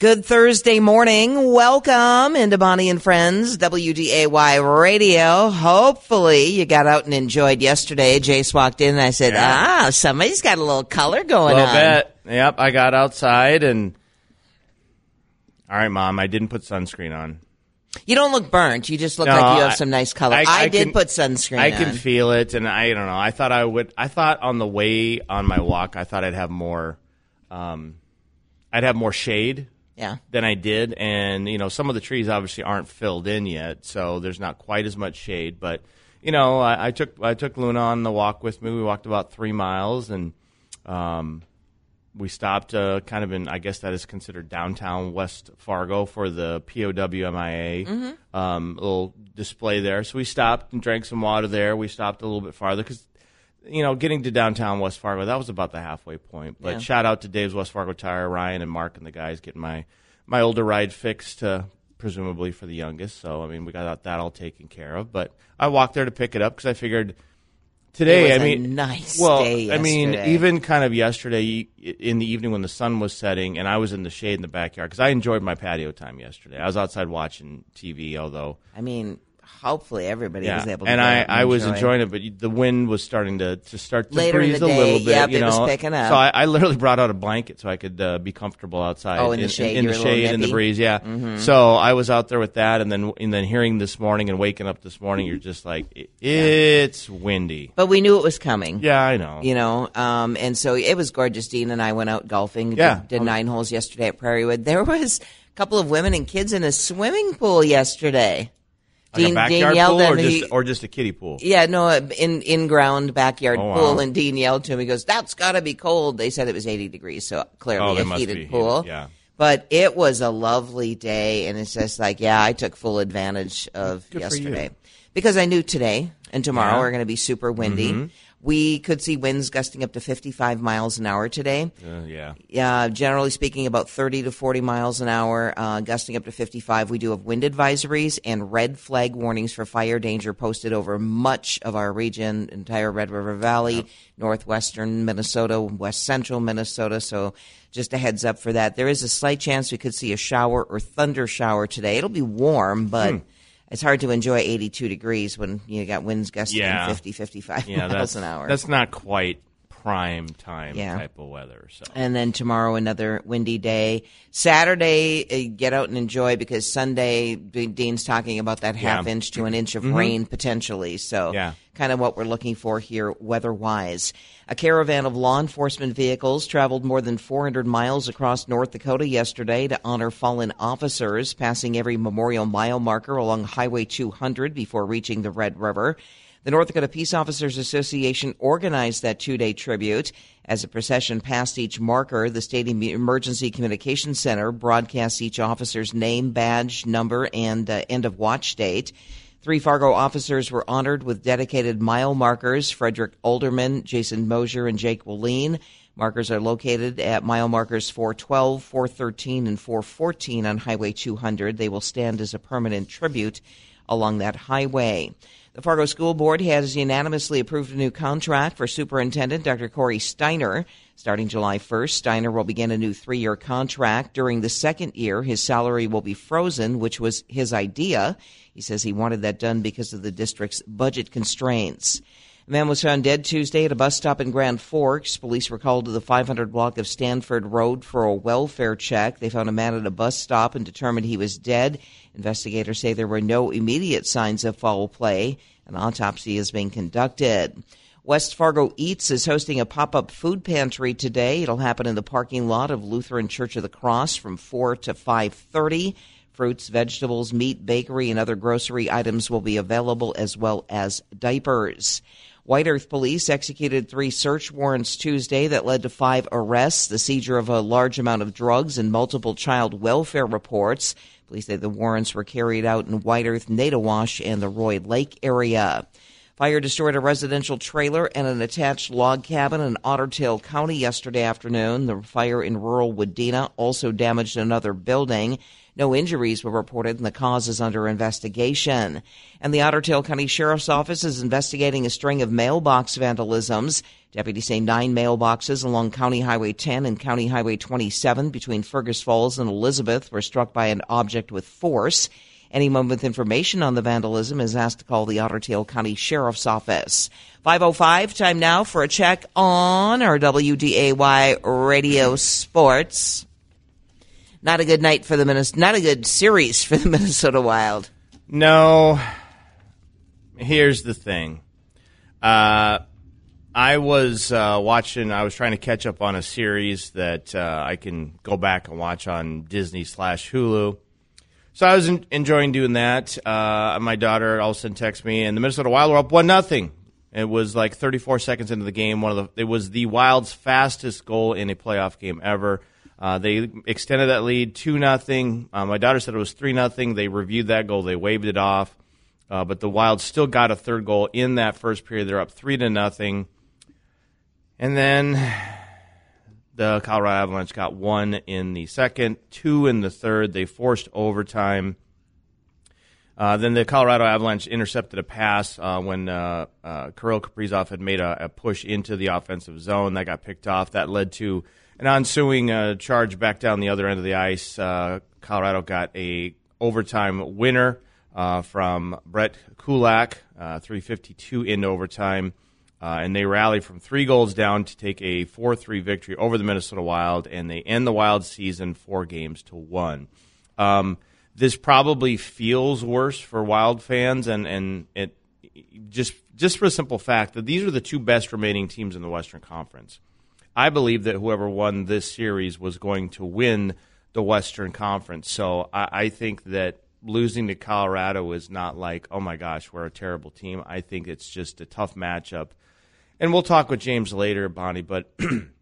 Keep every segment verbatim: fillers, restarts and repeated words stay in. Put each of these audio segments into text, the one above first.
Good Thursday morning. Welcome into Bonnie and Friends, W D A Y Radio. Hopefully you got out and enjoyed yesterday. Jace walked in and I said, yeah. ah, somebody's got a little color going a little on. Bit. Yep, I got outside and, all right, Mom, I didn't put sunscreen on. You don't look burnt. You just look no, like you have I, some nice color. I, I, I did can, put sunscreen I on. can feel it, and I don't know. I thought I would, I thought on the way on my walk, I thought I'd have more, um, I'd have more shade. Yeah. Than I did, and you know some of the trees obviously aren't filled in yet, so there's not quite as much shade. But you know, I, I took I took Luna on the walk with me. We walked about three miles, and um, we stopped uh, kind of in I guess that is considered downtown West Fargo for the P O W M I A mm-hmm. um, little display there. So we stopped and drank some water there. We stopped a little bit farther because. You know, getting to downtown West Fargo, that was about the halfway point. But yeah. shout out to Dave's West Fargo Tire, Ryan and Mark and the guys getting my, my older ride fixed, uh, presumably for the youngest. So, I mean, we got that all taken care of. But I walked there to pick it up because I figured today, it was I mean, a nice well, day yesterday. I mean, even kind of yesterday in the evening when the sun was setting and I was in the shade in the backyard because I enjoyed my patio time yesterday. I was outside watching T V, although. I mean. Hopefully everybody yeah. was able to and I, and I was enjoy. enjoying it, but the wind was starting to, to start to Later breeze in the a day, little bit. yep, you it know? was picking up. So I, I literally brought out a blanket so I could uh, be comfortable outside. Oh, in the shade, in, in the shade and the breeze, yeah. Mm-hmm. So I was out there with that, and then and then hearing this morning and waking up this morning, you're just like, it, it's windy. But we knew it was coming. Yeah, I know. You know, um, and so it was gorgeous. Dean and I went out golfing. Yeah. Did, did nine holes yesterday at Prairiewood. There was a couple of women and kids in a swimming pool yesterday. Like Dean, a backyard Dean yelled pool at or me. just, or just a kiddie pool? Yeah, no, in in ground backyard oh, pool, wow. and Dean yelled to him. He goes, "That's got to be cold." They said it was eighty degrees, so clearly oh, a must heated be pool. Heated. Yeah. But it was a lovely day, and it's just like, yeah, I took full advantage of Good yesterday for you. because I knew today and tomorrow yeah. are going to be super windy. Mm-hmm. We could see winds gusting up to fifty-five miles an hour today. Uh, yeah. Yeah, generally speaking, about thirty to forty miles an hour, uh, gusting up to fifty-five. We do have wind advisories and red flag warnings for fire danger posted over much of our region, entire Red River Valley, yep. northwestern Minnesota, west central Minnesota. So just a heads up for that. There is a slight chance we could see a shower or thunder shower today. It'll be warm, but... Hmm. It's hard to enjoy eighty-two degrees when you got winds gusting yeah. fifty, fifty-five yeah, miles an hour. That's not quite prime time yeah. type of weather. So. And then tomorrow, another windy day. Saturday, uh, get out and enjoy because Sunday, Dean's talking about that half yeah. inch to an inch of mm-hmm. rain potentially. So yeah. kind of what we're looking for here weather-wise. A caravan of law enforcement vehicles traveled more than four hundred miles across North Dakota yesterday to honor fallen officers, passing every memorial mile marker along Highway two hundred before reaching the Red River. The North Dakota Peace Officers Association organized that two-day tribute. As a procession passed each marker, the State Emergency Communications Center broadcasts each officer's name, badge, number, and uh, end-of-watch date. Three Fargo officers were honored with dedicated mile markers: Frederick Olderman, Jason Mosier, and Jake Willeen. Markers are located at mile markers four twelve, four thirteen, and four fourteen on Highway two hundred. They will stand as a permanent tribute along that highway. The Fargo School Board has unanimously approved a new contract for Superintendent Doctor Corey Steiner. Starting July first, Steiner will begin a new three-year contract. During the second year, his salary will be frozen, which was his idea. He says he wanted that done because of the district's budget constraints. A man was found dead Tuesday at a bus stop in Grand Forks. Police were called to the five hundred block of Stanford Road for a welfare check. They found a man at a bus stop and determined he was dead. Investigators say there were no immediate signs of foul play. An autopsy is being conducted. West Fargo Eats is hosting a pop-up food pantry today. It'll happen in the parking lot of Lutheran Church of the Cross from four to five thirty. Fruits, vegetables, meat, bakery, and other grocery items will be available, as well as diapers. White Earth Police executed three search warrants Tuesday that led to five arrests, the seizure of a large amount of drugs, and multiple child welfare reports. Police say the warrants were carried out in White Earth, Nadawash, and the Roy Lake area. Fire destroyed a residential trailer and an attached log cabin in Otter Tail County yesterday afternoon. The fire in rural Wadena also damaged another building. No injuries were reported, and the cause is under investigation. And the Otter Tail County Sheriff's Office is investigating a string of mailbox vandalisms. Deputies say nine mailboxes along County Highway ten and County Highway twenty-seven between Fergus Falls and Elizabeth were struck by an object with force. Anyone with information on the vandalism is asked to call the Otter Tail County Sheriff's Office. five oh five, time now for a check on our W D A Y radio sports. Not a good night for the Minnesota, not a good series for the Minnesota Wild. No. Here's the thing. Uh, I was uh, watching, I was trying to catch up on a series that uh, I can go back and watch on Disney slash Hulu. So I was in, enjoying doing that. Uh, my daughter all of a sudden texts me, and the Minnesota Wild were up one nothing. It was like thirty-four seconds into the game. One of the it was the Wild's fastest goal in a playoff game ever. Uh, they extended that lead two nothing. Uh, my daughter said it was three nothing. They reviewed that goal. They waved it off. Uh, but the Wild still got a third goal in that first period. They're up three to nothing. And then the Colorado Avalanche got one in the second, two in the third. They forced overtime. Uh, then the Colorado Avalanche intercepted a pass uh, when uh, uh, Kirill Kaprizov had made a, a push into the offensive zone. That got picked off. That led to an ensuing uh, charge back down the other end of the ice. Uh, Colorado got a overtime winner uh, from Brett Kulak, uh, three fifty-two into overtime. Uh, and they rallied from three goals down to take a four three victory over the Minnesota Wild, and they end the Wild season four games to one. Um, this probably feels worse for Wild fans, and, and it just just for the simple fact that these are the two best remaining teams in the Western Conference. I believe that whoever won this series was going to win the Western Conference. So I, I think that losing to Colorado is not like, oh my gosh, we're a terrible team. I think it's just a tough matchup. And we'll talk with James later, Bonnie, but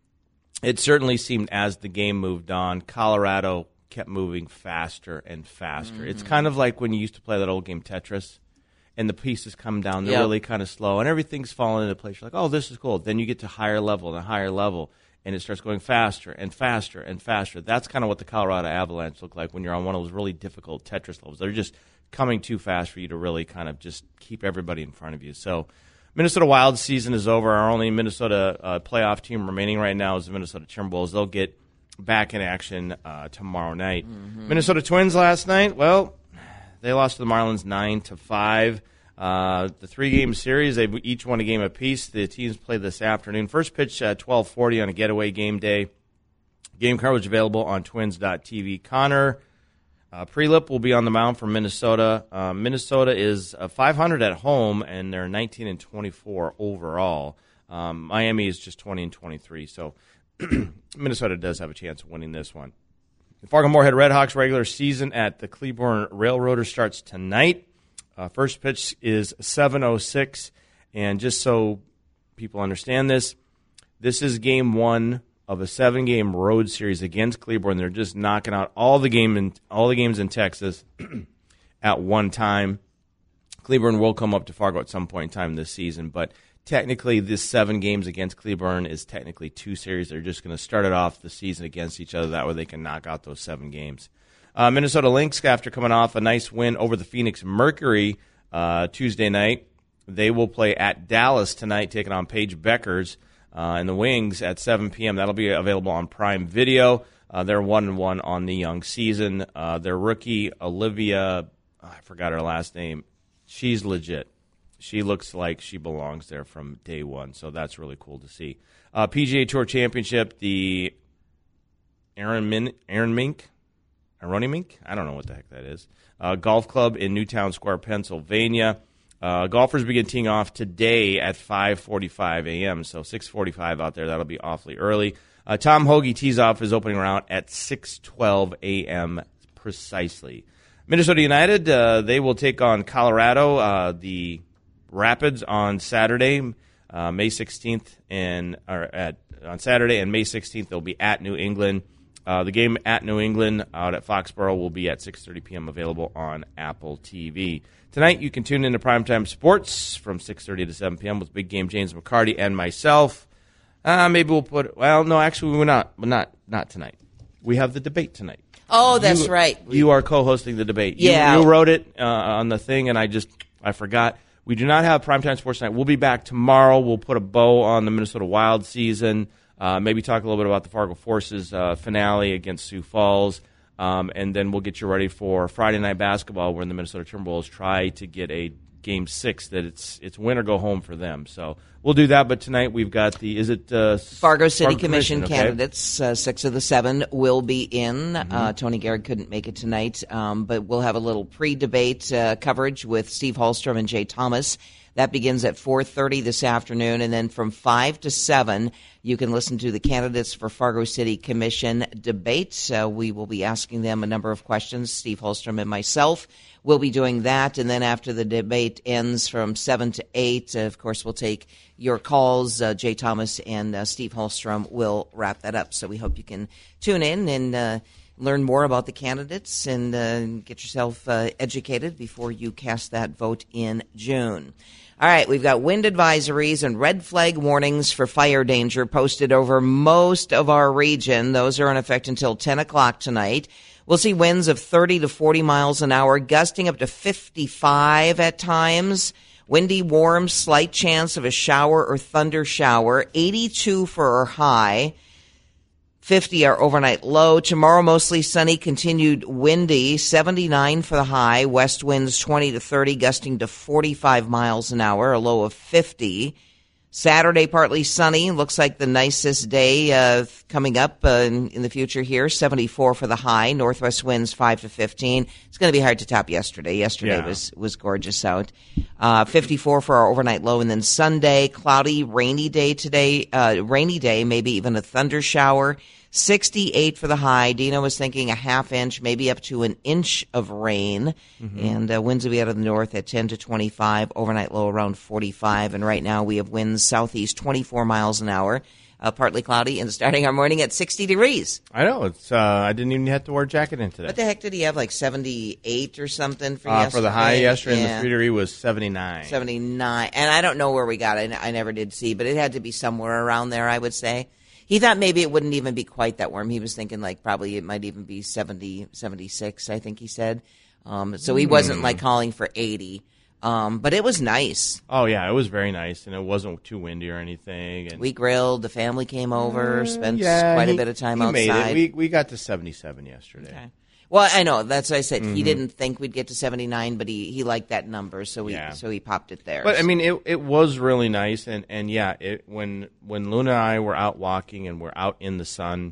it certainly seemed as the game moved on, Colorado kept moving faster and faster. Mm-hmm. It's kind of like when you used to play that old game Tetris, and the pieces come down, they're yep. really kind of slow, and everything's falling into place. You're like, oh, this is cool. Then you get to higher level and higher level, and it starts going faster and faster and faster. That's kind of what the Colorado Avalanche look like when you're on one of those really difficult Tetris levels. They're just coming too fast for you to really kind of just keep everybody in front of you. So Minnesota Wild season is over. Our only Minnesota uh, playoff team remaining right now is the Minnesota Timberwolves. They'll get back in action uh, tomorrow night. Mm-hmm. Minnesota Twins last night, well, they lost to the Marlins nine to five. Uh, the three-game series, they each won a game apiece. The teams play this afternoon. First pitch at twelve forty on a getaway game day. Game coverage available on twins dot t v. Connor uh, Prelip will be on the mound for Minnesota. Uh, Minnesota is uh, five hundred at home, and they're nineteen and twenty-four overall. Um, Miami is just twenty and twenty-three, so Minnesota does have a chance of winning this one. The Fargo-Moorhead Redhawks regular season at the Cleburne Railroaders starts tonight. Uh, first pitch is seven oh six, and just so people understand this, this is game one of a seven-game road series against Cleburne. They're just knocking out all the game in, all the games in Texas at one time. Cleburne will come up to Fargo at some point in time this season, but technically this seven games against Cleburne is technically two series. They're just going to start it off the season against each other. That way they can knock out those seven games. Uh, Minnesota Lynx, after coming off a nice win over the Phoenix Mercury uh, Tuesday night, they will play at Dallas tonight, taking on Paige Beckers uh, and the Wings at seven p.m. That'll be available on Prime Video. Uh, they're one and one on the young season. Uh, their rookie Olivia, oh, I forgot her last name. She's legit. She looks like she belongs there from day one, so that's really cool to see. Uh, P G A Tour Championship, the Aaron Min- Aaron Mink. Aroni Mink? I don't know what the heck that is. Uh, golf club in Newtown Square, Pennsylvania. Uh, golfers begin teeing off today at five forty-five a.m., so six forty-five out there. That'll be awfully early. Uh, Tom Hoagie tees off his opening round at six twelve a.m. precisely. Minnesota United, uh, they will take on Colorado, uh, the Rapids on Saturday, uh, May sixteenth, and or at on Saturday and May sixteenth they'll be at New England. Uh, the game at New England out at Foxborough will be at six thirty p.m. available on Apple T V. Tonight, you can tune into Primetime Sports from six thirty to seven p.m. with Big Game James McCarty and myself. Uh, maybe we'll put – well, no, actually, we're not. We're not not tonight. We have the debate tonight. Oh, that's you, right. You are co-hosting the debate. Yeah. You, you wrote it uh, on the thing, and I just – I forgot. We do not have Primetime Sports tonight. We'll be back tomorrow. We'll put a bow on the Minnesota Wild season. Uh, maybe talk a little bit about the Fargo Forces uh, finale against Sioux Falls, um, and then we'll get you ready for Friday night basketball, where the Minnesota Timberwolves try to get a game six that it's it's win or go home for them. So we'll do that. But tonight we've got the is it uh, Fargo City Fargo Commission, Commission okay? candidates. Uh, six of the seven will be in. Mm-hmm. Uh, Tony Garrett couldn't make it tonight, um, but we'll have a little pre-debate uh, coverage with Steve Hallstrom and Jay Thomas. That begins at four thirty this afternoon, and then from five to seven, you can listen to the candidates for Fargo City Commission debate. Uh, we will be asking them a number of questions. Steve Holstrom and myself will be doing that, and then after the debate ends from seven to eight, uh, of course, we'll take your calls. Uh, Jay Thomas and uh, Steve Holstrom will wrap that up, so we hope you can tune in and uh, learn more about the candidates and uh, get yourself uh, educated before you cast that vote in June. All right, we've got wind advisories and red flag warnings for fire danger posted over most of our region. Those are in effect until ten o'clock tonight. We'll see winds of thirty to forty miles an hour, gusting up to fifty-five at times. Windy, warm, slight chance of a shower or thunder shower. eighty-two for our high. fifty our overnight low. Tomorrow, mostly sunny, continued windy. seventy-nine for the high. West winds twenty to thirty, gusting to forty-five miles an hour, a low of fifty. Saturday, partly sunny. Looks like the nicest day uh, coming up uh, in, in the future here. seventy-four for the high. Northwest winds five to fifteen. It's going to be hard to top yesterday. Yesterday yeah. was, was gorgeous out. Uh, fifty-four for our overnight low. And then Sunday, cloudy, rainy day today. Uh, rainy day, maybe even a thunder shower. sixty-eight for the high. Dino was thinking a half inch, maybe up to an inch of rain. Mm-hmm. And uh, winds will be out of the north at ten to twenty-five. Overnight low around forty-five. And right now we have winds southeast twenty-four miles an hour. Uh, partly cloudy and starting our morning at sixty degrees. I know. It's. Uh, I didn't even have to wear a jacket in today. What the heck did he have, like seventy-eight or something for uh, yesterday? For the high yesterday, yeah. and the three degree was seventy-nine. seventy-nine. And I don't know where we got it. I never did see, but it had to be somewhere around there, I would say. He thought maybe it wouldn't even be quite that warm. He was thinking like probably it might even be seventy, seventy-six, I think he said. Um, so he wasn't like calling for eighty. Um, but it was nice. Oh, yeah, it was very nice, and it wasn't too windy or anything. And we grilled. The family came over, spent yeah, quite he, a bit of time he outside. Made it. We, we got to seventy-seven yesterday. Okay. Well, I know. That's what I said. Mm-hmm. He didn't think we'd get to seventy-nine, but he, he liked that number, so he yeah. so he popped it there. But, I mean, it it was really nice, and, and yeah, it, when when Luna and I were out walking and we're out in the sun,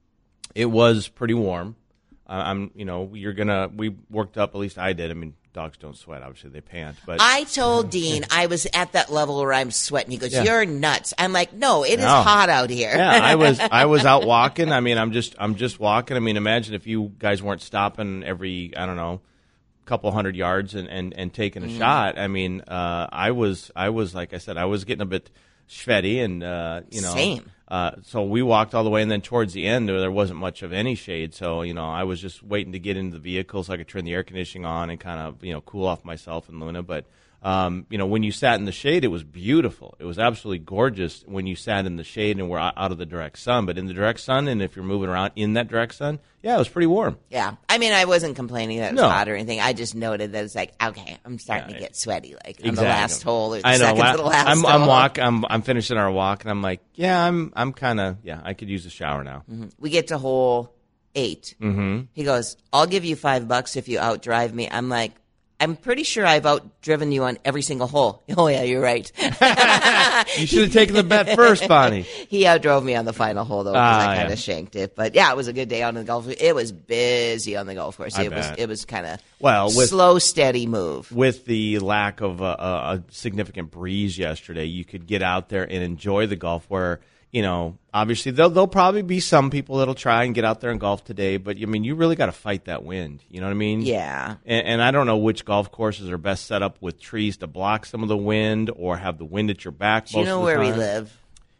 it was pretty warm. Uh, I'm, you know, you're going to, we worked up, at least I did. I mean, dogs don't sweat, obviously they pant. But I told Dean I was at that level where I'm sweating. He goes, yeah. "You're nuts." I'm like, "No, it is no. hot out here." Yeah, I was I was out walking. I mean, I'm just I'm just walking. I mean, imagine if you guys weren't stopping every, I don't know, couple hundred yards and, and, and taking a mm. shot. I mean, uh, I was I was like I said, I was getting a bit sweaty, and uh, you know, same. Uh, so we walked all the way, and then towards the end, there wasn't much of any shade. So, you know, I was just waiting to get into the vehicle so I could turn the air conditioning on and kind of, you know, cool off myself and Luna. But, um, you know, when you sat in the shade, it was beautiful. It was absolutely gorgeous when you sat in the shade and were out of the direct sun. But in the direct sun, and if you're moving around in that direct sun, yeah, it was pretty warm. Yeah. I mean, I wasn't complaining that it was no. hot or anything. I just noted that it's like, okay, I'm starting yeah, to get sweaty, like exactly. on the last hole or the I know, second la- to the last I'm, hole. I'm, walk, I'm, I'm finishing our walk, and I'm like, yeah, I'm I'm kind of, yeah, I could use a shower now. Mm-hmm. We get to hole eight. Mm-hmm. He goes, "I'll give you five bucks if you outdrive me." I'm like, I'm pretty sure I've outdriven you on every single hole. Oh, yeah, you're right. You should have taken the bet first, Bonnie. He outdrove me on the final hole, though, because ah, I kind of yeah. shanked it. But, yeah, it was a good day out on the golf course. It was busy on the golf course. I it bet. was It was kind of well, with, slow, steady move. With the lack of a, a, a significant breeze yesterday, you could get out there and enjoy the golf where, you know, obviously there'll, there'll probably be some people that'll try and get out there and golf today, but, I mean, you really got to fight that wind. You know what I mean? Yeah. And, and I don't know which golf courses are best set up with trees to block some of the wind or have the wind at your back Do you most know of the where time. we live?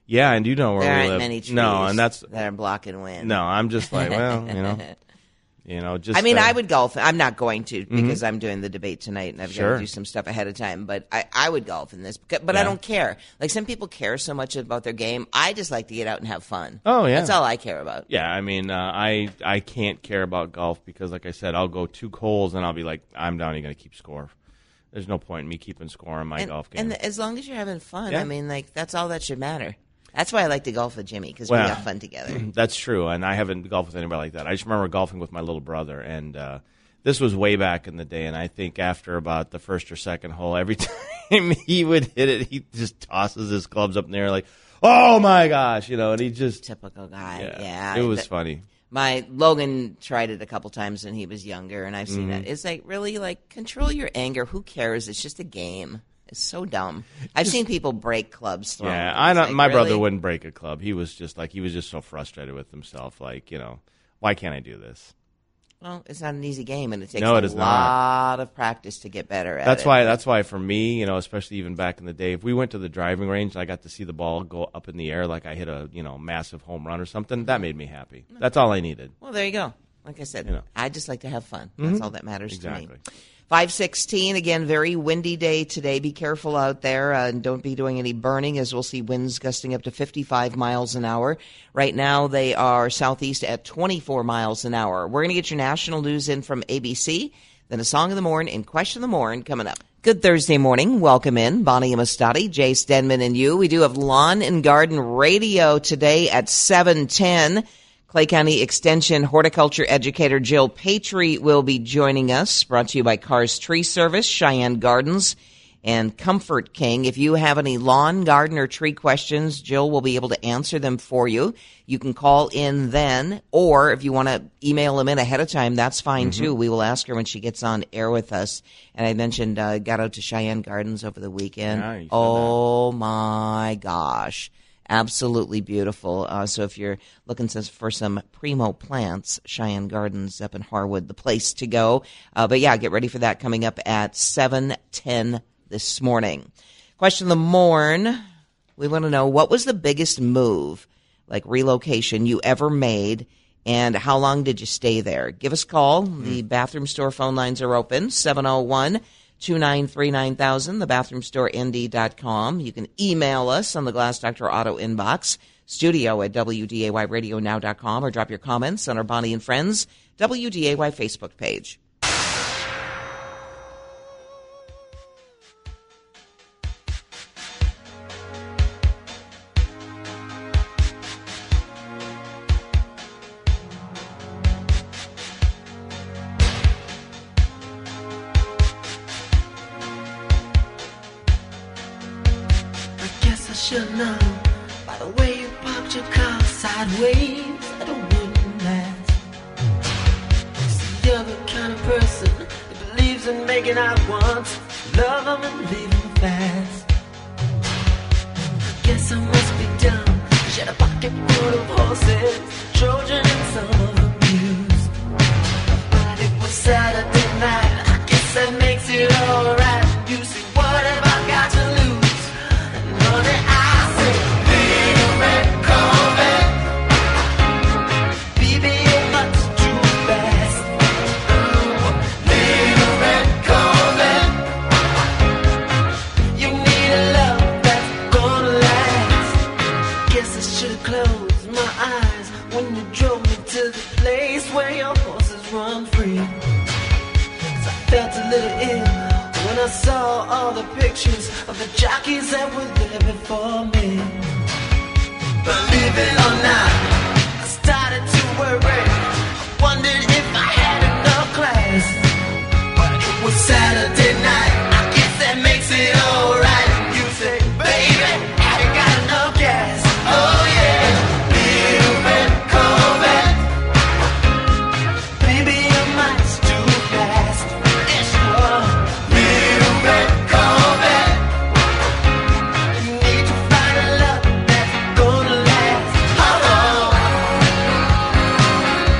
Yeah, and you know where there we aren't live. many trees no, and that's that are blocking wind. no. I'm just like, well, you know, you know, just. I mean, uh, I would golf. I'm not going to because I'm doing the debate tonight, and I've got Sure. to do some stuff ahead of time. But I, I would golf in this, but I Yeah. don't care. Like some people care so much about their game. I just like to get out and have fun. Oh, yeah. That's all I care about. Yeah, I mean, uh, I I can't care about golf because, like I said, I'll go two holes and I'll be like, I'm not even going to keep score. There's no point in me keeping score in my And, golf game. and as long as you're having fun, Yeah. I mean, like that's all that should matter. That's why I like to golf with Jimmy because Well, we have fun together. That's true, and I haven't golfed with anybody like that. I just remember golfing with my little brother, and uh, this was way back in the day. And I think after about the first or second hole, every time he would hit it, he just tosses his clubs up in the air like, "Oh my gosh!" You know, and he just Typical guy. yeah, Yeah, it was Th- funny. My Logan tried it a couple times when he was younger, and I've seen Mm-hmm. it. It's like really like control your anger. Who cares? It's just a game. It's so dumb. I've seen people break clubs. Thrown. Yeah, I It's don't. like, my brother really? wouldn't break a club. He was just like he was just so frustrated with himself. Like, you know, why can't I do this? Well, it's not an easy game, and it takes No, it a is not. lot of practice to get better at That's it. why. That's why for me, you know, especially even back in the day, if we went to the driving range, and I got to see the ball go up in the air like I hit a you know massive home run or something. That made me happy. That's all I needed. Well, there you go. Like I said, You know. I just like to have fun. That's all that matters Exactly. to me. five sixteen, again, very windy day today. Be careful out there uh, and don't be doing any burning as we'll see winds gusting up to fifty-five miles an hour. Right now they are southeast at twenty-four miles an hour. We're going to get your national news in from A B C, then a song of the morn and question of the morn coming up. Good Thursday morning. Welcome in. Bonnie Amistadi, Jay Stenman, and you. We do have Lawn and Garden Radio today at seven ten. Clay County Extension horticulture educator Jill Patry will be joining us. Brought to you by Cars Tree Service, Cheyenne Gardens, and Comfort King. If you have any lawn, garden, or tree questions, Jill will be able to answer them for you. You can call in then, or if you want to email them in ahead of time, that's fine too. We will ask her when she gets on air with us. And I mentioned uh, got out to Cheyenne Gardens over the weekend. Yeah, you said Oh my gosh. Absolutely beautiful. Uh, so if you're looking for some primo plants, Cheyenne Gardens up in Harwood, the place to go. Uh, but yeah, get ready for that coming up at seven ten this morning. Question of the morn. We want to know, what was the biggest move, like relocation, you ever made, and how long did you stay there? Give us a call. The bathroom store phone lines are open, seven oh one, two nine three, nine thousand, the bathroom store n d dot com. You can email us on the Glass Doctor Auto inbox, studio at w d a y radio now dot com, or drop your comments on our Bonnie and Friends W D A Y Facebook page. I guess I should know by the way you parked your car sideways that it wouldn't last. See, you're the kind of person that believes in making out once, love them and leave them fast. I guess I must be dumb. She had a pocket full of horses, Trojan and some of them used. But it was Saturday night, I guess that makes it alright. You see, what have I got to lose? Honey, I say, little red Corvette, baby, you're much too fast. Little red Corvette, you need a love that's gonna last. Guess I should've closed my eyes when you drove me to the place where your horses run free. 'Cause I felt a little ill when I saw all the pictures of the jockeys that were there before me. Believe it or not, I started to worry. I wondered if I had enough class. But it was Saturday night, I guess that makes it alright. You say, baby, have you got enough gas? Oh yeah, little red Corvette, baby, you're much too fast. Yes, you are. Little red Corvette, you need to find a love that's gonna last. How long?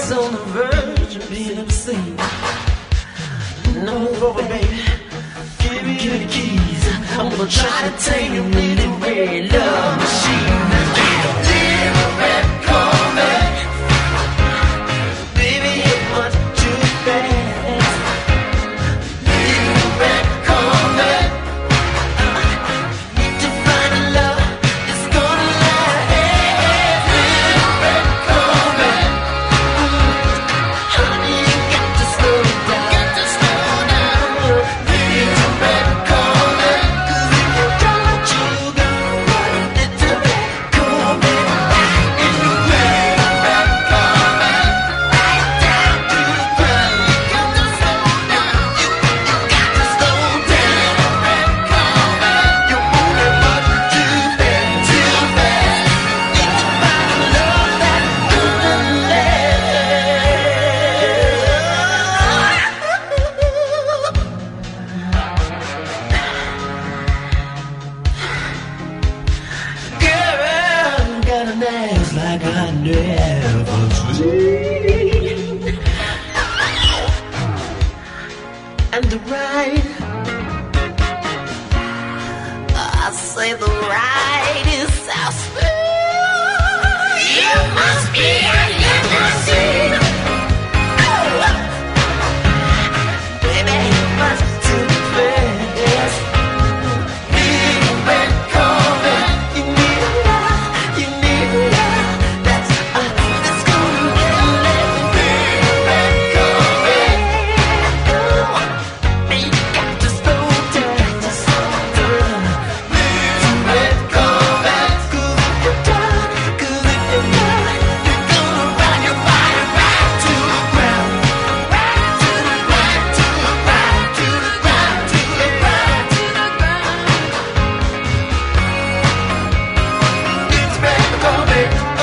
It's on the verge of being obscene. No, baby, give me the keys. I'm gonna try to tame your little red love machine. Little red Corvette, baby, it was too fast. Little red Corvette, need to find a love that's gonna last. Little red Corvette, honey, you got to slow down. Got to slow down. Little red Corvette, 'cause if you don't, you gonna run. Little red Corvette, right in the ground. Red Corvette, right down to the ground. You got to slow down. You, you got to slow down. Red Corvette, you're moving much too fast, too fast. Need to find a love that's gonna last. Girl, got an ass like I never seen. And the ride, I say the ride is so smooth. You must be a limousine. Oh, baby, you must too fast. Little red Corvette, you need a love, you need a love that's uh, that's gonna last. Little red Corvette, oh, you got to slow down, to slow down. Little red Corvette, 'cause if you're done, 'cause if you're done, you're gonna ride your body right to the ground, right to the ground, to the ground, to the ground, to the ground, to the ground. It's red Corvette, oh.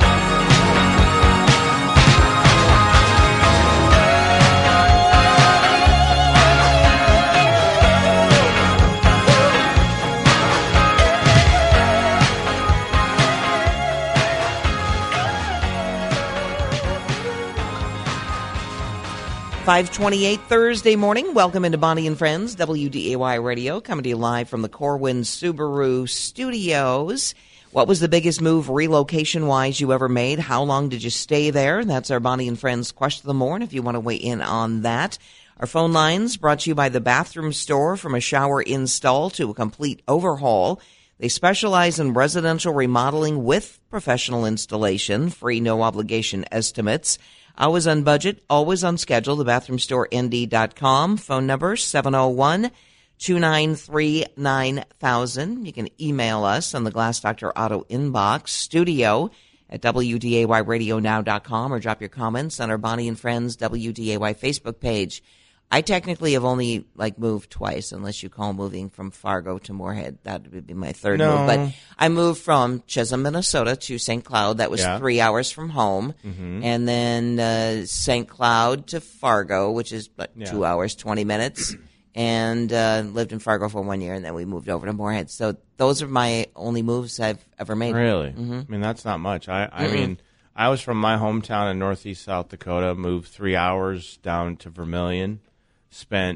five twenty-eight Thursday morning. Welcome into Bonnie and Friends, W D A Y Radio, coming to you live from the Corwin Subaru studios. What was the biggest move relocation-wise you ever made? How long did you stay there? That's our Bonnie and Friends question of the morning, if you want to weigh in on that. Our phone lines brought to you by the Bathroom Store. From a shower install to a complete overhaul, they specialize in residential remodeling with professional installation, free no-obligation estimates. Always on budget, always on schedule. The bathroom store N D dot com. Phone number seven oh one, two nine three, nine thousand. You can email us on the Glass Doctor Auto inbox, studio at W D A Y radio now dot com, or drop your comments on our Bonnie and Friends W D A Y Facebook page. I technically have only like moved twice, unless you call moving from Fargo to Moorhead. That would be my third No. move. But I moved from Chisholm, Minnesota to Saint Cloud. That was Yeah. three hours from home. Mm-hmm. And then uh, Saint Cloud to Fargo, which is like Yeah. two hours, twenty minutes. And uh, lived in Fargo for one year, and then we moved over to Moorhead. So those are my only moves I've ever made. Really? Mm-hmm. I mean, that's not much. I, I mean, I was from my hometown in northeast South Dakota, moved three hours down to Vermilion, spent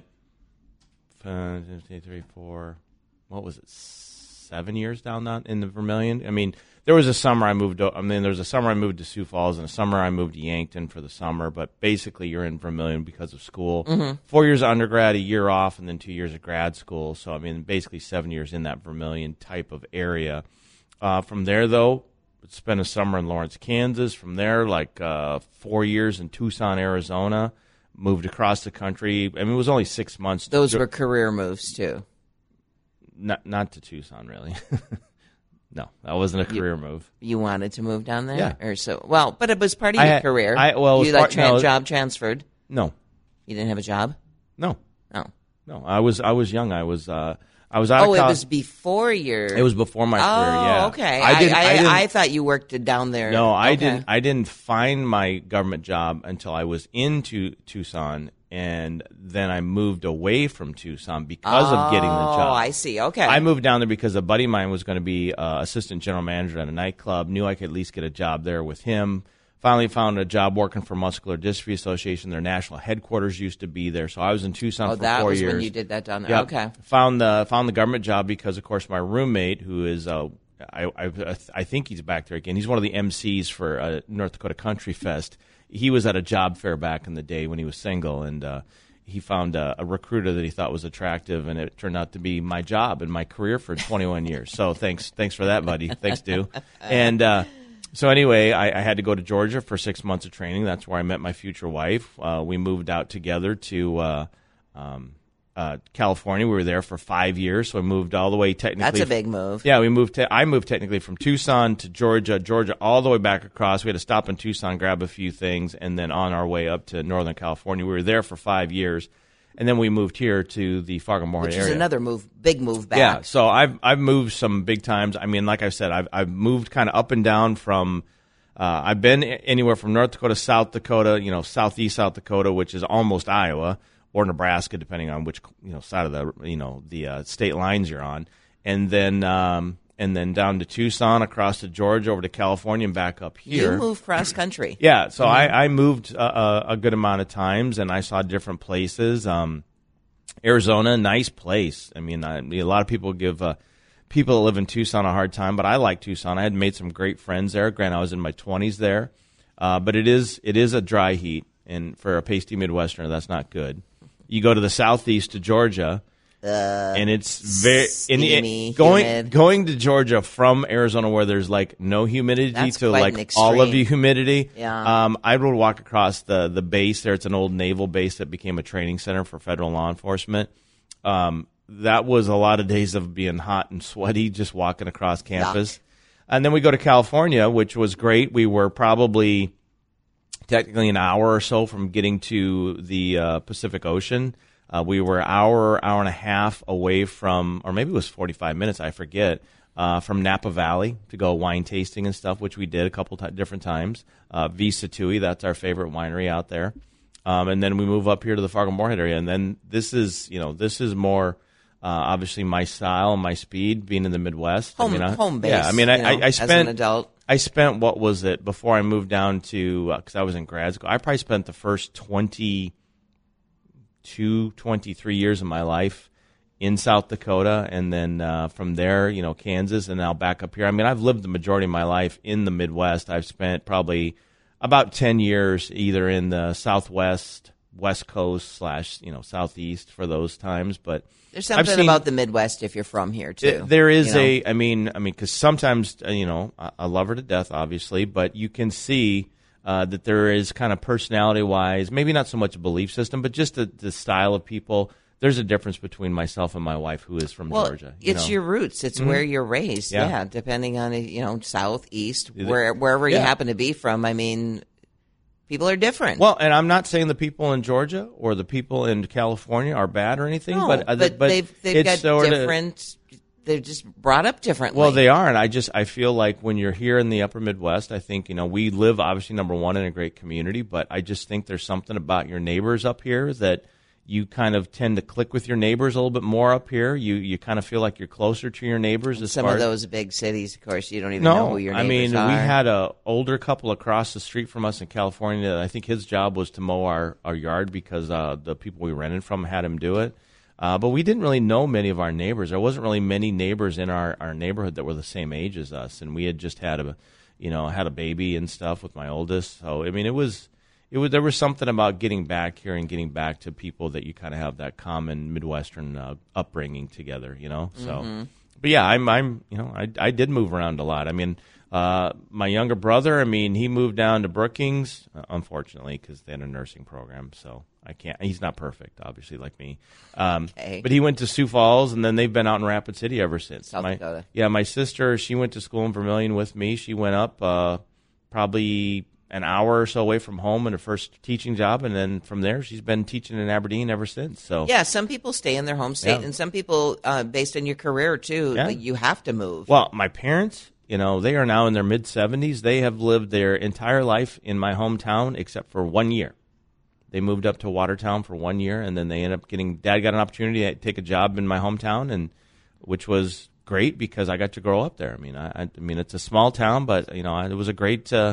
uh, three, four, what was it, seven years down that in the Vermilion? I mean, there was a summer I moved, I mean, there was a summer I moved to Sioux Falls, and a summer I moved to Yankton for the summer, but basically you're in Vermilion because of school. Mm-hmm. Four years of undergrad, a year off, and then two years of grad school. So, I mean, basically seven years in that Vermilion type of area. Uh, from there, though, spent a summer in Lawrence, Kansas. From there, like uh, four years in Tucson, Arizona. Moved across the country. I mean, it was only six months. Those were career moves, too. Not not to Tucson, really. No, that wasn't a career you, move. You wanted to move down there? Yeah. Or so, well, but it was part of I your had- career. I- well, it was you like part- tran- no. job transferred. No, You didn't have a job? no, No. no. I was I was young. I was uh, I was out Oh, of it college. was before your. It was before my oh, career. Yeah. okay. I didn't. I, I, didn't, I thought you worked down there. No, I Okay. didn't. I didn't find my government job until I was into Tucson, and then I moved away from Tucson because of getting the job. Oh, I see. Okay. I moved down there because a buddy of mine was going to be uh, assistant general manager at a nightclub. Knew I could at least get a job there with him. finally found a job working for Muscular Dystrophy Association. Their national headquarters used to be there. So I was in Tucson oh, for that four was years. when you did that down there. Yep. Okay. Found the found the government job because, of course, my roommate, who is uh, I, I I think he's back there again. He's one of the M Cs for uh, North Dakota Country Fest. He was at a job fair back in the day when he was single, and uh, he found a, a recruiter that he thought was attractive, and it turned out to be my job and my career for twenty-one years. So thanks, thanks for that, buddy. Thanks, Stu. And uh, so anyway, I, I had to go to Georgia for six months of training. That's where I met my future wife. Uh, we moved out together to uh, um, uh, California. We were there for five years, so I moved all the way technically. That's a big move. Yeah, we moved. Te- I moved technically from Tucson to Georgia, Georgia all the way back across. We had to stop in Tucson, grab a few things, and then on our way up to Northern California. We were there for five years, and then we moved here to the Fargo-Moorhead area. Which is another move, big move back. Yeah, so I've I've moved some big times. I mean, like I said, I've I've moved kind of up and down from. Uh, I've been anywhere from North Dakota, South Dakota, you know, southeast South Dakota, which is almost Iowa, or Nebraska, depending on which you know side of the you know the uh, state lines you're on, and then um, and then down to Tucson, across to Georgia, over to California, and back up here. You moved cross country. Yeah, so mm-hmm. I, I moved a, a good amount of times, and I saw different places. Um, Arizona, nice place. I mean, I, a lot of people give uh, people that live in Tucson a hard time, but I like Tucson. I had made some great friends there. Granted, I was in my twenties there, uh, but it is it is a dry heat, and for a pasty Midwesterner, that's not good. You go to the southeast to Georgia, uh, and it's very steamy, in, going humid. going to Georgia from Arizona, where there's like no humidity That's to quite like an extreme. all of the humidity. Yeah. Um, I would walk across the the base there. It's an old naval base that became a training center for federal law enforcement. Um, that was a lot of days of being hot and sweaty, just walking across campus. Yuck. And then we go to California, which was great. We were probably technically an hour or so from getting to the uh, Pacific Ocean. Uh, we were an hour, hour and a half away from, or maybe it was forty-five minutes, I forget, uh, from Napa Valley to go wine tasting and stuff, which we did a couple t- different times. Uh, Visa Tui, that's our favorite winery out there. Um, and then we move up here to the Fargo-Moorhead area. And then this is, you know, this is more uh, obviously my style and my speed being in the Midwest. Home, I mean, I, home base. Yeah, I mean, I, you know, I, I spent. as an adult. I spent, what was it, before I moved down to, because uh, I was in grad school, I probably spent the first twenty-two, twenty-three years of my life in South Dakota, and then uh, from there, you know, Kansas, and now back up here. I mean, I've lived the majority of my life in the Midwest. I've spent probably about ten years either in the Southwest, West Coast slash, you know, Southeast for those times, but there's something seen, about the Midwest if you're from here too. It, there is you know? a, I mean, I mean, because sometimes, uh, you know, I, I love her to death, obviously, but you can see uh, that there is kind of personality-wise, maybe not so much a belief system, but just the, the style of people. There's a difference between myself and my wife, who is from well, Georgia. You it's know? your roots. It's mm-hmm. where you're raised. Yeah. yeah, depending on you know south, east, where wherever yeah. you happen to be from. I mean. People are different. Well, and I'm not saying the people in Georgia or the people in California are bad or anything, no, but, uh, but, but they've, they've got sorta, different. They're just brought up differently. Well, they are, and I just I feel like when you're here in the Upper Midwest, I think you know we live obviously number one in a great community, but I just think there's something about your neighbors up here that you kind of tend to click with your neighbors a little bit more up here. You you kind of feel like you're closer to your neighbors. As Some far of as, those big cities, of course, you don't even no, know who your neighbors I mean, are. we had a older couple across the street from us in California. That I think his job was to mow our, our yard because uh, the people we rented from had him do it. Uh, but we didn't really know many of our neighbors. There wasn't really many neighbors in our, our neighborhood that were the same age as us, and we had just had a, you know, had a baby and stuff with my oldest. So I mean, it was. It was, there was something about getting back here and getting back to people that you kind of have that common Midwestern uh, upbringing together, you know. So, mm-hmm. but yeah, I'm, I'm, you know, I, I did move around a lot. I mean, uh, my younger brother, I mean, he moved down to Brookings, uh, unfortunately, because they had a nursing program. So I can't. He's not perfect, obviously, like me. Um, hey. But he went to Sioux Falls, and then they've been out in Rapid City ever since. South my, Dakota. Yeah, my sister, she went to school in Vermilion with me. She went up uh, probably an hour or so away from home in her first teaching job, and then from there she's been teaching in Aberdeen ever since. So yeah, some people stay in their home state, yeah. and some people, uh, based on your career too, yeah. you have to move. Well, my parents, you know, they are now in their mid seventies. They have lived their entire life in my hometown except for one year. They moved up to Watertown for one year, and then they ended up getting. Dad got an opportunity to take a job in my hometown, and which was great because I got to grow up there. I mean, I, I mean, it's a small town, but you know, it was a great. Uh,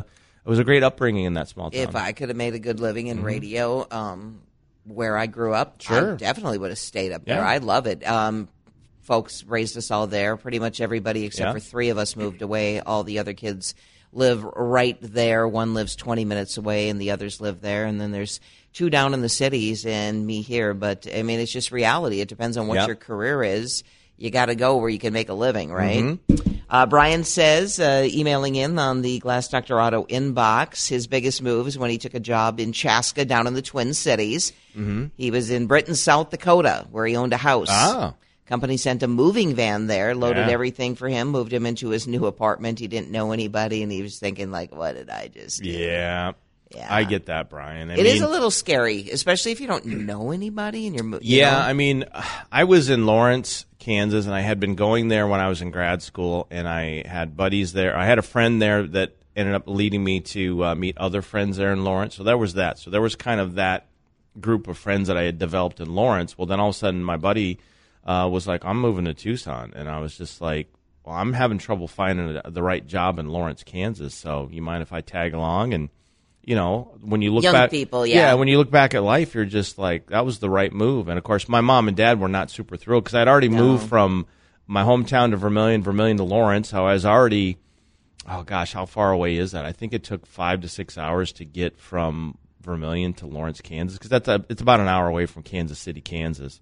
it was a great upbringing in that small town. If I could have made a good living in Mm-hmm. radio, um, where I grew up, Sure. I definitely would have stayed up there. Yeah. I love it. Um, folks raised us all there. Pretty much everybody except Yeah. for three of us moved away. All the other kids live right there. One lives twenty minutes away, and the others live there. And then there's two down in the cities and me here. But, I mean, it's just reality. It depends on what Yep. your career is. You got to go where you can make a living, right? Mm-hmm. Uh, Brian says, uh, emailing in on the Glass Doctor Auto inbox, his biggest move is when he took a job in Chaska down in the Twin Cities. Mm-hmm. He was in Britain, South Dakota, where he owned a house. Ah. Company sent a moving van there, loaded Yeah. everything for him, moved him into his new apartment. He didn't know anybody, and he was thinking, like, what did I just do? Yeah. Yeah. I get that, Brian. I It mean, is a little scary, especially if you don't know anybody and you're mo- you Yeah, know? I mean, I was in Lawrence, Kansas, and I had been going there when I was in grad school, and I had buddies there. I had a friend there that ended up leading me to uh, meet other friends there in Lawrence. So there was that. So there was kind of that group of friends that I had developed in Lawrence. Well, then all of a sudden, my buddy uh, was like, I'm moving to Tucson. And I was just like, well, I'm having trouble finding the right job in Lawrence, Kansas. So you mind if I tag along? And you know, when you look Young back, people, yeah. when you look back at life, you're just like, that was the right move. And of course, my mom and dad were not super thrilled because I'd already No. moved from my hometown to Vermilion, Vermilion to Lawrence. So I was already, oh gosh, how far away is that? I think it took five to six hours to get from Vermilion to Lawrence, Kansas, because that's a, it's about an hour away from Kansas City, Kansas.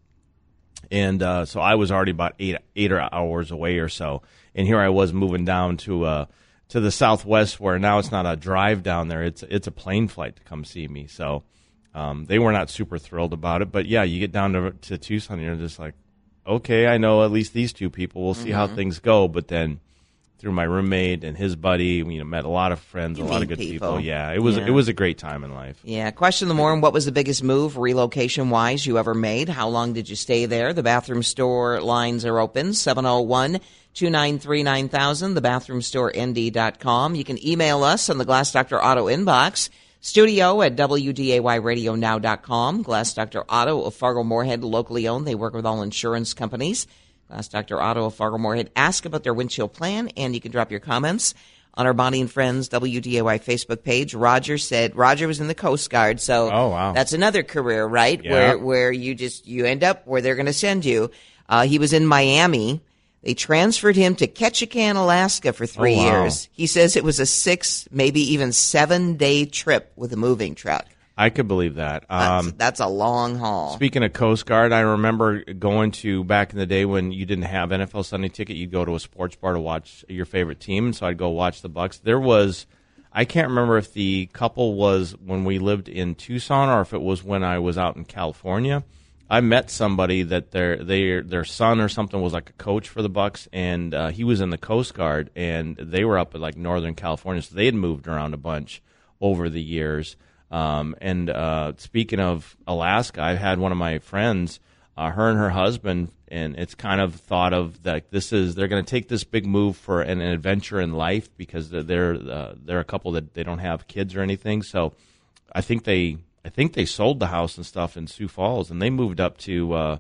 And uh, so I was already about eight eight hours away or so, and here I was moving down to uh, to the Southwest, where now it's not a drive down there; it's it's a plane flight to come see me. So um, they were not super thrilled about it. But yeah, you get down to to Tucson, and you're just like, okay, I know at least these two people. We'll see Mm-hmm. how things go. But then through my roommate and his buddy, we you know, met a lot of friends, You a lot meet of good people. people. Yeah, it was Yeah. it was a great time in life. Yeah. Question of the morning, what was the biggest move relocation-wise you ever made? How long did you stay there? The bathroom store lines are open, seven oh one, two nine three, nine thousand, the bathroom store N D dot com. You can email us on the Glass Doctor Auto inbox, studio at W D A Y radio now dot com. Glass Doctor Auto of Fargo-Moorhead, locally owned. They work with all insurance companies. Glass Doctor Auto of Fargo-Moorhead. Ask about their windshield plan, and you can drop your comments on our Bonnie and Friends W D A Y Facebook page. Roger said Roger was in the Coast Guard, so Oh, wow. that's another career, right? Yeah. Where where you just you end up where they're going to send you. Uh, he was in Miami. They transferred him to Ketchikan, Alaska for three Oh, wow. years. He says it was a six, maybe even seven day trip with a moving truck. I could believe that. That's, Um, that's a long haul. Speaking of Coast Guard, I remember going to back in the day when you didn't have N F L Sunday Ticket. You'd go to a sports bar to watch your favorite team, and so I'd go watch the Bucks. There was, I can't remember if the couple was when we lived in Tucson or if it was when I was out in California. I met somebody that their their their son or something was like a coach for the Bucks, and uh, he was in the Coast Guard, and they were up in like Northern California, so they had moved around a bunch over the years. Um, and uh, speaking of Alaska, I've had one of my friends, uh, her and her husband, and it's kind of thought of that this is they're going to take this big move for an, an adventure in life because they're they're, uh, they're a couple that they don't have kids or anything. So I think they I think they sold the house and stuff in Sioux Falls, and they moved up to uh,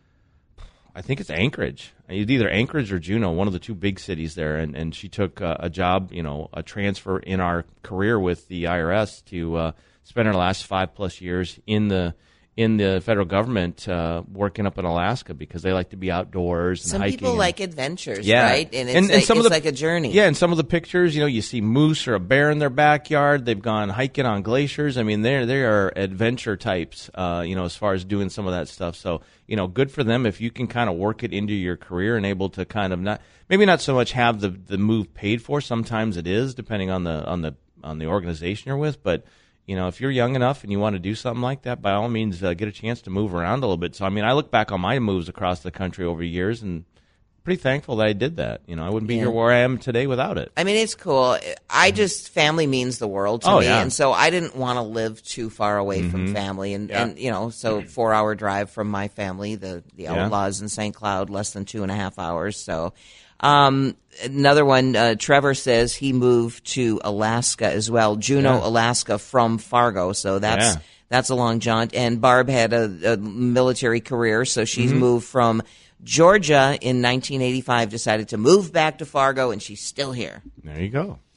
I think it's Anchorage. It's either Anchorage or Juneau, one of the two big cities there. And, and she took uh, a job, you know, a transfer in our career with the I R S to uh, spend her last five plus years in the in the federal government uh, working up in Alaska because they like to be outdoors and Some hiking. people and- like adventures, Yeah. right? And it's, And- and like, some of it's the- like a journey. Yeah, and some of the pictures, you know, you see moose or a bear in their backyard. They've gone hiking on glaciers. I mean, they're they are adventure types, uh, you know, as far as doing some of that stuff. So, you know, good for them if you can kind of work it into your career and able to kind of not maybe not so much have the the move paid for. Sometimes it is, depending on the on the on the organization you're with, but. You know, if you're young enough and you want to do something like that, by all means, uh, get a chance to move around a little bit. So, I mean, I look back on my moves across the country over years and pretty thankful that I did that. You know, I wouldn't be Yeah. here where I am today without it. I mean, it's cool. I just, family means the world to Oh, me. yeah. And so I didn't want to live too far away from family. And, Yeah. and, you know, so four hour drive from my family, the, the Yeah. Outlaws in Saint Cloud, less than two and a half hours. So, um, another one, uh, Trevor says he moved to Alaska as well, Juneau, Yeah. Alaska from Fargo. So that's, Yeah. that's a long jaunt. And Barb had a, a military career. So she's Mm-hmm. moved from Georgia in nineteen eighty-five, decided to move back to Fargo, and she's still here. There you go.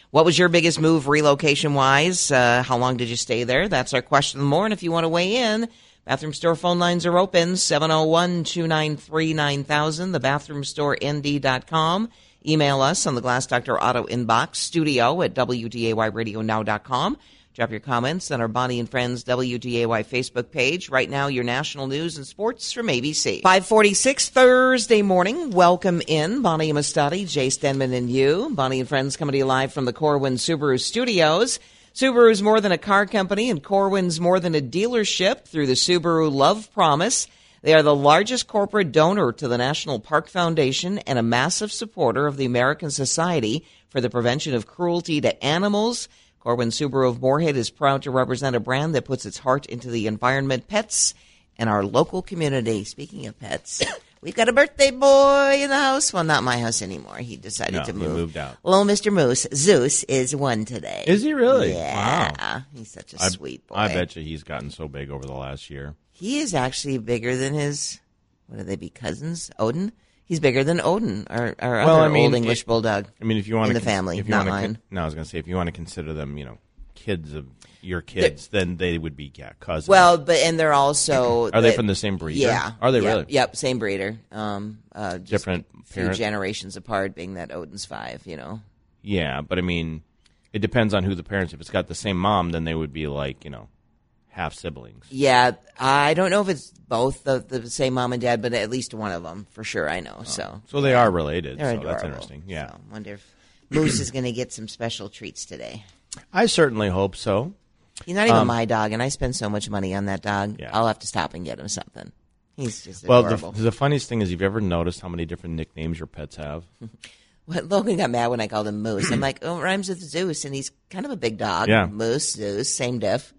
What was your biggest move relocation-wise? Uh, how long did you stay there? That's our question of the morning. If you want to weigh in, Bathroom Store phone lines are open, seven oh one, two nine three, nine thousand, the bathroom store n d dot com. Email us on the Glass Doctor Auto Inbox, studio at w d a y radio now dot com. Drop your comments on our Bonnie and Friends W D A Y Facebook page. Right now, your national news and sports from A B C. five forty-six Thursday morning. Welcome in. Bonnie Amistadi, Jay Stenman, and you. Bonnie and Friends coming to you live from the Corwin Subaru Studios. Subaru is more than a car company, and Corwin's more than a dealership through the Subaru Love Promise. They are the largest corporate donor to the National Park Foundation and a massive supporter of the American Society for the Prevention of Cruelty to Animals. Corwin Subaru of Moorhead is proud to represent a brand that puts its heart into the environment, pets, and our local community. Speaking of pets, we've got a birthday boy in the house. Well, not my house anymore. He decided No, to he move. moved out. Little Mister Moose, Zeus, is one today. Is he really? Yeah. Wow. He's such a I, sweet boy. I bet you he's gotten so big over the last year. He is actually bigger than his, what do they be, cousins? Odin? He's bigger than Odin, our, our Well, other I mean, old English it- bulldog. I mean, if you want in to the family, if you not want mine. To, no, I was going to say if you want to consider them, you know, kids of your kids, then they would be yeah, cousins. Well, but and they're also are they from the same breeder? Yeah, Are they yep, really? Yep, same breeder. Um, uh, just Different a few parent? generations apart, being that Odin's five. You know. Yeah, but I mean, it depends on who the parents. If it's got the same mom, then they would be like, you know, half siblings. Yeah, I don't know if it's both the, the same mom and dad, but at least one of them for sure. I know. So, So they are related. they're So that's adorable. interesting. Yeah, So, wonder if Moose is going to get some special treats today. I certainly hope so. He's not even Um, my dog, and I spend so much money on that dog. Yeah. I'll have to stop and get him something. He's just Well, the, adorable. the funniest thing is, you've ever noticed how many different nicknames your pets have? Well, Logan got mad when I called him Moose. I'm like, oh, it rhymes with Zeus, and he's kind of a big dog. Yeah. Moose, Zeus, same diff.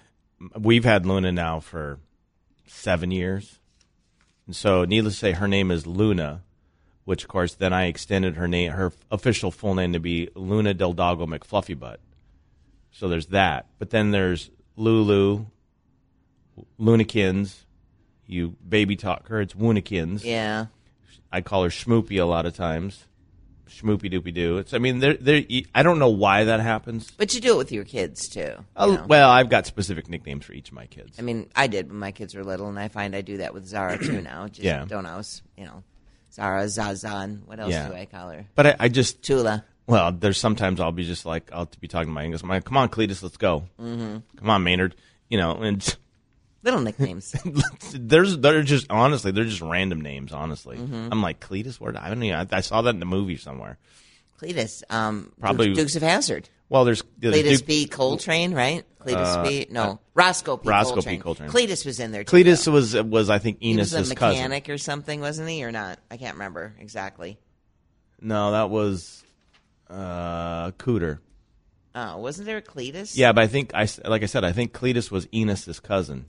We've had Luna now for seven years. And so, needless to say, her name is Luna, which, of course, then I extended her name, her official full name to be Luna Del Doggo McFluffybutt. So there's that. But then there's Lulu, Lunakins. You baby talk her, it's Woonakins. Yeah. I call her Schmoopy a lot of times. Schmoopy doopy doo. It's, I mean, they're, they're, I don't know why that happens. But you do it with your kids, too. you Oh, know? well, I've got specific nicknames for each of my kids. I mean, I did when my kids were little, and I find I do that with Zara, too, now. Just Yeah. don't know. You know, Zara, Zazan. What else Yeah. do I call her? But I, I just, Tula. well, there's sometimes I'll be just like, I'll be talking to my English. I'm like, come on, Cletus, let's go. Mm-hmm. Come on, Maynard. You know, and Little nicknames. there's, they're just, honestly, they're just random names, honestly. I'm like, Cletus, where? I don't know. I, I saw that in the movie somewhere. Cletus. Um, Probably- Dukes, Dukes of Hazzard. Well, there's, there's Cletus Duke- B. Coltrane, right? Cletus B. No, Roscoe P. Roscoe P. Coltrane. Coltrane. Cletus was in there, too. Cletus though. was, was, I think, He was Enos's a cousin. mechanic or something, wasn't he, or not? I can't remember exactly. No, that was uh, Cooter. Oh, wasn't there a Cletus? Yeah, but I think I like I said, I think Cletus was Enos's cousin,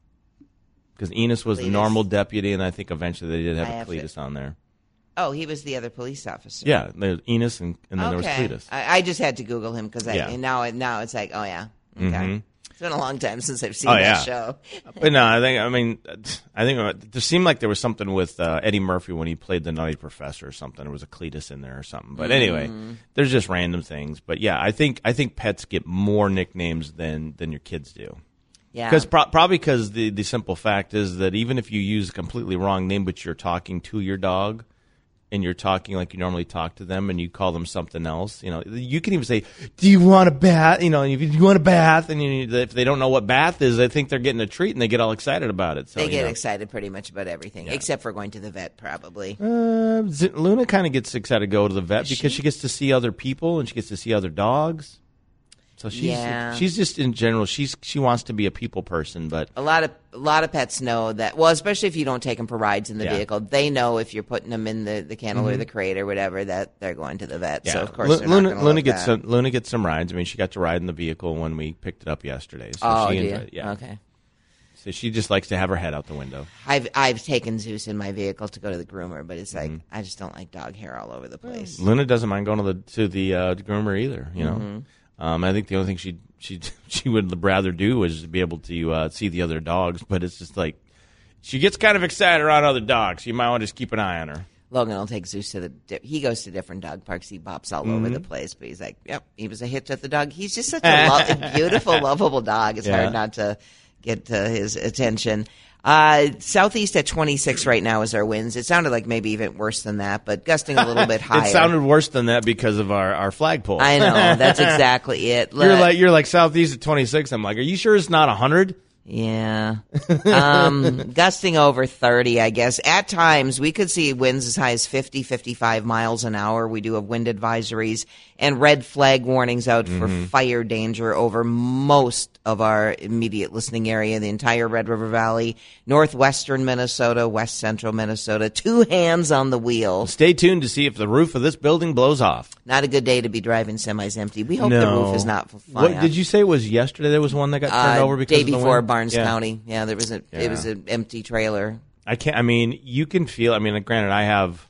because Enos was the Cletus? normal deputy, and I think eventually they did have I a have to- Cletus on there. Oh, he was the other police officer. Yeah, there's Enos, and, and then okay. there was Cletus. I, I just had to Google him because I Yeah. and now now it's like, oh yeah, okay. Mhm. It's been a long time since I've seen Oh, that yeah. show. But no, I think I mean I think there seemed like there was something with uh, Eddie Murphy when he played the Nutty Professor or something. There was a Cletus in there or something. But anyway, Mm-hmm. there's just random things. But yeah, I think I think pets get more nicknames than than your kids do. Yeah, Because pro- probably because the, the simple fact is that even if you use a completely wrong name, but you're talking to your dog, and you're talking like you normally talk to them, and you call them something else, you know, you can even say, "Do you want a bath?" You know, if you want a bath, and you, if they don't know what bath is, they think they're getting a treat, and they get all excited about it. So they you get know. excited pretty much about everything, except for going to the vet, probably. Uh, Z- Luna kind of gets excited to go to the vet Does because she? she gets to see other people and she gets to see other dogs. So she's Yeah. she's just in general she's she wants to be a people person, but A lot of a lot of pets know that. Well, especially if you don't take them for rides in the Yeah. vehicle, they know if you're putting them in the, the kennel or the crate or whatever that they're going to the vet. So of course, Lu- they're Luna not gonna Luna love gets that. some Luna gets some rides. I mean, she got to ride in the vehicle when we picked it up yesterday. So Oh, she do you? enjoyed- yeah. Okay. So she just likes to have her head out the window. I've I've taken Zeus in my vehicle to go to the groomer, but it's Mm-hmm. like I just don't like dog hair all over the place. Luna doesn't mind going to the to the uh, groomer either. You know, Mm-hmm. um, I think the only thing she she she would rather do is be able to uh, see the other dogs. But it's just like she gets kind of excited around other dogs. You might want to just keep an eye on her. Logan will take Zeus to the. Di- he goes to different dog parks. He bops all mm-hmm. over the place, but he's like, "Yep, he was a hit at the dog." He's just such a, lo- a beautiful, lovable dog. It's yeah. hard not to get uh, his attention. Uh, southeast at twenty-six right now is our winds. It sounded like maybe even worse than that, but gusting a little bit higher. It sounded worse than that because of our, our flagpole. I know. That's exactly it. You're like you're like southeast at twenty-six. I'm like, are you sure it's not one hundred? Yeah. Um, gusting over thirty, I guess. At times, we could see winds as high as fifty, fifty-five miles an hour. We do have wind advisories and red flag warnings out mm-hmm. for fire danger over most of our immediate listening area, the entire Red River Valley, northwestern Minnesota, west central Minnesota. Two hands on the wheel. Stay tuned to see if the roof of this building blows off. Not a good day to be driving semis empty. We hope no. the roof is not flying. What did you say it was yesterday? There was one that got turned uh, over because day of the before wind? Barnes yeah. County. Yeah, there was a yeah. it was an empty trailer. I can't. I mean, you can feel. I mean, granted, I have.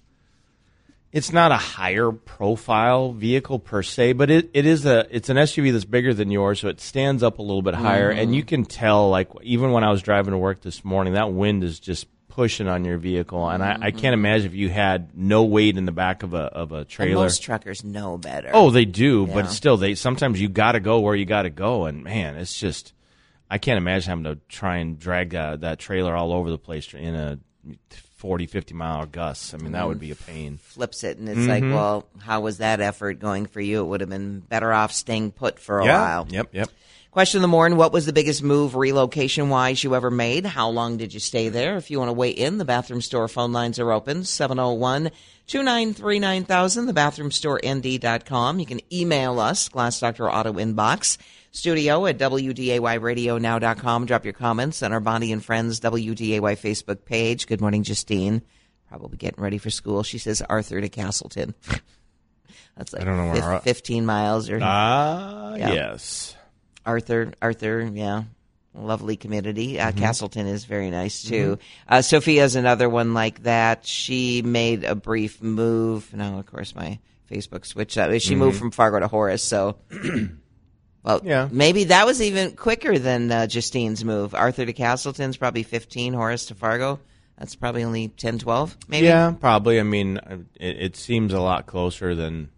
It's not a higher profile vehicle per se, but it, it is a. It's an S U V that's bigger than yours, so it stands up a little bit higher, mm-hmm. and you can tell. Like even when I was driving to work this morning, that wind is just pushing on your vehicle, and mm-hmm. I, I can't imagine if you had no weight in the back of a of a trailer. And most truckers know better. Oh, they do, yeah. but still, they sometimes you got to go where you got to go, and man, it's just. I can't imagine having to try and drag uh, that trailer all over the place in a forty, fifty mile gusts. I mean, that would be a pain. Flips it, and it's mm-hmm. like, well, how was that effort going for you? It would have been better off staying put for a yeah. while. Yep, yep. Question of the morning, what was the biggest move relocation-wise you ever made? How long did you stay there? If you want to weigh in, the Bathroom Store phone lines are open, seven oh one, two nine three, nine thousand, the bathroom store n d dot com. You can email us, Glass Doctor Auto Inbox, studio at w d a y radio now dot com. Drop your comments on our Bonnie and Friends W D A Y Facebook page. Good morning, Justine. Probably getting ready for school. She says Arthur to Castleton. That's like I don't know where f- fifteen miles. or Ah, uh, yeah. yes. Arthur, Arthur, yeah. Lovely community. Uh, mm-hmm. Castleton is very nice, too. Mm-hmm. Uh, Sophia's another one like that. She made a brief move. Now, of course, my Facebook switched up. She mm-hmm. moved from Fargo to Horace, so... Well, yeah. maybe that was even quicker than uh, Justine's move. Arthur to Castleton's probably fifteen, Horace to Fargo. That's probably only ten, twelve, maybe? Yeah, probably. I mean, it, it seems a lot closer than...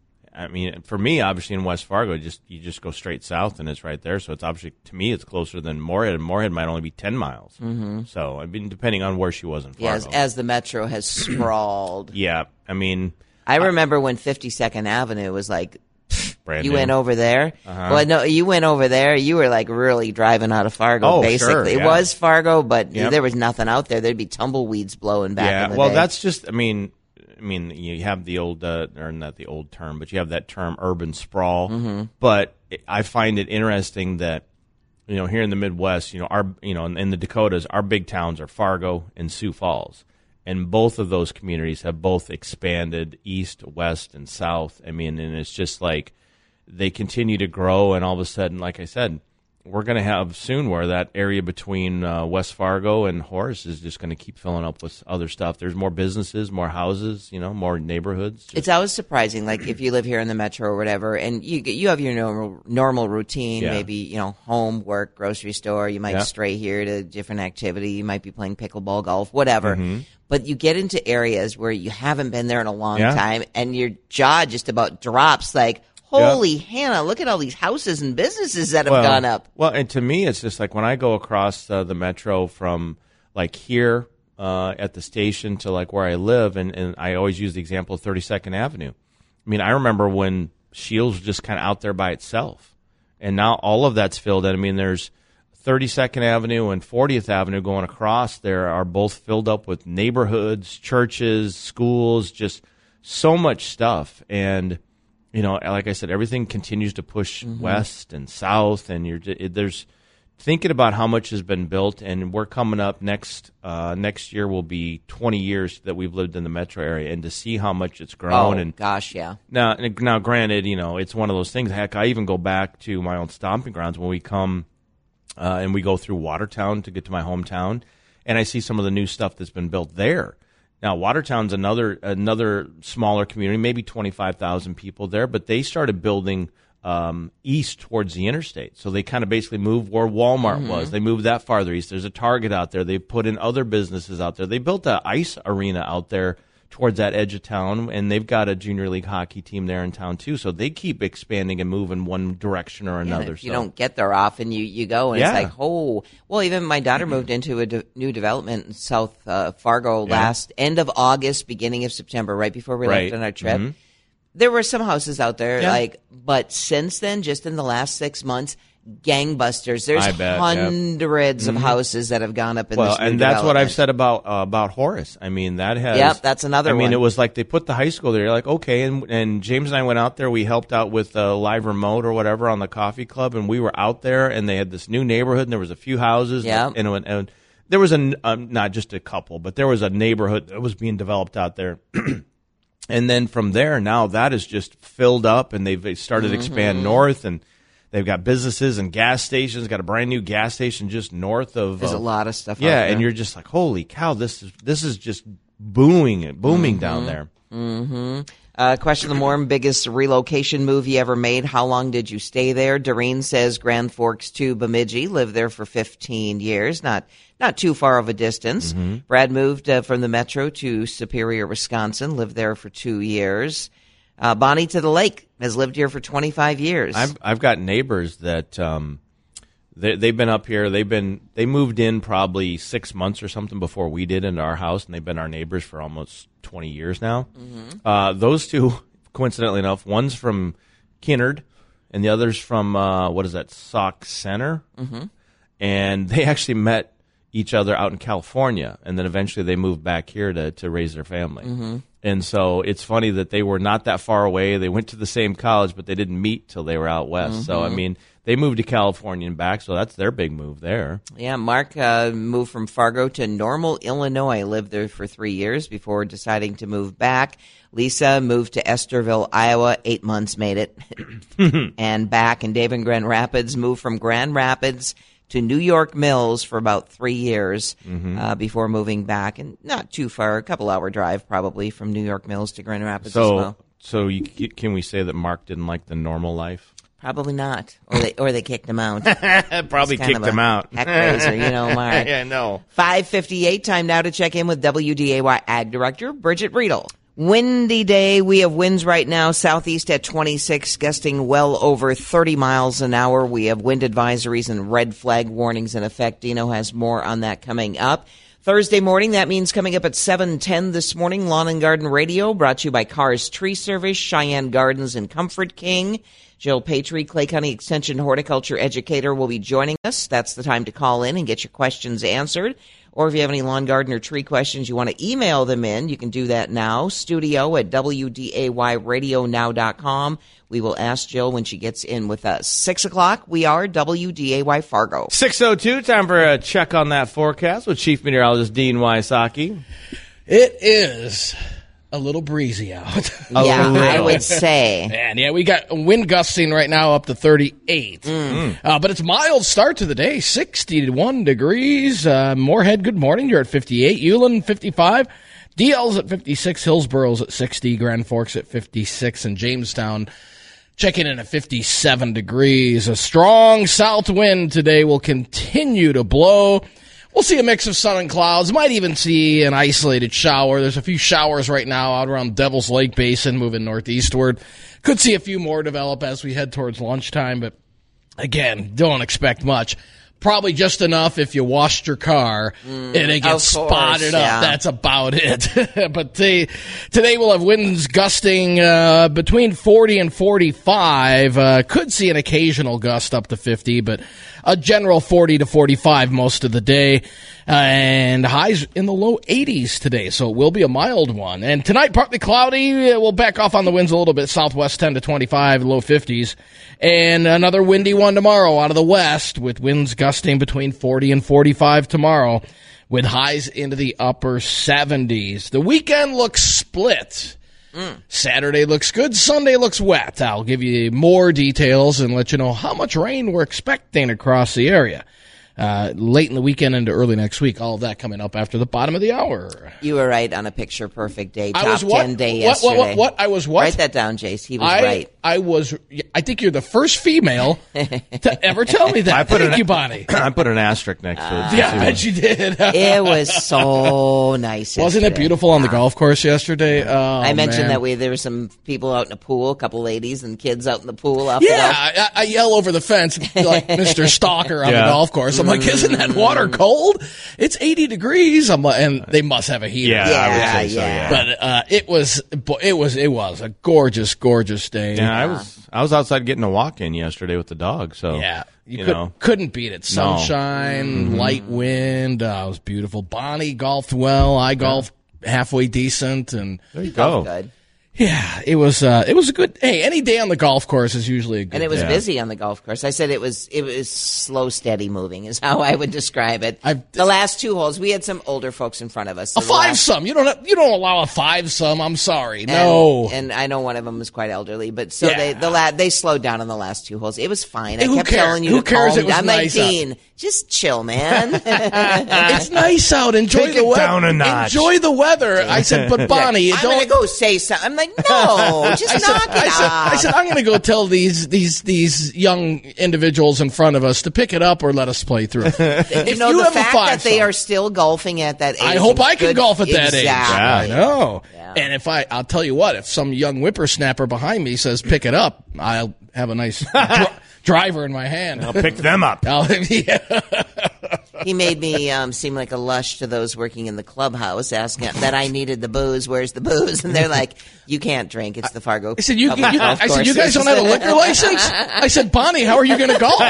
I mean, for me, obviously, in West Fargo, just you just go straight south, and it's right there. So it's obviously, to me, it's closer than Moorhead. And Moorhead might only be ten miles. Mm-hmm. So, I mean, depending on where she was in Fargo. Yeah, as, as the metro has sprawled. Yeah, I mean... I remember when fifty-second Avenue was like... Brand you new. went over there. Uh-huh. Well, no, you went over there. You were like really driving out of Fargo, oh, basically. Sure, yeah. It was Fargo, but yep. there was nothing out there. There'd be tumbleweeds blowing back yeah, in the well, day. that's just, I mean, I mean, you have the old, uh, or not the old term, but you have that term urban sprawl. Mm-hmm. But it, I find it interesting that, you know, here in the Midwest, you know, our, you know, in, in the Dakotas, our big towns are Fargo and Sioux Falls. And both of those communities have both expanded east, west, and south. I mean, and it's just like, they continue to grow, and all of a sudden, like I said, we're going to have soon where that area between uh, West Fargo and Horace is just going to keep filling up with other stuff. There's more businesses, more houses, you know, more neighborhoods. Just... It's always surprising, like if you live here in the metro or whatever, and you you have your normal normal routine, yeah. maybe, you know, home, work, grocery store. You might yeah. stray here to a different activity. You might be playing pickleball, golf, whatever. Mm-hmm. But you get into areas where you haven't been there in a long yeah. time, and your jaw just about drops like, holy yep. Hannah, look at all these houses and businesses that have well, gone up. Well, and to me, it's just like when I go across uh, the metro from like here uh, at the station to like where I live, and, and I always use the example of thirty-second Avenue. I mean, I remember when Shields was just kind of out there by itself, and now all of that's filled in. I mean, there's thirty-second Avenue and fortieth Avenue going across there are both filled up with neighborhoods, churches, schools, just so much stuff. And you know, like I said, everything continues to push mm-hmm. west and south, and you're it, there's thinking about how much has been built, and we're coming up next uh, next year will be twenty years that we've lived in the metro area, and to see how much it's grown. Oh, and gosh, yeah. Now, now, granted, you know, it's one of those things. Heck, I even go back to my own stomping grounds when we come uh, and we go through Watertown to get to my hometown, and I see some of the new stuff that's been built there. Now, Watertown's another another smaller community, maybe twenty-five thousand people there, but they started building um, east towards the interstate. So they kind of basically moved where Walmart mm-hmm. was. They moved that farther east. There's a Target out there. They put in other businesses out there. They built an ice arena out there towards that edge of town, and they've got a junior league hockey team there in town too. So they keep expanding and moving one direction or Yeah, another. if you so. don't get there often, you, you go, and Yeah. it's like, oh. Well, even my daughter moved into a de- new development in South uh, Fargo last end of August, beginning of September, right before we Right. left on our trip. Mhm. There were some houses out there, Yeah. like, but since then, just in the last six months, gangbusters. There's I bet, hundreds yep. of houses that have gone up in Well, this new and that's what I've development. said about uh, about Horace. I mean, that has. Yep, that's another I mean, one. it was like they put the high school there. You're like, okay, and and James and I went out there. We helped out with a live remote or whatever on the coffee club, and we were out there, and they had this new neighborhood, and there was a few houses. Yep. and, and, and there was a um, not just a couple, but there was a neighborhood that was being developed out there. And then from there, now that is just filled up, and they've they started to expand north, and they've got businesses and gas stations. Got a brand new gas station just north of. There's uh, a lot of stuff out Yeah, there. and you're just like, holy cow! This is this is just booming, booming Mm-hmm. down there. Uh, question of the morning, biggest relocation move you ever made? How long did you stay there? Doreen says Grand Forks to Bemidji, lived there for fifteen years, not not too far of a distance. Brad moved uh, from the metro to Superior, Wisconsin, lived there for two years. Uh, Bonnie to the Lake has lived here for twenty-five years. I've I've got neighbors that um, they they've been up here. They've been they moved in probably six months or something before we did into our house, and they've been our neighbors for almost twenty years now. Uh, those two, coincidentally enough, one's from Kinnard, and the other's from uh, what is that, Sauk Center, mm-hmm. and they actually met each other out in California, and then eventually they moved back here to to raise their family. Mm-hmm. And so it's funny that they were not that far away. They went to the same college, but they didn't meet till they were out west. Mm-hmm. So I mean, they moved to California and back, so that's their big move there. Yeah, Mark uh, moved from Fargo to Normal, Illinois, lived there for three years before deciding to move back. Lisa moved to Esterville, Iowa, eight months made it, and back. And Dave in Grand Rapids moved from Grand Rapids to New York Mills for about three years uh, before moving back, and not too far, a couple hour drive probably from New York Mills to Grand Rapids So as well. so you, can we say that Mark didn't like the normal life? Probably not, or they or they kicked him out. Probably He's kind kicked of a him out. heck raiser, you know, Mark. Yeah, no. five fifty-eight, time now to check in with W D A Y Ag Director Bridget Riedel. Windy day. We have winds right now, southeast at twenty-six, gusting well over thirty miles an hour. We have wind advisories and red flag warnings in effect. Dino has more on that coming up. Thursday morning, that means coming up at seven ten this morning, Lawn and Garden Radio, brought to you by Cars Tree Service, Cheyenne Gardens, and Comfort King. Jill Patry, Clay County Extension Horticulture Educator, will be joining us. That's the time to call in and get your questions answered. Or if you have any lawn, garden, or tree questions, you want to email them in, you can do that now. Studio at W D A Y radio now dot com. We will ask Jill when she gets in with us. Six o'clock, we are W D A Y Fargo. six oh two, time for a check on that forecast with Chief Meteorologist Dean Wysocki. It is a little breezy out. Yeah, I little. would say. And yeah, we got wind gusting right now up to thirty-eight. Uh, but it's a mild start to the day, sixty-one degrees. Uh, Moorhead, good morning. You're at fifty-eight. Ulen, fifty-five. D L's at fifty-six. Hillsboro's at sixty. Grand Forks at fifty-six. And Jamestown checking in at fifty-seven degrees. A strong south wind today will continue to blow. We'll see a mix of sun and clouds. Might even see an isolated shower. There's a few showers right now out around Devil's Lake Basin moving northeastward. Could see a few more develop as we head towards lunchtime, but again, don't expect much. Probably just enough if you washed your car and it gets of course, spotted up. yeah. That's about it. But they, today we'll have winds gusting uh, between forty and forty-five. Uh, could see an occasional gust up to fifty, but a general forty to forty-five most of the day. Uh, and highs in the low eighties today, so it will be a mild one. And tonight, partly cloudy. We'll back off on the winds a little bit. Southwest ten to twenty-five, low fifties. And another windy one tomorrow out of the west, with winds gusting between forty and forty-five tomorrow, with highs into the upper seventies. The weekend looks split. Mm. Saturday looks good. Sunday looks wet. I'll give you more details and let you know how much rain we're expecting across the area. uh, late in the weekend into early next week. All of that coming up after the bottom of the hour. You were right on a picture perfect day. Top I was what? ten day what, yesterday. What, what, what? I was what? Write that down, Jace. He was I, right. I was. I think you're the first female to ever tell me that. I put Thank an, you, Bonnie. I put an asterisk next to it. Yeah, I bet you did. It was so nice. Wasn't yesterday. it beautiful on the golf course yesterday? Oh, I mentioned man. that we there were some people out in the pool, a couple ladies and kids out in the pool. Off the Yeah, golf. I, I yell over the fence like Mister Stalker on Yeah. the golf course. I'm like, isn't that water cold? It's eighty degrees. I'm like, and they must have a heater. Yeah, I Yeah, would say so, yeah. yeah. But uh, it was, it was, it was a gorgeous, gorgeous day. Yeah, I was I was outside getting a walk in yesterday with the dog. So Yeah, you, you could, know. couldn't beat it. Sunshine, light wind. Uh, it was beautiful. Bonnie golfed well. I golfed halfway decent, and There you Oh, go. good. yeah, it was. Uh, it was a good. Hey, any day on the golf course is usually a good. And it was Yeah. busy on the golf course. I said it was it was slow, steady moving is how I would describe it. I've- the last two holes, we had some older folks in front of us. a So the five last- some. You don't. Have, you don't allow a five some. I'm sorry. and, No. and I know one of them was quite elderly, but so Yeah. they the la- they slowed down on the last two holes. It was fine. I Who kept cares? telling you Who to cares? calm It was down. I'm nice like, out. Dean, just chill, man. It's nice out. Enjoy Take the it weather. down a notch. Enjoy the weather. I said, but Bonnie, you I'm don't. gonna go say something. I'm like, no, just I said, knock it I said, off. I said, I'm going to go tell these these these young individuals in front of us to pick it up or let us play through. If you know the have a fact that five they some- are still golfing at that age. I hope is I can good- golf at that age. Exactly. I know. Yeah. And if I, I'll tell you what, if some young whippersnapper behind me says pick it up, I'll have a nice dr- driver in my hand. I'll pick them up. I'll- yeah. He made me um, seem like a lush to those working in the clubhouse, asking that I needed the booze. Where's the booze? And they're like, "You can't drink. It's the Fargo." I said, you, Public you, Golf I said, you Course." guys don't have a liquor license? I said, Bonnie, how are you going to golf?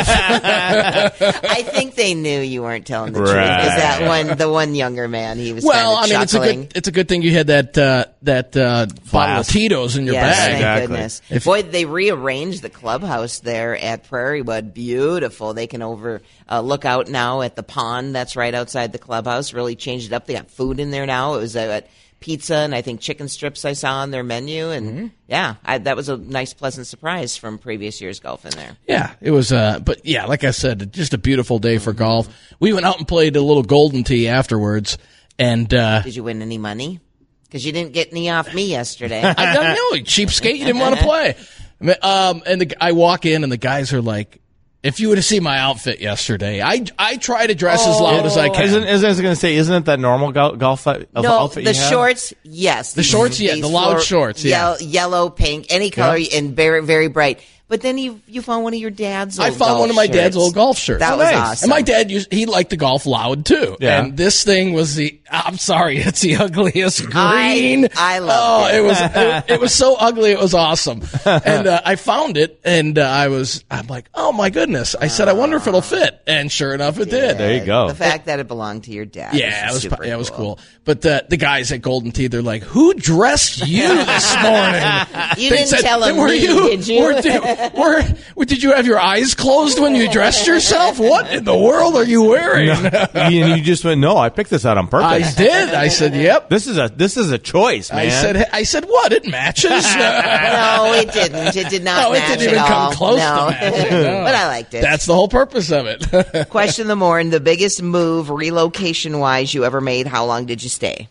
I think they knew you weren't telling the truth. Right. Because that one, the one younger man, he was Well, I kind of mean, it's a chuckling. good, it's a good thing you had that, uh, that, uh, bottle of Flask. Tito's in your Yes, bag. thank Exactly. goodness. If- Boy, they rearranged the clubhouse there at Prairie Wood. Beautiful. They can over uh, look out now at the pond that's right outside the clubhouse. Really changed it up. They got food in there now. It was uh, pizza and I think chicken strips I saw on their menu. And Mm-hmm. yeah, I, that was a nice, pleasant surprise from previous year's golf in there. Yeah, it was, uh, but yeah, like I said, just a beautiful day for golf. We went out and played a little Golden Tee afterwards, and, uh, Did you win any money? Because you didn't get any off me yesterday. I don't know, cheapskate, you didn't want to play. Um, and the, I walk in, and the guys are like, if you would have seen my outfit yesterday, I, I try to dress as loud as I can. Isn't, isn't, I was going to say, isn't it that normal go- golf out- No, outfit the you have? shorts, yes. The shorts, yeah, These the loud floor- shorts, yeah. yell- Yellow, pink, any color, Yeah. and very, very bright. But then you you found one of your dad's old I found golf one of my shirts. dad's old golf shirts. That Oh, was nice. awesome. And my dad used, he liked to golf loud too. Yeah. And this thing was the, I'm sorry, it's the ugliest I- green. I loved oh, it. it was, it, it was so ugly. It was awesome. And, uh, I found it and uh, I was, I'm like, oh my goodness. I said, I wonder if it'll fit. And sure enough, it did. There you go. The fact that it belonged to your dad. Yeah, it was was, super yeah, it was cool. But the the guys at Golden Tee, they're like, "Who dressed you this morning?" You They didn't said, tell him were me, you, did you? Were, did, were, were- did you have your eyes closed when you dressed yourself? What in the world are you wearing? and you just went, no, I picked this out on I purpose. did. I said, "Yep." This is a this is a choice, man. I said, "I said what? It matches." No, it didn't. It did not No, it match didn't even at come all. close no. to matching. No. But I liked it. That's the whole purpose of it. Question of the morning, the biggest move relocation-wise you ever made. How long did you stay?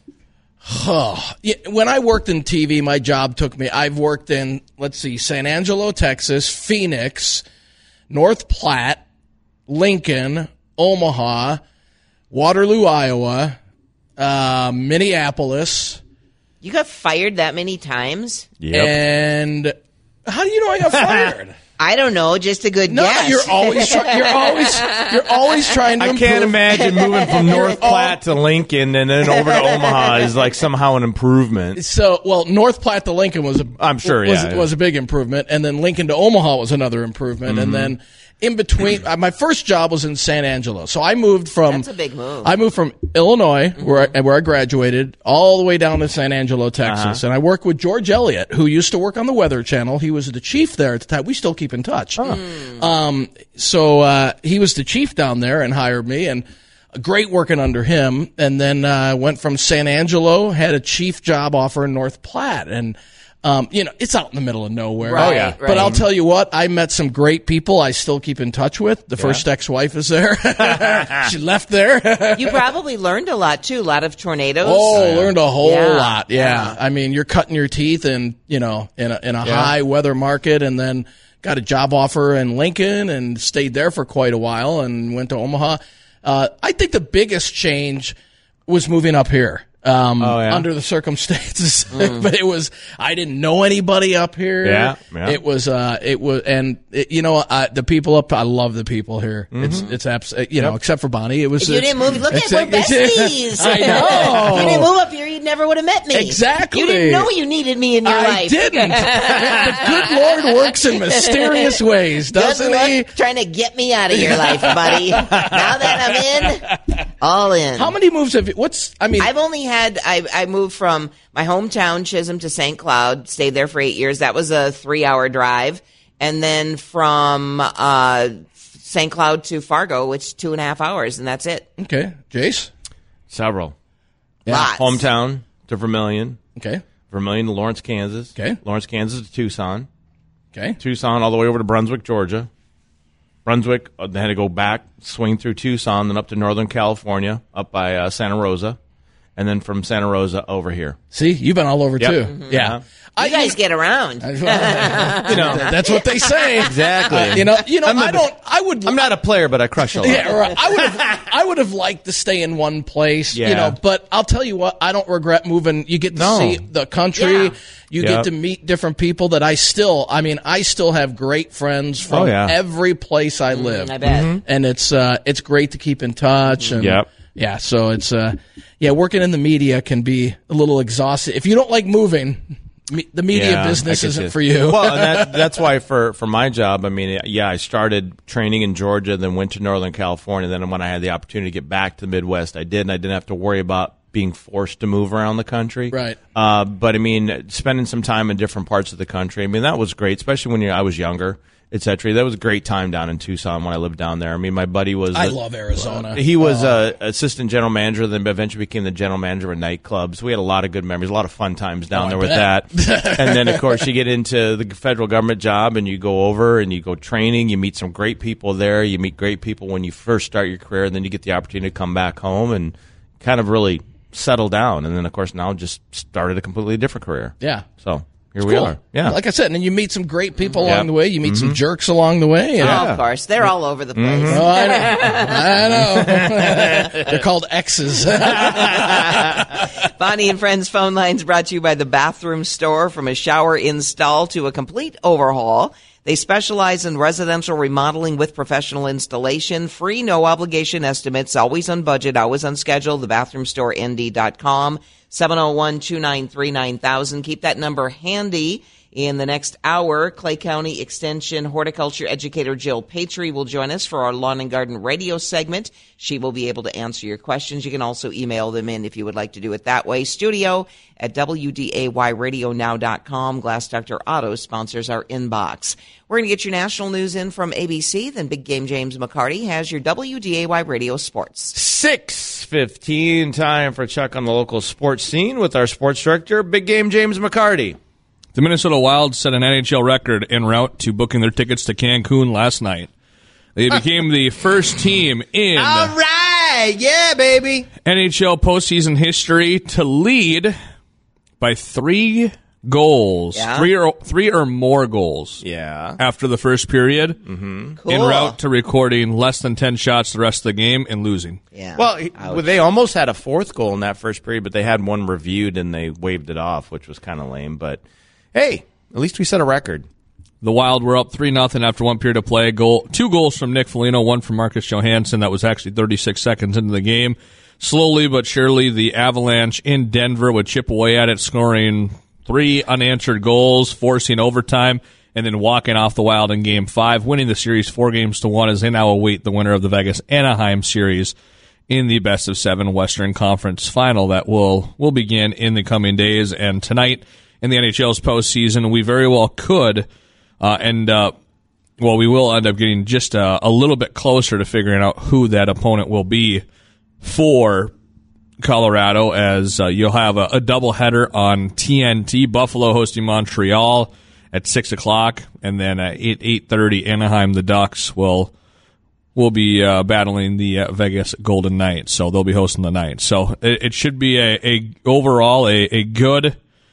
Oh, yeah, when I worked in T V, my job took me. I've worked in, let's see, San Angelo, Texas, Phoenix, North Platte, Lincoln, Omaha, Waterloo, Iowa, uh, Minneapolis, You got fired that many times? Yep. and how do you know I got fired? I don't know. Just a good No, guess. you're always try- you're always you're always trying to I improve. can't imagine moving from North Platte to Lincoln and then over to Omaha is like somehow an improvement. So, well, North Platte to Lincoln was a I'm sure, was, yeah. was a big improvement, and then Lincoln to Omaha was another improvement, Mm-hmm. and then in between, uh, my first job was in San Angelo, so I moved from That's a big move. I moved from Illinois, where I, where I graduated, all the way down to San Angelo, Texas, Uh-huh. and I worked with George Elliott, who used to work on the Weather Channel. He was the chief there at the time. We still keep in touch. Um, so uh, he was the chief down there and hired me, and great working under him. And then uh, went from San Angelo, had a chief job offer in North Platte, and Um, you know, it's out in the middle of nowhere. Right, Oh, yeah. right. But I'll tell you what, I met some great people I still keep in touch with. The first ex-wife is there. She left there. You probably learned a lot too. A lot of tornadoes. Oh, learned a whole Yeah. lot. Yeah. Yeah. I mean, you're cutting your teeth in, you know, in a, in a high weather market, and then got a job offer in Lincoln and stayed there for quite a while and went to Omaha. Uh, I think the biggest change was moving up here. Um, Oh, yeah? under the circumstances, but it was, I didn't know anybody up here. Yeah, yeah. It was, uh, it was, and it, you know, uh, the people up, I love the people here. It's, it's abs- you know, except for Bonnie. It was, If you it's- didn't move, look at it's- we're it's- besties. I know. If you didn't move up here, you never would have met me. Exactly. You didn't know you needed me in your I life. didn't. The good Lord works in mysterious ways, doesn't Good he? luck trying to get me out of your life, buddy. Now that I'm in, all in. How many moves have you? What's? I mean, I've only had I, I moved from my hometown Chisholm to Saint Cloud, stayed there for eight years. That was a three-hour drive, and then from uh, Saint Cloud to Fargo, which is two and a half hours, and that's it. okay, Jace. Several. Lots. Hometown to Vermilion. Okay, Vermilion to Lawrence, Kansas. Okay. Lawrence, Kansas to Tucson. okay, Tucson all the way over to Brunswick, Georgia. Brunswick, uh, they had to go back, swing through Tucson, then up to Northern California, up by uh, Santa Rosa, and then from Santa Rosa over here. See, you've been all over Yep. too. Mhm. Yeah, Uh-huh. You guys get around. you know, that's what they say. Exactly. Uh, you know, you know, I'm I a- don't. I would. I'm not a player, but I crush a lot. Yeah, right. I would have. I would have liked to stay in one place, you Yeah. know. But I'll tell you what, I don't regret moving. You get to No. see the country. Yeah. You Yep. get to meet different people that I still. I mean, I still have great friends from Oh, yeah. every place I live. I bet. Mm-hmm. And it's uh, it's great to keep in touch. And Yep. yeah, so it's uh, yeah, working in the media can be a little exhausting if you don't like moving. Me, the media Yeah, business I can isn't see. for you. Well, and that, that's why for, for my job, I mean, yeah, I started training in Georgia, then went to Northern California. Then when I had the opportunity to get back to the Midwest, I did, and I didn't have to worry about being forced to move around the country. Right. Uh, but I mean, spending some time in different parts of the country, I mean, that was great, especially when you I was younger, et cetera. That was a great time down in Tucson when I lived down there. I mean, my buddy was. I a- love Arizona. He was uh, assistant general manager, then eventually became the general manager of nightclubs. We had a lot of good memories, a lot of fun times down Oh, I there with bet. that. And then, of course, you get into the federal government job, and you go over and you go training. You meet some great people there. You meet great people when you first start your career, and then you get the opportunity to come back home and kind of really settle down. And then, of course, now just started a completely different career. Yeah. So here It's we cool. are. Yeah. Like I said, and then you meet some great people Yeah. along the way. You meet some jerks along the way. And, Oh, of course. They're all over the place. Oh, I know. I know. They're called X's. Bonnie and Friends phone lines brought to you by the Bathroom Store. From a shower install to a complete overhaul, they specialize in residential remodeling with professional installation. Free, no obligation estimates, always on budget, always on schedule. the bathroom store n d dot com, seven oh one, two nine three, nine thousand. Keep that number handy. In the next hour, Clay County Extension horticulture educator Jill Patry will join us for our Lawn and Garden radio segment. She will be able to answer your questions. You can also email them in if you would like to do it that way. Studio at w d a y radio now dot com. Glass Doctor Auto sponsors our inbox. We're going to get your national news in from A B C. Then Big Game James McCarty has your W D A Y radio sports. six fifteen, time for Chuck on the local sports scene with our sports director, Big Game James McCarty. The Minnesota Wild set an N H L record en route to booking their tickets to Cancun last night. They became the first team in All right, yeah, baby. N H L postseason history to lead by three goals, Yeah. three or three or more goals. Yeah. After the first period, Cool. en route to recording less than ten shots the rest of the game and losing. Yeah. Well, he- well, they almost had a fourth goal in that first period, but they had one reviewed and they waved it off, which was kind of lame. But hey, at least we set a record. The Wild were up three nothing after one period of play. Goal, two goals from Nick Foligno, one from Marcus Johansson. That was actually thirty-six seconds into the game. Slowly but surely, the Avalanche in Denver would chip away at it, scoring three unanswered goals, forcing overtime, and then walking off the Wild in Game Five, winning the series four games to one as they now await the winner of the Vegas Anaheim series in the best of seven Western Conference final that will will begin in the coming days. And tonight in the N H L's postseason, we very well could uh, end up, well, we will end up getting just a, a little bit closer to figuring out who that opponent will be for Colorado, as uh, you'll have a, a doubleheader on T N T. Buffalo hosting Montreal at six o'clock, and then at eight eight thirty, Anaheim, the Ducks will will be uh, battling the uh, Vegas Golden Knights. So they'll be hosting the Knights. So it, it should be a, a overall a, a good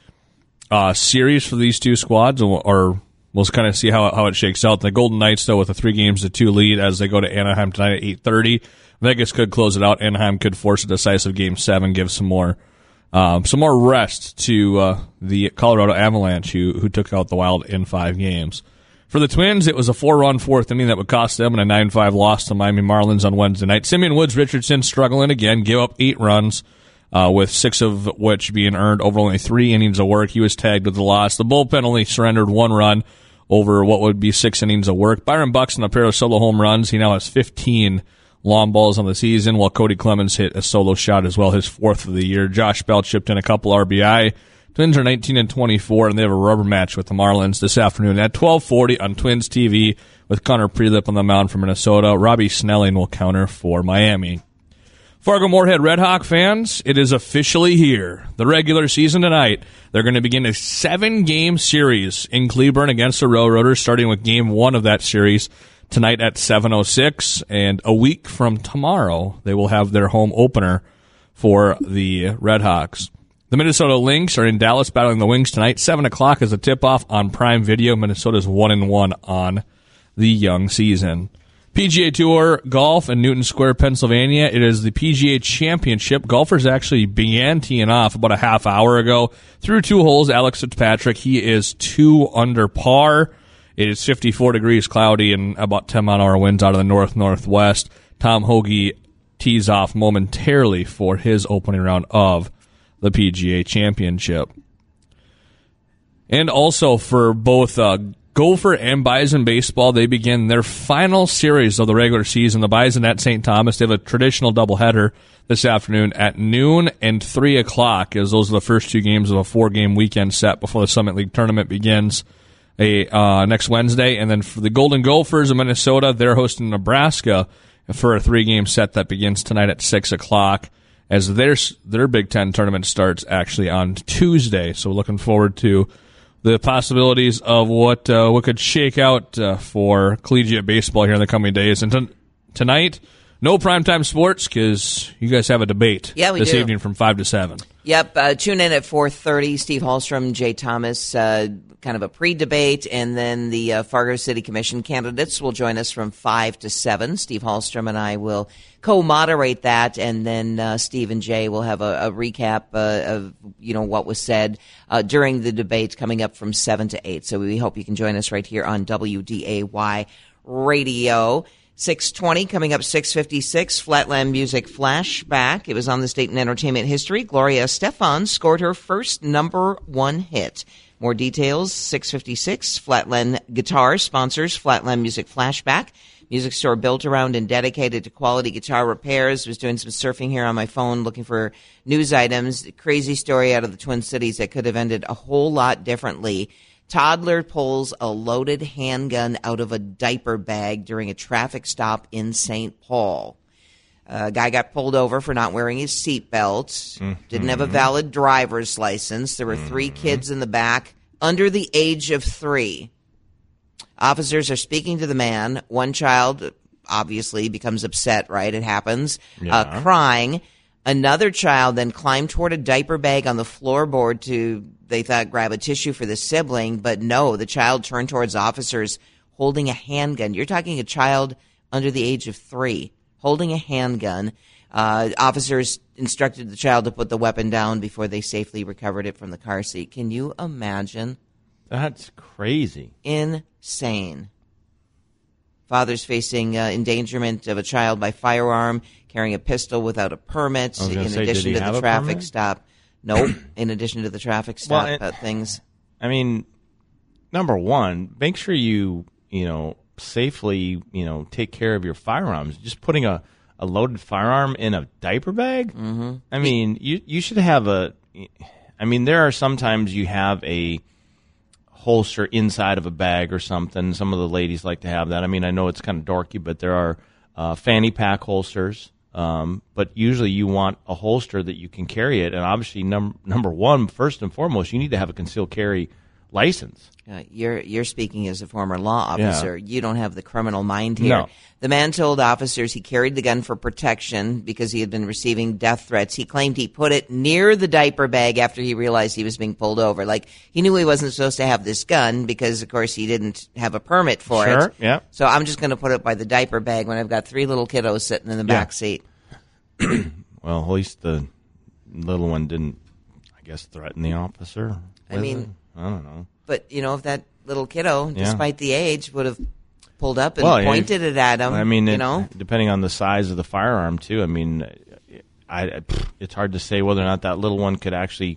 uh, series for these two squads, or, or we'll kind of see how how it shakes out. The Golden Knights, though, with a three games to two lead as they go to Anaheim tonight at eight thirty. Vegas could close it out. Anaheim could force a decisive game seven, give some more um, some more rest to uh, the Colorado Avalanche, who who took out the Wild in five games. For the Twins, it was a four-run fourth inning that would cost them in a nine five loss to Miami Marlins on Wednesday night. Simeon Woods Richardson struggling again, gave up eight runs, uh, with six of which being earned over only three innings of work. He was tagged with the loss. The bullpen only surrendered one run over what would be six innings of work. Byron Buxton, a pair of solo home runs. He now has fifteen long balls on the season, while Cody Clemens hit a solo shot as well, his fourth of the year. Josh Bell chipped in a couple R B I. Twins are nineteen and twenty-four, and they have a rubber match with the Marlins this afternoon at twelve forty on Twins T V with Connor Prelip on the mound for Minnesota. Robbie Snelling will counter for Miami. Fargo-Moorhead Redhawk fans, it is officially here. The regular season tonight. They're going to begin a seven-game series in Cleburne against the Railroaders, starting with game one of that series tonight at seven oh six, and a week from tomorrow, they will have their home opener for the Redhawks. The Minnesota Lynx are in Dallas battling the Wings tonight. seven o'clock is a tip-off on Prime Video. Minnesota's one and one on the young season. P G A Tour Golf in Newton Square, Pennsylvania. It is the P G A Championship. Golfers actually began teeing off about a half hour ago. Through two holes, Alex Fitzpatrick, he is two under par. It is fifty-four degrees, cloudy, and about ten mile an hour winds out of the north-northwest. Tom Hoagie tees off momentarily for his opening round of the P G A Championship. And also for both uh, Gopher and Bison baseball, they begin their final series of the regular season. The Bison at Saint Thomas, they have a traditional doubleheader this afternoon at noon and three o'clock, as those are the first two games of a four-game weekend set before the Summit League tournament begins a uh, next Wednesday. And then for the Golden Gophers of Minnesota, they're hosting Nebraska for a three-game set that begins tonight at six o'clock, as their their Big Ten tournament starts actually on Tuesday. So looking forward to the possibilities of what uh, what could shake out uh, for collegiate baseball here in the coming days. And t- tonight, no primetime sports because you guys have a debate yeah, we this do. evening from five to seven. Yep. Uh, tune in at four thirty. Steve Hallstrom, Jay Thomas, uh, kind of a pre-debate, and then the uh, Fargo City Commission candidates will join us from five to seven. Steve Hallstrom and I will co-moderate that, and then uh, Steve and Jay will have a, a recap uh, of you know what was said uh, during the debate coming up from seven to eight. So we hope you can join us right here on W D A Y Radio. six twenty, coming up six fifty-six, Flatland Music Flashback. It was on this date in entertainment history. Gloria Estefan scored her first number one hit. More details, six fifty-six, Flatland Guitar sponsors Flatland Music Flashback. Music store built around and dedicated to quality guitar repairs. Was doing some surfing here on my phone looking for news items. Crazy story out of the Twin Cities that could have ended a whole lot differently. Toddler pulls a loaded handgun out of a diaper bag during a traffic stop in Saint Paul. A guy got pulled over for not wearing his seatbelt, mm-hmm. didn't have a valid driver's license. There were three mm-hmm. kids in the back under the age of three. Officers are speaking to the man. One child obviously becomes upset, right? It happens, yeah. uh, crying. Another child then climbed toward a diaper bag on the floorboard to, they thought, grab a tissue for the sibling. But no, the child turned towards officers holding a handgun. You're talking a child under the age of three holding a handgun. Uh, officers instructed the child to put the weapon down before they safely recovered it from the car seat. Can you imagine? That's crazy. Insane. Father's facing uh, endangerment of a child by firearm, carrying a pistol without a permit, in say, addition to the traffic stop. Nope. In addition to the traffic stop well, it, uh, things. I mean, number one, make sure you, you know, safely, you know, take care of your firearms. Just putting a, a loaded firearm in a diaper bag? Mm-hmm. I mean, you you should have a, I mean, there are sometimes you have a holster inside of a bag or something. Some of the ladies like to have that. I mean, I know it's kind of dorky, but there are uh, fanny pack holsters Um, but usually you want a holster that you can carry it. And obviously, num- number one, first and foremost, you need to have a concealed carry license. Uh, you're you're speaking as a former law officer. Yeah. You don't have the criminal mind here. No. The man told officers he carried the gun for protection because he had been receiving death threats. He claimed he put it near the diaper bag after he realized he was being pulled over. Like, he knew he wasn't supposed to have this gun because, of course, he didn't have a permit for Sure, it. yeah. So I'm just going to put it by the diaper bag when I've got three little kiddos sitting in the Yeah. back seat. Well, at least the little one didn't, I guess, threaten the officer. I with mean- it. I don't know. But, you know, if that little kiddo, Yeah. despite the age, would have pulled up and Well, yeah, pointed it at him, I mean, you it- know? depending on the size of the firearm, too. I mean, I, I, it's hard to say whether or not that little one could actually,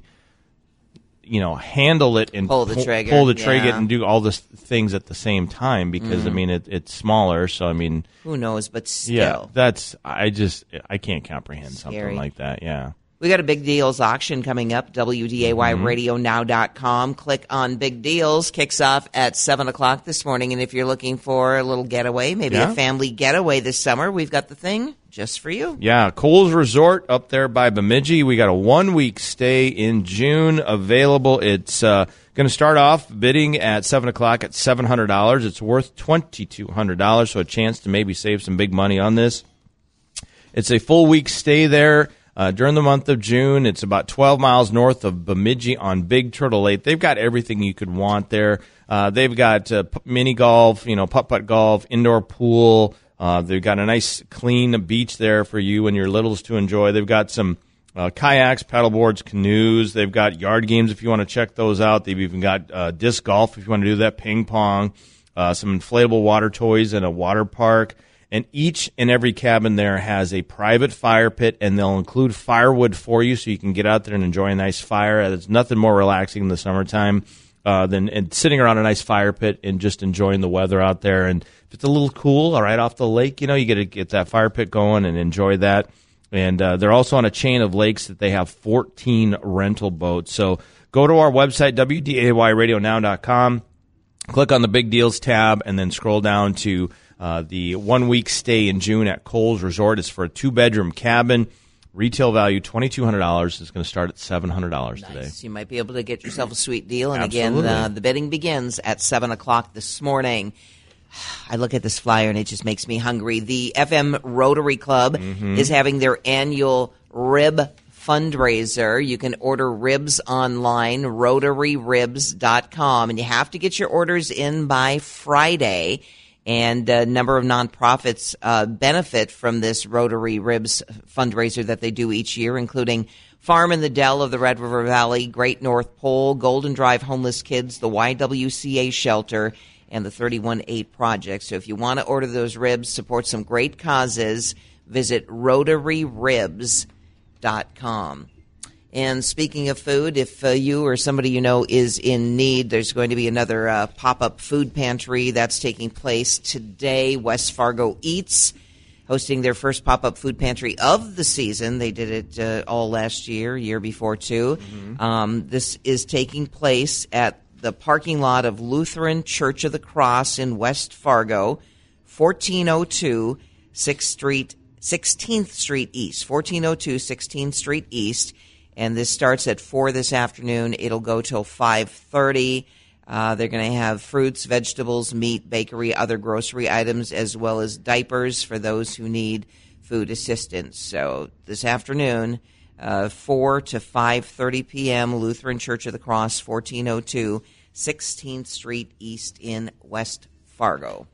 you know, handle it and Pull the pu- trigger, pull the trigger, yeah. and do all this things at the same time. Because I mean, it, it's smaller, so I mean, Who knows, but still. yeah, that's I just I can't comprehend Scary. something like that. Yeah. We got a big deals auction coming up, W D A Y radio now dot com. Click on Big Deals. Kicks off at seven o'clock this morning. And if you're looking for a little getaway, maybe Yeah. a family getaway this summer, we've got the thing just for you. Yeah, Coles Resort up there by Bemidji. We got a one-week stay in June available. It's uh, going to start off bidding at seven o'clock at seven hundred dollars. It's worth twenty-two hundred dollars, so a chance to maybe save some big money on this. It's a full week stay there uh, during the month of June. It's about twelve miles north of Bemidji on Big Turtle Lake. They've got everything you could want there. Uh, they've got uh, p- mini golf, you know, putt-putt golf, indoor pool. Uh, they've got a nice, clean beach there for you and your littles to enjoy. They've got some uh, kayaks, paddleboards, canoes. They've got yard games if you want to check those out. They've even got uh, disc golf if you want to do that, ping pong, uh, some inflatable water toys, and a water park. And each and every cabin there has a private fire pit, and they'll include firewood for you so you can get out there and enjoy a nice fire. There's nothing more relaxing in the summertime uh, than and sitting around a nice fire pit and just enjoying the weather out there. And if it's a little cool, all right, off the lake, you know, you get to get that fire pit going and enjoy that. And uh, they're also on a chain of lakes that they have fourteen rental boats. So go to our website, W D A Y radio now dot com, click on the Big Deals tab, and then scroll down to uh, the one-week stay in June at Coles Resort. It's for a two-bedroom cabin. Retail value twenty-two hundred dollars. Is going to start at seven hundred dollars today. Nice. You might be able to get yourself a sweet deal. And Absolutely. again, uh, the bidding begins at seven o'clock this morning. I look at this flyer and it just makes me hungry. The F M Rotary Club Mm-hmm. is having their annual rib fundraiser. You can order ribs online, rotary ribs dot com, and you have to get your orders in by Friday. And a number of nonprofits uh, benefit from this Rotary Ribs fundraiser that they do each year, including Farm in the Dell of the Red River Valley, Great North Pole, Golden Drive Homeless Kids, the Y W C A Shelter, and the thirty-one eight Project. So if you want to order those ribs, support some great causes, visit rotary ribs dot com. And speaking of food, if uh, you or somebody you know is in need, there's going to be another uh, pop-up food pantry that's taking place today. West Fargo Eats hosting their first pop-up food pantry of the season. They did it uh, all last year, year before too. Mm-hmm. Um, this is taking place at the parking lot of Lutheran Church of the Cross in West Fargo, fourteen oh two sixth Street, sixteenth Street East, fourteen oh two sixteenth Street East. And this starts at four this afternoon. It'll go till five thirty. Uh, they're going to have fruits, vegetables, meat, bakery, other grocery items, as well as diapers for those who need food assistance. So this afternoon, uh, four to five thirty p.m., Lutheran Church of the Cross, fourteen oh two sixteenth Street East in West Fargo.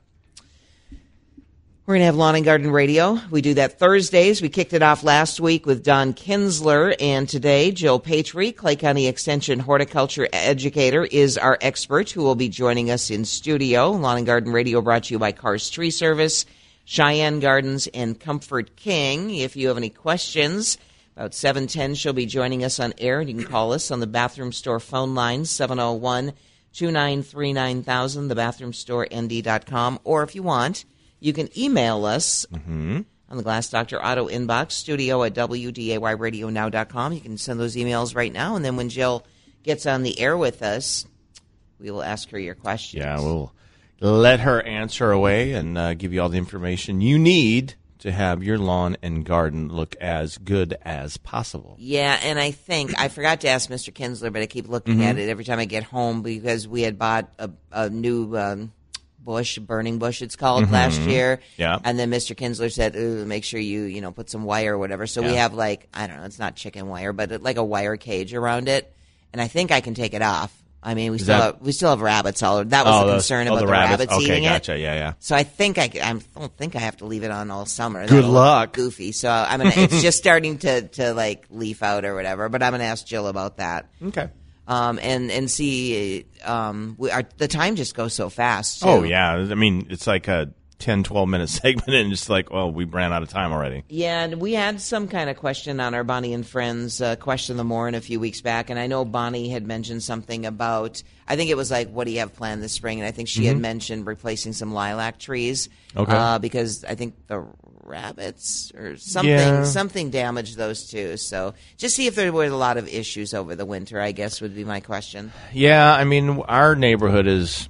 We're going to have Lawn and Garden Radio. We do that Thursdays. We kicked it off last week with Don Kinsler, and today Jill Patry, Clay County Extension horticulture educator, is our expert who will be joining us in studio. Lawn and Garden Radio brought to you by Cars Tree Service, Cheyenne Gardens, and Comfort King. If you have any questions, about seven ten she'll be joining us on air, and you can call us on the Bathroom Store phone line, seven oh one, two nine three, nine thousand, the bathroom store n d dot com, or if you want, you can email us mm-hmm. on the Glass Doctor Auto inbox, studio at W D A Y radio now dot com. You can send those emails right now, and then when Jill gets on the air with us, we will ask her your questions. Yeah, we'll let her answer away and uh, give you all the information you need to have your lawn and garden look as good as possible. Yeah, and I think, I forgot to ask Mister Kinsler, but I keep looking Mm-hmm. at it every time I get home because we had bought a, a new um, bush, burning bush it's called, last year. Yeah. And then Mister Kinsler said, ooh, make sure you, you know, put some wire or whatever. So we Yeah. have like, I don't know, it's not chicken wire, but like a wire cage around it. And I think I can take it off. I mean, we still that- have, we still have rabbits all over. That was Oh, the the- concern oh, about the the rabbits. rabbits, Okay, eating gotcha. it. Yeah, yeah. So I think I, I don't think I have to leave it on all summer. Good That'll look luck. Goofy. So I'm gonna. It's just starting to, to like leaf out or whatever. But I'm gonna ask Jill about that. Okay. Um, and and see. Um, we, our, the time just goes so fast. Too. Oh, yeah. I mean, it's like a ten, twelve minute segment, and just like, well, we ran out of time already. Yeah, and we had some kind of question on our Bonnie and Friends uh, question of the morning a few weeks back, and I know Bonnie had mentioned something about, I think it was like, what do you have planned this spring? And I think she had mentioned replacing some lilac trees. Okay. Uh, because I think the rabbits or something Yeah. something damaged those too. So just see if there were a lot of issues over the winter, I guess would be my question. Yeah, I mean, our neighborhood is.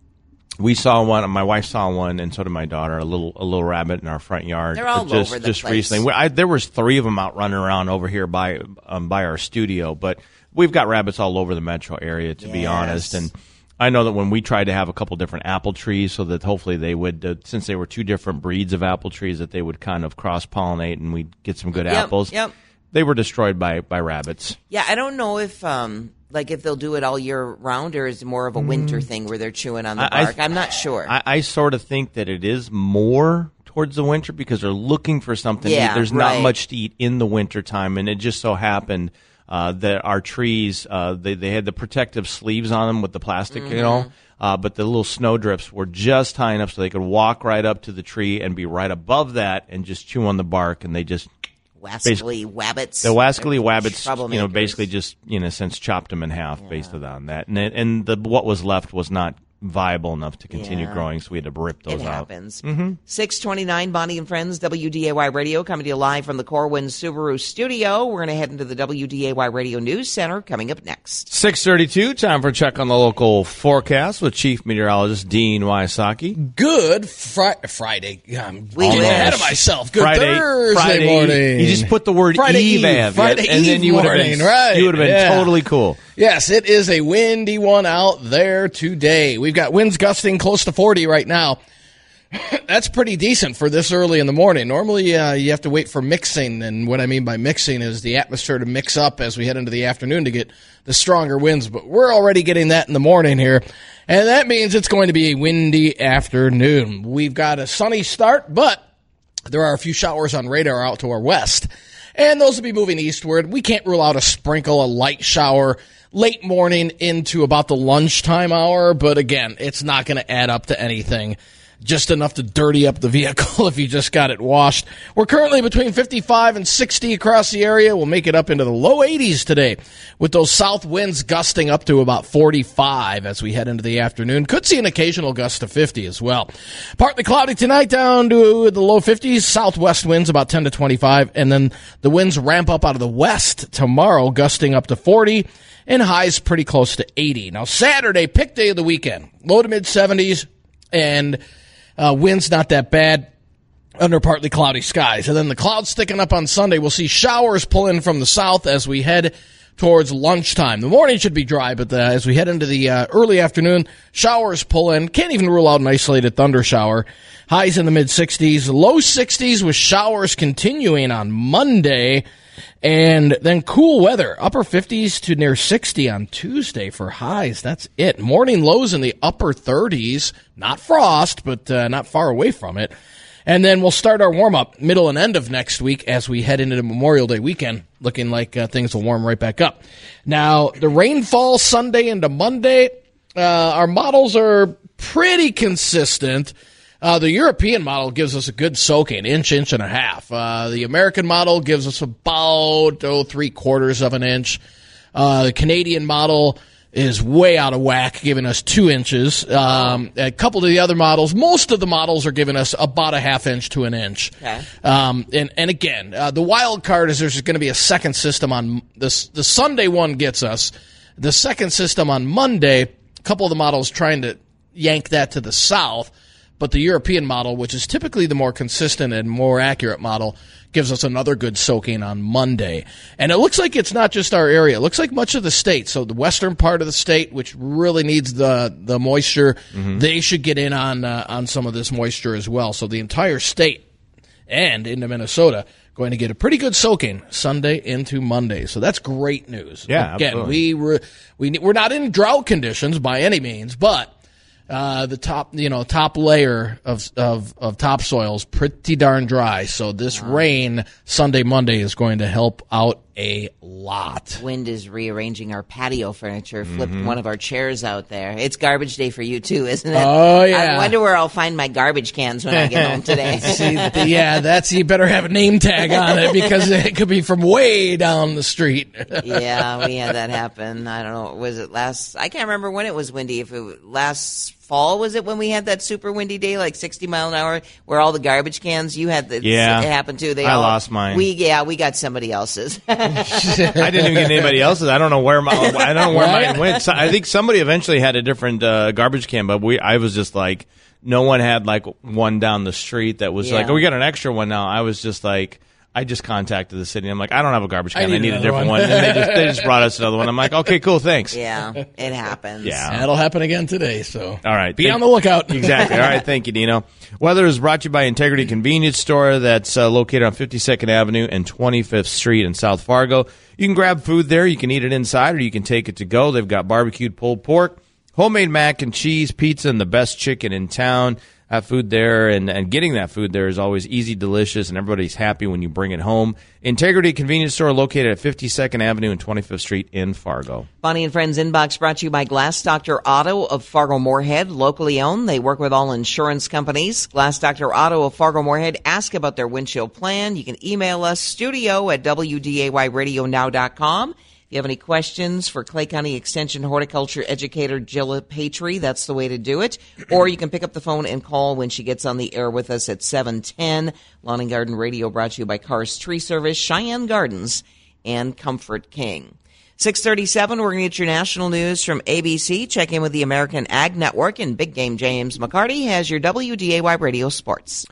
We saw one. My wife saw one, and so did my daughter. A little, a little rabbit in our front yard. They're all just, over the just place. recently. We- I, there was three of them out running around over here by um, by our studio. But we've got rabbits all over the metro area, to be Yes. honest. And I know that when we tried to have a couple different apple trees, so that hopefully they would, uh, since they were two different breeds of apple trees, that they would kind of cross pollinate and we'd get some good Yep, apples. yep. They were destroyed by by rabbits. Yeah, I don't know if um like if they'll do it all year round or is it more of a winter thing where they're chewing on the Mm. I- I- bark. I'm not sure. I, I sort of think that it is more towards the winter because they're looking for something to Yeah, eat. There's right. not much to eat in the wintertime, and it just so happened uh, that our trees, uh, they, they had the protective sleeves on them with the plastic, you know, Mm-hmm. uh, but the little snow drifts were just high enough so they could walk right up to the tree and be right above that and just chew on the bark, and they just... Wascally wabbits. The wascally wabbits, Troublemakers. you know, basically just, in a sense, chopped them in half based on that. And, it, and the what was left was not viable enough to continue Yeah. growing, so we had to rip those It out. happens. six twenty-nine, Bonnie and Friends, W D A Y Radio, coming to you live from the Corwin Subaru studio. We're going to head into the W D A Y Radio News Center coming up next. six thirty-two, time for a check on the local forecast with Chief Meteorologist Dean Wysocki. Good fri- Friday. I'm We getting wish. ahead of myself. Good Friday, Thursday Friday, morning. You just put the word Friday Eve, Eve, Av, Friday and then Eve you would have morning, been, right, you would have been yeah. totally cool. Yes, it is a windy one out there today. We've got winds gusting close to forty right now. That's pretty decent for this early in the morning. Normally, uh, you have to wait for mixing, and what I mean by mixing is the atmosphere to mix up as we head into the afternoon to get the stronger winds, but we're already getting that in the morning here, and that means it's going to be a windy afternoon. We've got a sunny start, but there are a few showers on radar out to our west, and those will be moving eastward. We can't rule out a sprinkle, a light shower late morning into about the lunchtime hour, but again, it's not going to add up to anything. Just enough to dirty up the vehicle if you just got it washed. We're currently between fifty-five and sixty across the area. We'll make it up into the low eighties today with those south winds gusting up to about forty-five as we head into the afternoon. Could see an occasional gust to fifty as well. Partly cloudy tonight down to the low fifties. Southwest winds about ten to twenty-five. And then the winds ramp up out of the west tomorrow, gusting up to forty. And highs pretty close to eighty. Now Saturday, pick day of the weekend. Low to mid seventies and Uh, winds not that bad under partly cloudy skies. And then the clouds sticking up on Sunday. We'll see showers pull in from the south as we head towards lunchtime. The morning should be dry, but the, as we head into the uh, early afternoon, showers pull in. Can't even rule out an isolated thunder shower. Highs in the mid sixties, low sixties with showers continuing on Monday. And then cool weather, upper fifties to near sixty on Tuesday for highs. That's it. Morning lows in the upper thirties. Not frost, but uh, not far away from it. And then we'll start our warm-up middle and end of next week as we head into the Memorial Day weekend, looking like uh, things will warm right back up. Now, the rainfall Sunday into Monday, uh, our models are pretty consistent. Uh, the European model gives us a good soaking, inch, inch and a half. Uh, the American model gives us about, oh, three quarters of an inch. Uh, the Canadian model is way out of whack, giving us two inches. Um, a couple of the other models, most of the models are giving us about a half inch to an inch. Okay. Um, and, and again, uh, the wild card is there's going to be a second system on this. The Sunday one gets us. The second system on Monday, a couple of the models trying to yank that to the south. but the European model, which is typically the more consistent and more accurate model, gives us another good soaking on Monday. And it looks like it's not just our area. It looks like much of the state. So the western part of the state, which really needs the, the moisture, mm-hmm. they should get in on uh, on some of this moisture as well. So the entire state and into Minnesota going to get a pretty good soaking Sunday into Monday. So that's great news. Yeah, Again, absolutely. we were, we, we're not in drought conditions by any means, but Uh, the top, you know, top layer of of of topsoil is pretty darn dry. So this wow. rain Sunday, Monday is going to help out a lot. Wind is rearranging our patio furniture. Flipped Mm-hmm. one of our chairs out there. It's garbage day for you too, isn't it? Oh yeah. I wonder where I'll find my garbage cans when I get home today. See, yeah, that's you better have a name tag on it because it could be from way down the street. Yeah, we had that happen. I don't know. Was it last? I can't remember when it was windy. If it was last fall, was it when we had that super windy day, like sixty mile an hour, where all the garbage cans? You had the yeah. it happened too. They I all, lost mine. We yeah, we got somebody else's. I didn't even get anybody else's. I don't know where my I don't know where mine went. So I think somebody eventually had a different uh, garbage can, but we I was just like, no one had like one down the street that was Yeah. like, oh, we got an extra one now. I was just like, I just contacted the city. I'm like, I don't have a garbage can. I I need need, a another different one. one. And they just they just brought us another one. I'm like, okay, cool, thanks. Yeah, it happens. Yeah. That'll happen again today. So All right. be Thank- on the lookout. Exactly. All right. Thank you, Dino. Weather is brought to you by Integrity Convenience Store that's uh, located on fifty-second Avenue and twenty-fifth Street in South Fargo. You can grab food there. You can eat it inside or you can take it to go. They've got barbecued pulled pork, homemade mac and cheese, pizza, and the best chicken in town. Have food there, and, and getting that food there is always easy, delicious, and everybody's happy when you bring it home. Integrity Convenience Store located at fifty-second Avenue and twenty-fifth Street in Fargo. Bonnie and Friends Inbox brought to you by Glass Doctor Auto of Fargo Moorhead, locally owned. They work with all insurance companies. Glass Doctor Auto of Fargo Moorhead. Ask about their windshield plan. You can email us, studio at w d a y radio now dot com. If you have any questions for Clay County Extension horticulture educator Jill Patry, that's the way to do it. Or you can pick up the phone and call when she gets on the air with us at seven ten. Lawn and Garden Radio brought to you by Carr's Tree Service, Cheyenne Gardens, and Comfort King. six thirty-seven, we're going to get your national news from A B C. Check in with the American Ag Network, and Big Game James McCarty has your W D A Y Radio Sports.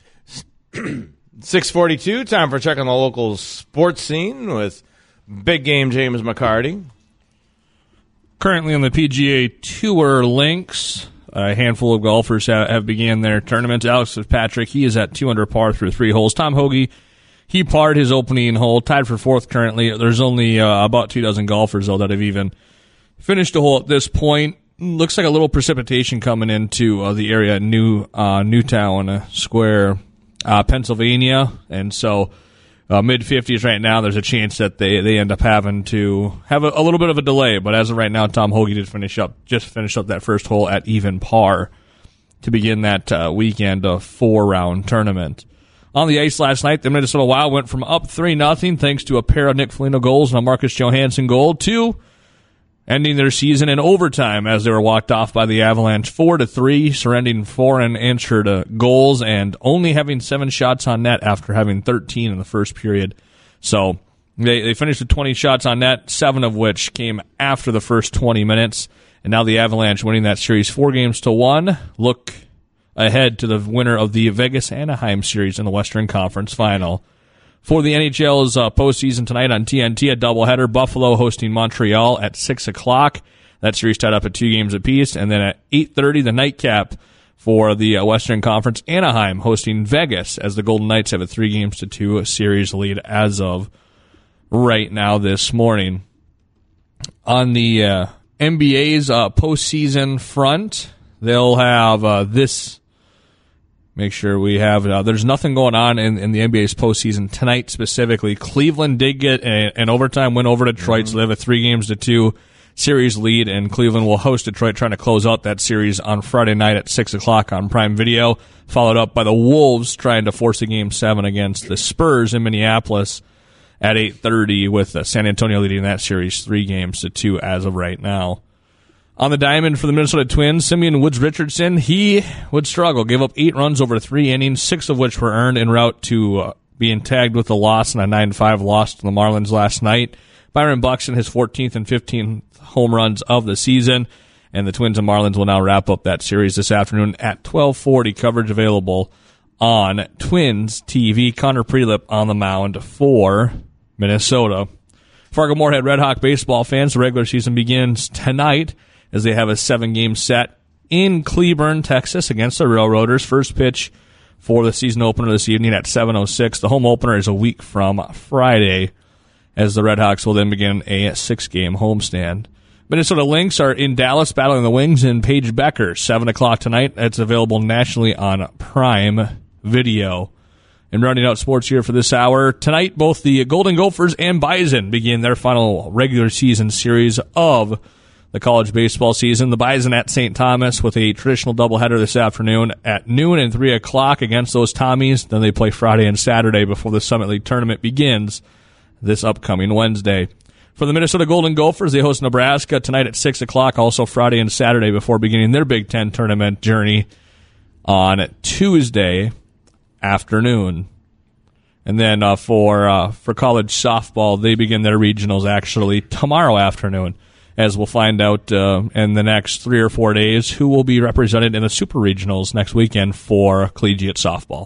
six forty-two, time for checking the local sports scene with Big Game James McCarty. Currently on the P G A Tour links, a handful of golfers have, have began their tournament. Alex Fitzpatrick, he is at two under par through three holes. Tom Hoagie, he parred his opening hole, tied for fourth currently. There's only uh, about two dozen golfers, though, that have even finished a hole at this point. Looks like a little precipitation coming into uh, the area, New uh, Newtown Square, uh, Pennsylvania, and so Uh, mid fifties right now. There's a chance that they, they end up having to have a, a little bit of a delay. But as of right now, Tom Hoagie did finish up, just finish up that first hole at even par to begin that uh, weekend uh, four-round tournament. On the ice last night, the Minnesota Wild went from up three nothing thanks to a pair of Nick Foligno goals and a Marcus Johansson goal to ending their season in overtime as they were walked off by the Avalanche four to three, surrendering four unanswered uh, goals and only having seven shots on net after having thirteen in the first period. So they, they finished with twenty shots on net, seven of which came after the first twenty minutes. And now the Avalanche winning that series four games to one. Look ahead to the winner of the Vegas-Anaheim series in the Western Conference Final. For the N H L's uh, postseason tonight on T N T, a doubleheader, Buffalo hosting Montreal at six o'clock. That series tied up at two games apiece. And then at eight thirty, the nightcap for the uh, Western Conference, Anaheim hosting Vegas as the Golden Knights have a three games to two series lead as of right now this morning. On the uh, N B A's uh, postseason front, they'll have uh, this... Make sure we have, uh, there's nothing going on in, in the N B A's postseason tonight specifically. Cleveland did get a, an overtime win over Detroit, mm-hmm. so they have a three games to two series lead, and Cleveland will host Detroit trying to close out that series on Friday night at six o'clock on Prime Video, followed up by the Wolves trying to force a game seven against the Spurs in Minneapolis at eight thirty with uh, San Antonio leading that series three games to two as of right now. On the diamond for the Minnesota Twins, Simeon Woods-Richardson, he would struggle. Gave up eight runs over three innings, six of which were earned en route to uh, being tagged with a loss in a nine five loss to the Marlins last night. Byron Buxton, his fourteenth and fifteenth home runs of the season. And the Twins and Marlins will now wrap up that series this afternoon at twelve forty. Coverage available on Twins T V. Connor Prelip on the mound for Minnesota. Fargo-Moorhead Red Hawk baseball fans, the regular season begins tonight as they have a seven-game set in Cleburne, Texas against the Railroaders. First pitch for the season opener this evening at seven oh six. The home opener is a week from Friday as the Red Hawks will then begin a six-game homestand. Minnesota Lynx are in Dallas battling the Wings in Paige Becker, seven o'clock tonight. That's available nationally on Prime Video. And rounding out sports here for this hour, tonight both the Golden Gophers and Bison begin their final regular season series of the college baseball season. The Bison at Saint Thomas with a traditional doubleheader this afternoon at noon and three o'clock against those Tommies. Then they play Friday and Saturday before the Summit League tournament begins this upcoming Wednesday. For the Minnesota Golden Gophers, they host Nebraska tonight at six o'clock, also Friday and Saturday before beginning their Big Ten tournament journey on Tuesday afternoon. And then uh, for uh, for college softball, they begin their regionals actually tomorrow afternoon, as we'll find out uh, in the next three or four days who will be represented in the super regionals next weekend for collegiate softball.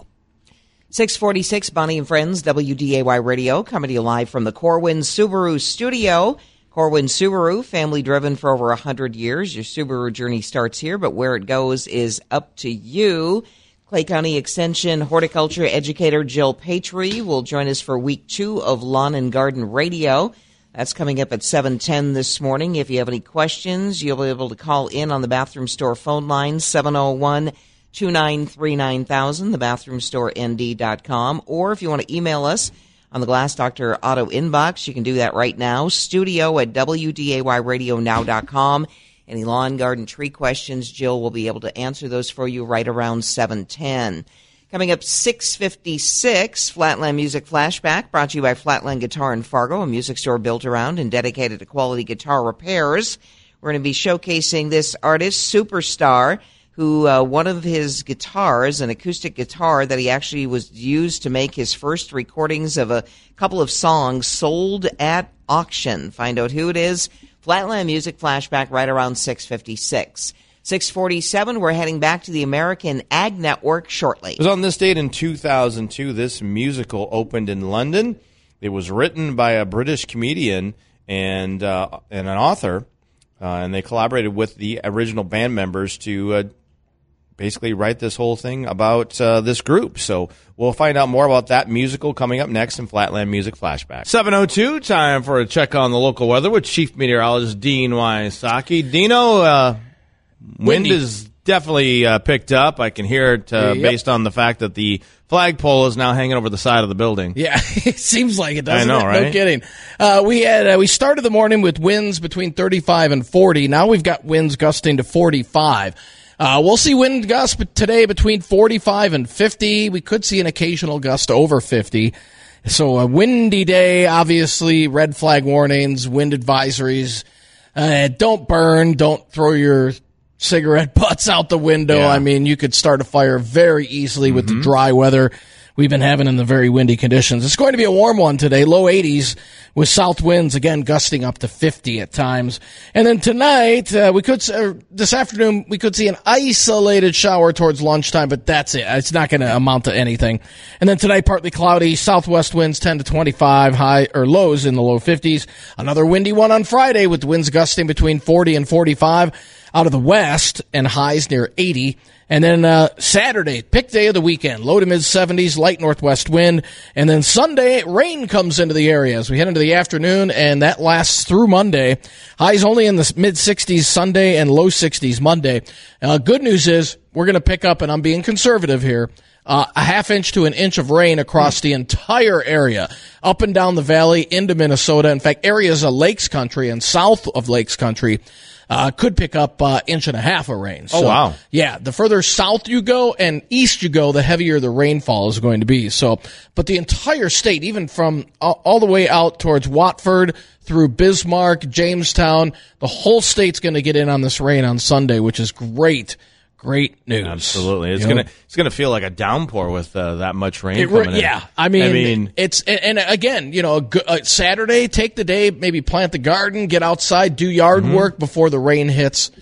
six forty-six, Bonnie and Friends, W D A Y Radio, coming to you live from the Corwin Subaru studio. Corwin Subaru, family-driven for over one hundred years. Your Subaru journey starts here, but where it goes is up to you. Clay County Extension horticulture educator Jill Patry will join us for week two of Lawn and Garden Radio. That's coming up at seven ten this morning. If you have any questions, you'll be able to call in on the Bathroom Store phone line, seven oh one, two nine three nine thousand, the bathroom store n d dot com. Or if you want to email us on the Glass Doctor Auto inbox, you can do that right now, studio at w d a y radio now dot com. Any lawn, garden, tree questions, Jill will be able to answer those for you right around seven ten. Coming up six fifty-six, Flatland Music Flashback, brought to you by Flatland Guitar in Fargo, a music store built around and dedicated to quality guitar repairs. We're going to be showcasing this artist, Superstar, who uh, one of his guitars, an acoustic guitar that he actually was used to make his first recordings of a couple of songs, sold at auction. Find out who it is. Flatland Music Flashback right around six fifty-six. six forty-seven, we're heading back to the American Ag Network shortly. It was on this date in two thousand two. This musical opened in London. It was written by a British comedian and uh, and an author, uh, and they collaborated with the original band members to uh, basically write this whole thing about uh, this group. So we'll find out more about that musical coming up next in Flatland Music Flashback. seven oh two, time for a check on the local weather with Chief Meteorologist Dean Wysocki. Dino, uh, wind Windy. is definitely uh, picked up. I can hear it uh, Yep. based on the fact that the flagpole is now hanging over the side of the building. Yeah, it seems like it, doesn't I know, it? right? No kidding. Uh, we had uh, we started the morning with winds between thirty-five and forty. Now we've got winds gusting to forty-five. Uh, we'll see wind gusts today between forty-five and fifty. We could see an occasional gust over fifty. So a windy day, obviously, red flag warnings, wind advisories. Uh, don't burn. Don't throw your cigarette butts out the window. Yeah. I mean, you could start a fire very easily with the dry weather we've been having in the very windy conditions. It's going to be a warm one today, low eighties with south winds, again, gusting up to fifty at times. And then tonight, uh, we could, uh, this afternoon, we could see an isolated shower towards lunchtime, but that's it. It's not going to amount to anything. And then tonight, partly cloudy, southwest winds ten to twenty-five, high, or lows in the low fifties. Another windy one on Friday with winds gusting between forty and forty-five out of the west and highs near eighty. And then uh, Saturday, pick day of the weekend, low to mid-seventies, light northwest wind. And then Sunday, rain comes into the area as we head into the afternoon, and that lasts through Monday. Highs only in the mid-sixties Sunday and low sixties Monday. Uh, good news is we're going to pick up, and I'm being conservative here, uh, a half inch to an inch of rain across the entire area, up and down the valley into Minnesota. In fact, areas of Lakes Country and south of Lakes Country Uh, could pick up uh, inch and a half of rain. So, Oh, wow. Yeah, the further south you go and east you go, the heavier the rainfall is going to be. So, but the entire state, even from all, all the way out towards Watford through Bismarck, Jamestown, the whole state's going to get in on this rain on Sunday, which is great. Great news. Absolutely, it's You know? gonna it's gonna feel like a downpour with uh, that much rain It re- coming in. yeah, I mean, I mean, it's and, and again, you know, a, good, a Saturday, take the day, maybe plant the garden, get outside, do yard Mm-hmm. work before the rain hits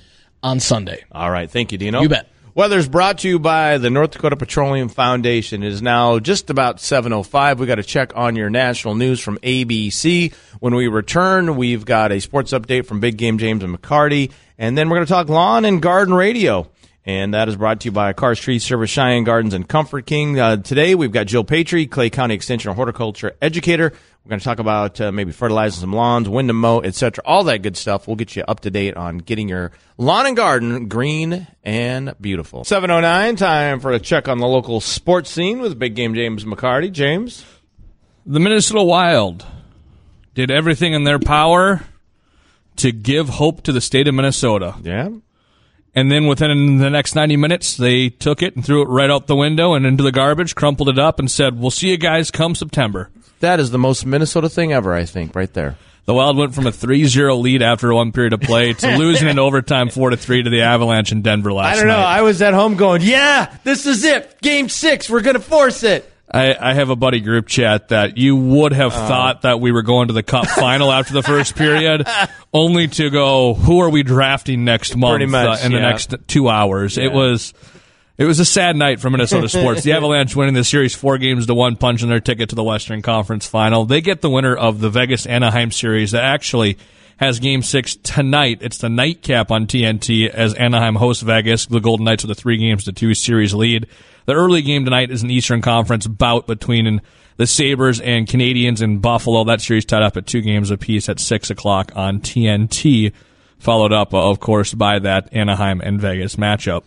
on Sunday. All right. Thank you, Dino. You bet. Weather's brought to you by the North Dakota Petroleum Foundation. It is now just about seven oh five. We got to check on your national news from A B C. When we return, we've got a sports update from Big Game James and McCarty. And then we're going to talk lawn and garden radio. And that is brought to you by Cars Tree Service, Cheyenne Gardens, and Comfort King. Uh, today, we've got Jill Patry, Clay County Extension Horticulture Educator. We're going to talk about uh, maybe fertilizing some lawns, wind and mow, et cetera. All that good stuff. We'll get you up to date on getting your lawn and garden green and beautiful. seven oh nine, time for a check on the local sports scene with Big Game James McCarty. James? The Minnesota Wild did everything in their power to give hope to the state of Minnesota. Yeah. And then within the next ninety minutes, they took it and threw it right out the window and into the garbage, crumpled it up, and said, we'll see you guys come September. That is the most Minnesota thing ever, I think, right there. The Wild went from a three zero lead after one period of play to losing in overtime four to three to the Avalanche in Denver last night. I don't know. night. I was at home going, yeah, this is it. Game six. We're going to force it. I, I have a buddy group chat that you would have uh, thought that we were going to the Cup final after the first period, only to go, who are we drafting next month much, uh, in yeah. the next two hours? Yeah. It was it was a sad night for Minnesota sports. The Avalanche winning the series four games to one, punching their ticket to the Western Conference final. They get the winner of the Vegas-Anaheim series that actually has Game six tonight. It's the nightcap on T N T as Anaheim hosts Vegas. The Golden Knights with a three games to two series lead. The early game tonight is an Eastern Conference bout between the Sabres and Canadiens in Buffalo. That series tied up at two games apiece at six o'clock on T N T, followed up, of course, by that Anaheim and Vegas matchup.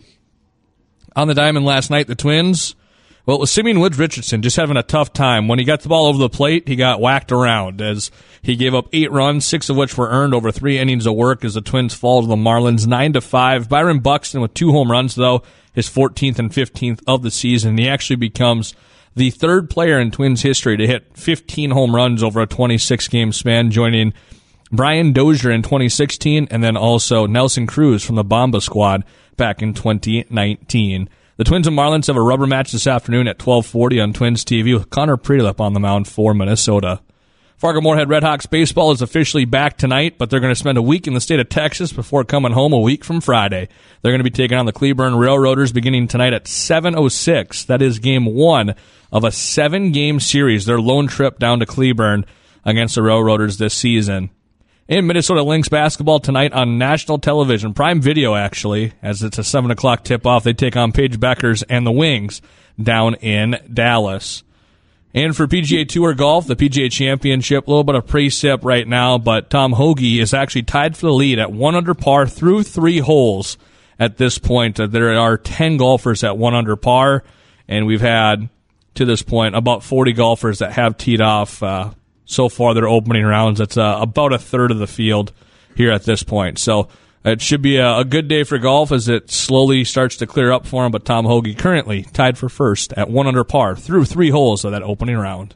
On the diamond last night, the Twins, well, it was Simeon Woods-Richardson just having a tough time. When he got the ball over the plate, he got whacked around as he gave up eight runs, six of which were earned over three innings of work as the Twins fall to the Marlins nine to five. Byron Buxton with two home runs, though, his fourteenth and fifteenth of the season. He actually becomes the third player in Twins history to hit fifteen home runs over a twenty-six game span, joining Brian Dozier in twenty sixteen and then also Nelson Cruz from the Bomba squad back in twenty nineteen. The Twins and Marlins have a rubber match this afternoon at twelve forty on Twins T V with Connor Prelip on the mound for Minnesota. Fargo-Moorhead Redhawks baseball is officially back tonight, but they're going to spend a week in the state of Texas before coming home a week from Friday. They're going to be taking on the Cleburne Railroaders beginning tonight at seven oh six. That is game one of a seven-game series, their lone trip down to Cleburne against the Railroaders this season. In Minnesota Lynx basketball tonight on national television, Prime Video actually, as it's a seven o'clock tip-off, they take on Paige Beckers and the Wings down in Dallas. And for P G A Tour golf, the P G A Championship, a little bit of precip right now, but Tom Hoge is actually tied for the lead at one under par through three holes at this point. Uh, there are ten golfers at one under par, and we've had, to this point, about forty golfers that have teed off uh, so far their opening rounds. That's uh, about a third of the field here at this point. So it should be a, a good day for golf as it slowly starts to clear up for him, but Tom Hoge currently tied for first at one under par through three holes of that opening round.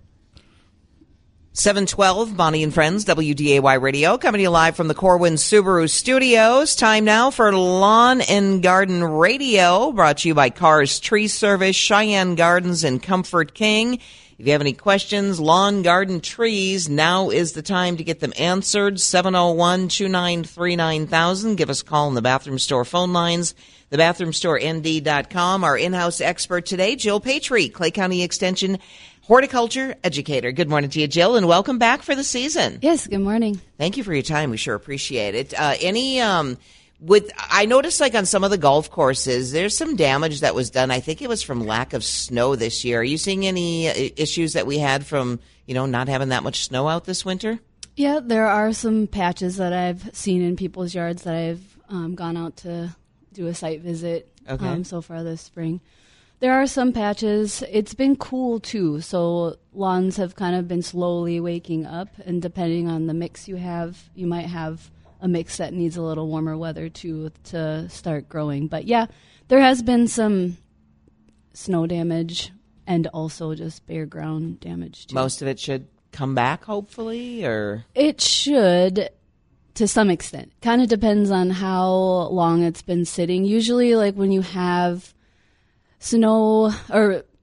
seven twelve, Bonnie and Friends, W D A Y Radio, coming to you live from the Corwin Subaru Studios. Time now for Lawn and Garden Radio, brought to you by Cars Tree Service, Cheyenne Gardens, and Comfort King. If you have any questions, lawn, garden, trees, now is the time to get them answered. seven oh one, two nine three, nine thousand. Give us a call on the Bathroom Store phone lines, the bathroom store n d dot com. Our in-house expert today, Jill Patry, Clay County Extension Horticulture Educator. Good morning to you, Jill, and welcome back for the season. Yes, good morning. Thank you for your time. We sure appreciate it. Uh, any... um. With, I noticed, like, on some of the golf courses, there's some damage that was done. I think it was from lack of snow this year. Are you seeing any issues that we had from, you know, not having that much snow out this winter? Yeah, there are some patches that I've seen in people's yards that I've um, gone out to do a site visit okay. um, so far this spring. There are some patches. It's been cool, too, so lawns have kind of been slowly waking up, and depending on the mix you have, you might have a mix that needs a little warmer weather to to start growing. But yeah, there has been some snow damage and also just bare ground damage too. Most of it should come back, hopefully, or it should to some extent. Kind of depends on how long it's been sitting. Usually, like when you have snow or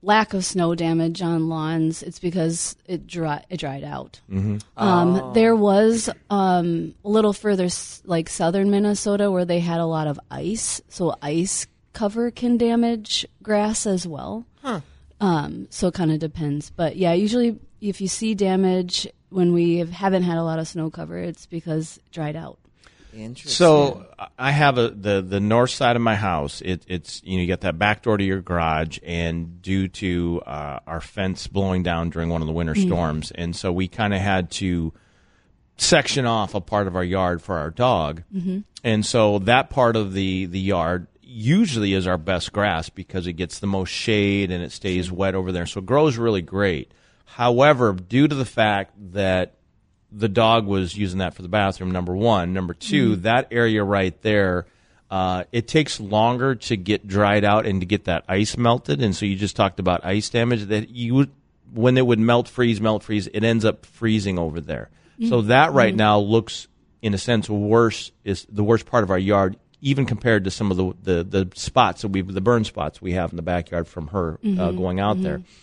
lack of snow damage on lawns, it's because it dry, it dried out. Mm-hmm. Um, oh. There was um, a little further, like southern Minnesota, where they had a lot of ice. So ice cover can damage grass as well. Huh. Um, so it kind of depends. But yeah, usually if you see damage when we haven't had a lot of snow cover, it's because it dried out. Interesting. So I have a the, the north side of my house. It, it's you know you got that back door to your garage, and due to uh, our fence blowing down during one of the winter mm-hmm. storms, and so we kind of had to section off a part of our yard for our dog, mm-hmm. and so that part of the the yard usually is our best grass because it gets the most shade and it stays sure. wet over there, so it grows really great. However, due to the fact that the dog was using that for the bathroom, number one. Number two, mm-hmm. that area right there, uh, it takes longer to get dried out and to get that ice melted. And so you just talked about ice damage. That you would, when it would melt, freeze, melt, freeze, it ends up freezing over there. Mm-hmm. So that right mm-hmm. now looks, in a sense, worse, is the worst part of our yard, even compared to some of the the, the spots that we the burn spots we have in the backyard from her mm-hmm. uh, going out mm-hmm. there.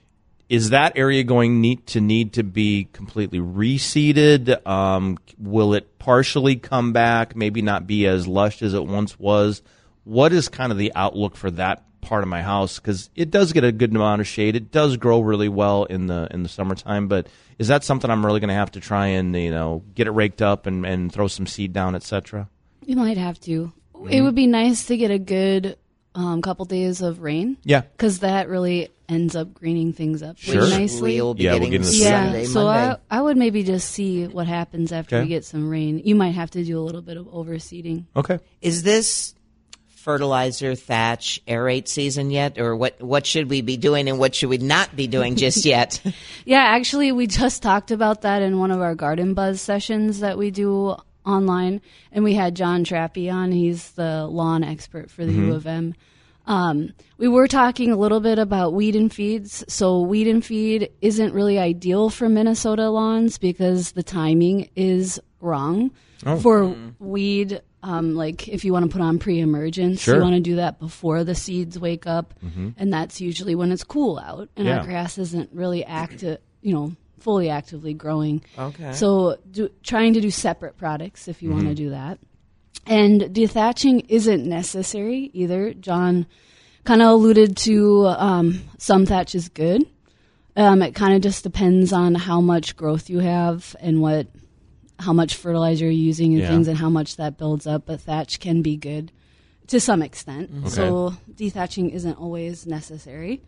Is that area going need to need to be completely reseeded? Um, will it partially come back, maybe not be as lush as it once was? What is kind of the outlook for that part of my house? Because it does get a good amount of shade. It does grow really well in the in the summertime. But is that something I'm really going to have to try and you know get it raked up and, and throw some seed down, et cetera? You might have to. Mm-hmm. It would be nice to get a good um, couple days of rain. Yeah, because that really ends up greening things up sure. really nicely. We'll be yeah, getting we'll get yeah, Sunday, so Monday. I, I would maybe just see what happens after okay. we get some rain. You might have to do a little bit of overseeding. Okay. Is this fertilizer, thatch, aerate season yet? Or what, what should we be doing and what should we not be doing just yet? Yeah, actually, we just talked about that in one of our Garden Buzz sessions that we do online. And we had John Trappy on. He's the lawn expert for the mm-hmm. U of M. Um, we were talking a little bit about weed and feeds. So weed and feed isn't really ideal for Minnesota lawns because the timing is wrong. Oh. For mm. weed, um, like if you want to put on pre-emergence, sure. you want to do that before the seeds wake up. Mm-hmm. And that's usually when it's cool out and yeah. our grass isn't really active, you know, fully actively growing. Okay. So do, trying to do separate products if you mm-hmm. want to do that. And dethatching isn't necessary either. John kind of alluded to um, some thatch is good. Um, it kind of just depends on how much growth you have and what, how much fertilizer you're using and yeah. things and how much that builds up. But thatch can be good to some extent. Okay. So dethatching isn't always necessary.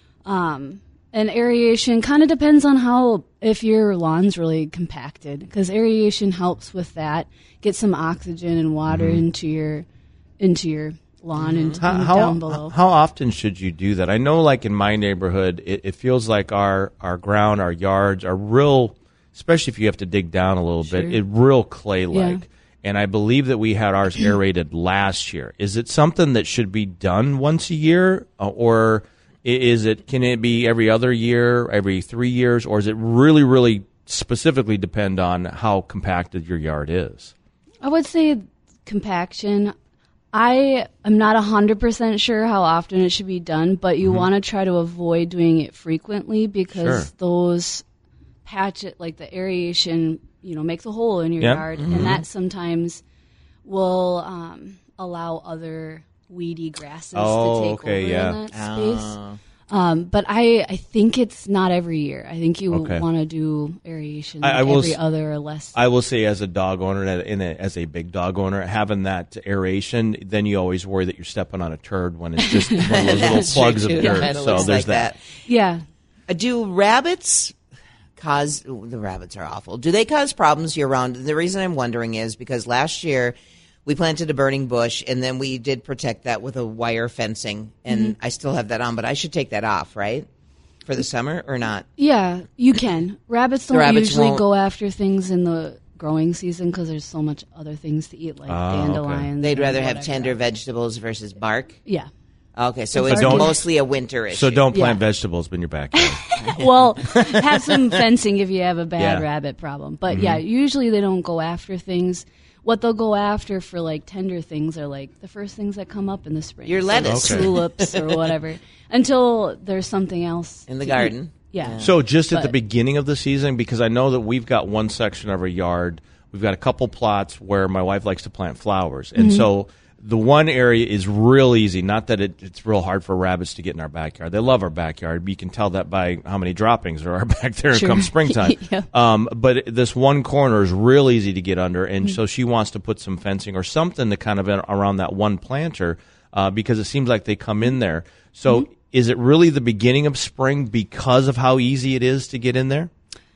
Um, and aeration kind of depends on how, if your lawn's really compacted, because aeration helps with that. Get some oxygen and water mm-hmm. into your into your lawn and, how, and how, down below. How often should you do that? I know, like in my neighborhood, it, it feels like our, our ground, our yards are real, especially if you have to dig down a little sure. bit, it real clay-like. Yeah. And I believe that we had ours aerated last year. Is it something that should be done once a year, uh, or is it? Can it be every other year, every three years, or is it really, really specifically depend on how compacted your yard is? I would say compaction. I am not one hundred percent sure how often it should be done, but you mm-hmm. want to try to avoid doing it frequently because sure. those patch it, like the aeration, you know, makes a hole in your yep. yard, mm-hmm. and that sometimes will um, allow other weedy grasses oh, to take okay, over yeah. in that Uh. space. Um, but I, I think it's not every year. I think you okay. want to do aeration I, I every will, other or less. I will say, as a dog owner, in a, as a big dog owner, having that aeration, then you always worry that you're stepping on a turd when it's just one of those little plugs of true. dirt. Yeah, it so looks there's like that. that. Yeah. Uh, do rabbits cause ooh, the rabbits are awful? Do they cause problems year round? The reason I'm wondering is because last year we planted a burning bush, and then we did protect that with a wire fencing, and mm-hmm. I still have that on, but I should take that off, right? For the summer or not? Yeah, you can. Rabbits don't rabbits usually won't. go after things in the growing season because there's so much other things to eat, like Oh, dandelions. They'd and rather have whatever. tender vegetables versus bark? Yeah. Okay, so So it's don't- mostly a winter issue. So don't plant Yeah. vegetables in your backyard. Well, have some fencing if you have a bad Yeah. rabbit problem. But yeah, usually they don't go after things. What they'll go after for like tender things are like the first things that come up in the spring. Your So lettuce. the Okay. tulips or whatever. Until there's something else In the to garden. eat. Yeah. So just at the But- beginning of the season, because I know that we've got one section of our yard, we've got a couple plots where my wife likes to plant flowers. And Mm-hmm. so the one area is real easy, not that it, it's real hard for rabbits to get in our backyard. They love our backyard. You can tell that by how many droppings there are back there Sure. come springtime. Yeah. um, but this one corner is real easy to get under, Mm-hmm. and so she wants to put some fencing or something to kind of in, around that one planter uh, because it seems like they come in there. So Mm-hmm. is it really the beginning of spring because of how easy it is to get in there?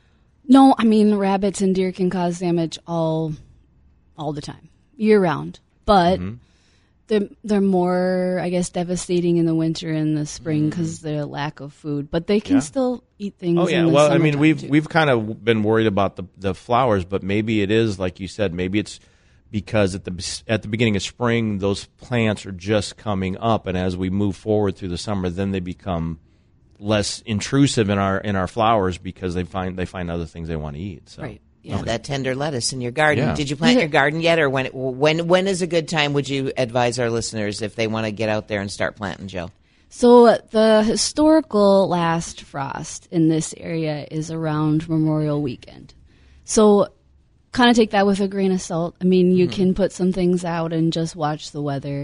No, I mean rabbits and deer can cause damage all all the time, year round. But Mm-hmm. they're they're more, I guess, devastating in the winter and the spring Mm-hmm. because the lack of food. But they can Yeah. still eat things. Oh yeah. in the Well, I mean, summertime, we've too. we've kind of been worried about the the flowers, but maybe it is like you said. Maybe it's because at the at the beginning of spring, those plants are just coming up, and as we move forward through the summer, then they become less intrusive in our in our flowers because they find they find other things they want to eat. So. right. Yeah, that tender lettuce in your garden. Yeah. Did you plant your garden yet, or when? When? When is a good time? Would you advise our listeners if they want to get out there and start planting, Jill? So the historical last frost in this area is around Memorial Weekend. So kind of take that with a grain of salt. I mean, you can put some things out and just watch the weather.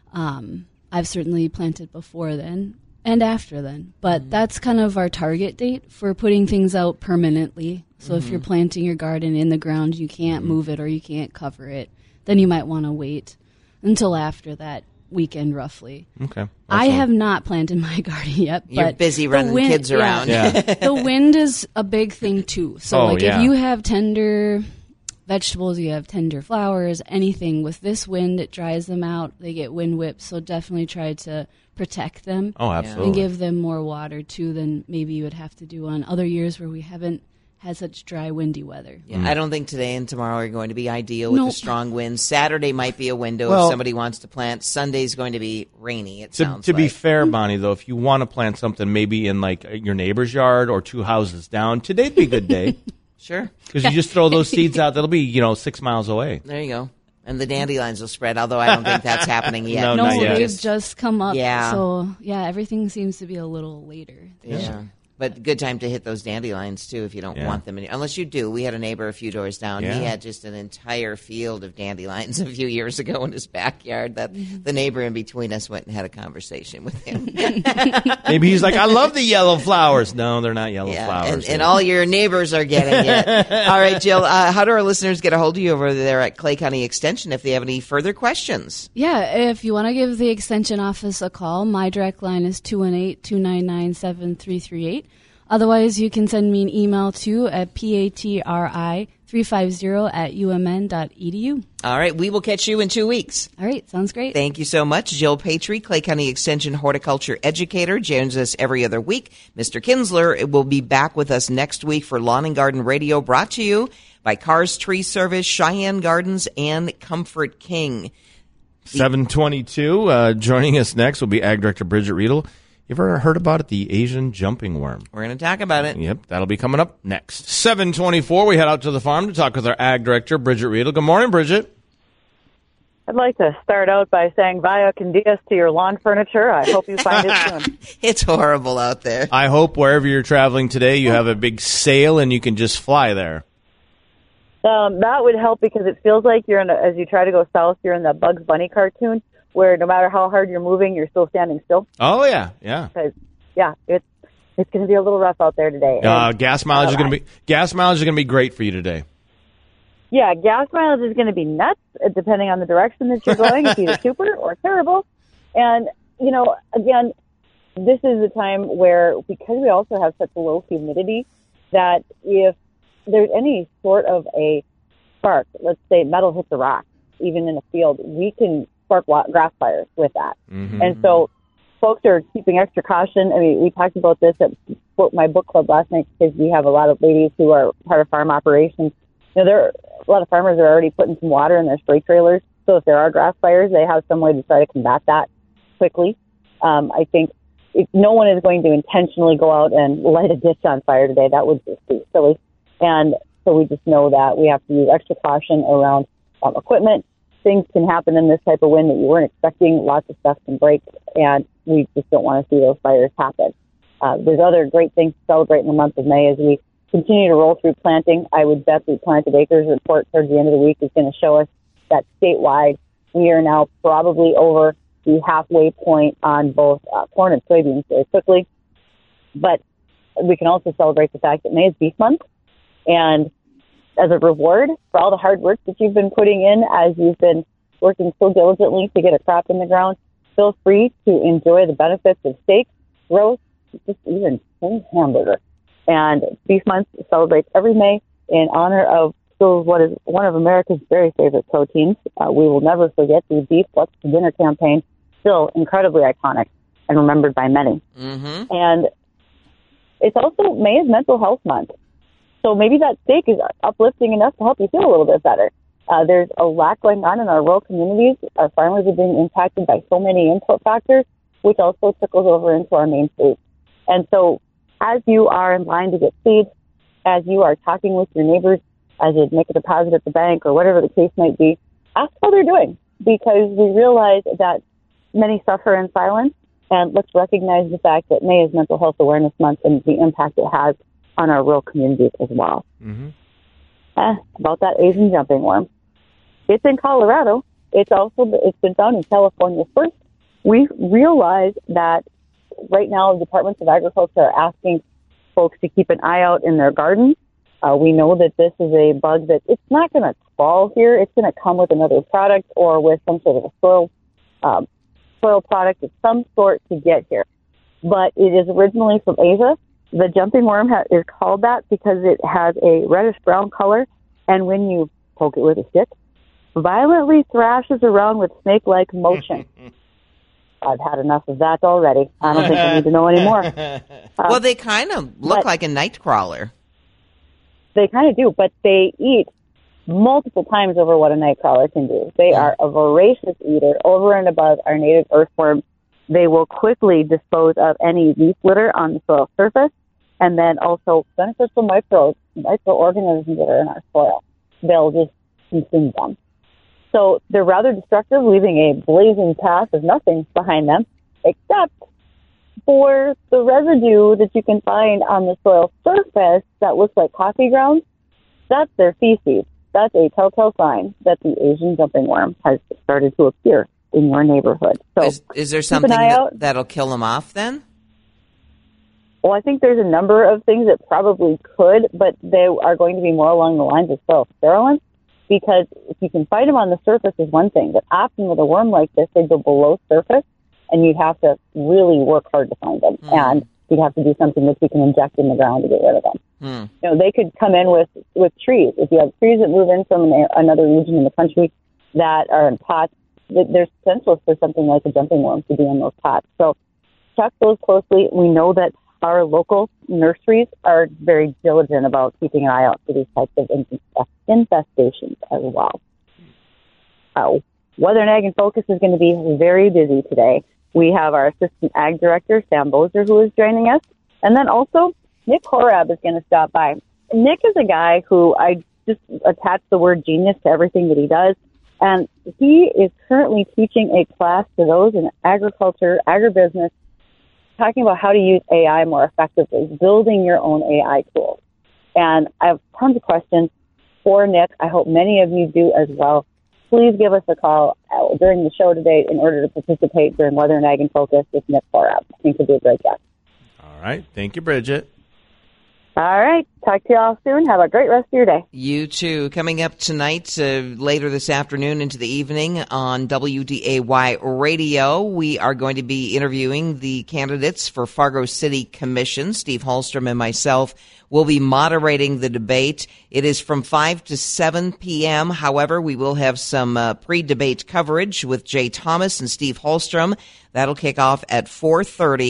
Um, I've certainly planted before then and after then, but that's kind of our target date for putting things out permanently. So if you're planting your garden in the ground, you can't move it or you can't cover it, then you might want to wait until after that weekend roughly. Okay. I have not planted my garden yet. You're but busy the running wind- kids around. Yeah. Yeah. The wind is a big thing too. So Oh, like yeah. if you have tender vegetables, you have tender flowers, anything with this wind, it dries them out. They get wind whipped. So definitely try to protect them Oh, and absolutely. give them more water too than maybe you would have to do on other years where we haven't had such dry, windy weather. Yeah, I don't think today and tomorrow are going to be ideal with No. the strong winds. Saturday might be a window Well- if somebody wants to plant. Sunday's going to be rainy. It To, sounds to be like. fair, Bonnie, though, if you want to plant something maybe in like your neighbor's yard or two houses down, today'd be a good day Sure, because you just throw those seeds out. That'll be you know six miles away. there you go. And the dandelions will spread. Although I don't think that's happening yet. No, No, not yet. they've just come up. Yeah. So yeah, everything seems to be a little later. Yeah. But good time to hit those dandelions, too, if you don't Yeah. want them. In, unless you do. We had a neighbor a few doors down. Yeah. He had just an entire field of dandelions a few years ago in his backyard. That the neighbor in between us went and had a conversation with him. Maybe he's like, I love the yellow flowers. No, they're not yellow Yeah, flowers. and, and all your neighbors are getting it. All right, Jill, uh, how do our listeners get a hold of you over there at Clay County Extension if they have any further questions? Yeah, if you want to give the extension office a call, my direct line is two one eight, two nine nine, seven three three eight. Otherwise, you can send me an email too at patri three five zero at umn dot edu. All right, we will catch you in two weeks. All right, sounds great. Thank you so much. Jill Patry, Clay County Extension horticulture educator, joins us every other week. Mister Kinsler will be back with us next week for Lawn and Garden Radio, brought to you by Cars Tree Service, Cheyenne Gardens, and Comfort King. seven twenty-two. Uh, joining us next will be Ag Director Bridget Riedel. You ever heard about it? The Asian jumping worm. We're going to talk about it. Yep, that'll be coming up next. seven twenty-four. We head out to the farm to talk with our Ag Director Bridget Riedel. Good morning, Bridget. I'd like to start out by saying via con dias to your lawn furniture. I hope you find it soon. It's horrible out there. I hope wherever you're traveling today, you have a big sail and you can just fly there. Um, that would help because it feels like you're in a, as you try to go south, you're in the Bugs Bunny cartoon where no matter how hard you're moving, you're still standing still. Oh yeah, yeah. Because yeah, it's it's going to be a little rough out there today. Uh, And, gas mileage is uh, going to be gas mileage is going to be great for you today. Yeah, gas mileage is going to be nuts uh, depending on the direction that you're going. It's either super or terrible. And, you know, again, this is a time where, because we also have such low humidity, that if there's any sort of a spark, let's say metal hits a rock, even in a field, we can spark wa- grass fires with that. Mm-hmm. And so folks are keeping extra caution. I mean, we talked about this at my book club last night because we have a lot of ladies who are part of farm operations. You know, there are, a lot of farmers are already putting some water in their spray trailers. So if there are grass fires, they have some way to try to combat that quickly. Um, I think if no one is going to intentionally go out and light a ditch on fire today. That would just be silly. And so we just know that we have to use extra caution around um, equipment. Things can happen in this type of wind that you weren't expecting. Lots of stuff can break, and we just don't want to see those fires happen. Uh, there's other great things to celebrate in the month of May as we continue to roll through planting. I would bet the planted acres report towards the end of the week is going to show us that statewide we are now probably over the halfway point on both uh, corn and soybeans very quickly. But we can also celebrate the fact that May is beef month. And as a reward for all the hard work that you've been putting in as you've been working so diligently to get a crop in the ground, feel free to enjoy the benefits of steak, roast, just even plain hamburger. And Beef Month celebrates every May in honor of still what is one of America's very favorite proteins. Uh, we will never forget the Beef What's for Dinner campaign, still incredibly iconic and remembered by many. Mm-hmm. And it's also May is Mental Health Month. So maybe that steak is uplifting enough to help you feel a little bit better. Uh, there's a lot going on in our rural communities. Our farmers are being impacted by so many input factors, which also trickles over into our main food. And so as you are in line to get seed, as you are talking with your neighbors, as you make a deposit at the bank or whatever the case might be, ask how they're doing, because we realize that many suffer in silence. And let's recognize the fact that May is Mental Health Awareness Month and the impact it has on our rural communities as well. Mm-hmm. Eh, about that Asian jumping worm. It's in Colorado. It's also it's been found in California first. We realize that right now the departments of agriculture are asking folks to keep an eye out in their gardens. Uh, we know that this is a bug that it's not going to crawl here. It's going to come with another product or with some sort of a soil um, soil product of some sort to get here. But it is originally from Asia. The jumping worm ha- is called that because it has a reddish-brown color, and when you poke it with a stick, violently thrashes around with snake-like motion. I've had enough of that already. I don't think I need to know anymore. Uh, well, they kind of look but- like a night crawler. They kind of do, but they eat multiple times over what a night crawler can do. They are a voracious eater over and above our native earthworms. They will quickly dispose of any leaf litter on the soil surface, and then also beneficial micro microorganisms that are in our soil. They'll just consume them. So they're rather destructive, leaving a blazing path of nothing behind them, except for the residue that you can find on the soil surface that looks like coffee grounds. That's their feces. That's a telltale sign that the Asian jumping worm has started to appear in your neighborhood. So Is, is there something that, that'll kill them off then? Well, I think there's a number of things that probably could, but they are going to be more along the lines of soil sterilant, because if you can fight them on the surface is one thing, but often with a worm like this, they go below surface, and you'd have to really work hard to find them, mm. and you'd have to do something that you can inject in the ground to get rid of them. Mm. You know, they could come in with, with trees. If you have trees that move in from an, another region in the country that are in pots, there's potential for something like a jumping worm to be in those pots. So check those closely. We know that our local nurseries are very diligent about keeping an eye out for these types of infestations as well. Uh, Weather and Ag in Focus is going to be very busy today. We have our Assistant Ag Director, Sam Bozer, who is joining us. And then also, Nick Horab is going to stop by. Nick is a guy who I just attach the word genius to everything that he does. And he is currently teaching a class to those in agriculture, agribusiness, talking about how to use A I more effectively, building your own A I tools. And I have tons of questions for Nick. I hope many of you do as well. Please give us a call during the show today in order to participate during Weather and Ag in Focus with Nick Horab. I think he'll be a great guest. All right. Thank you, Bridget. All right. Talk to you all soon. Have a great rest of your day. You too. Coming up tonight, uh, later this afternoon into the evening on W D A Y Radio, we are going to be interviewing the candidates for Fargo City Commission. Steve Hallstrom and myself will be moderating the debate. It is from five to seven p.m. However, we will have some uh, pre-debate coverage with Jay Thomas and Steve Hallstrom. That'll kick off at four thirty.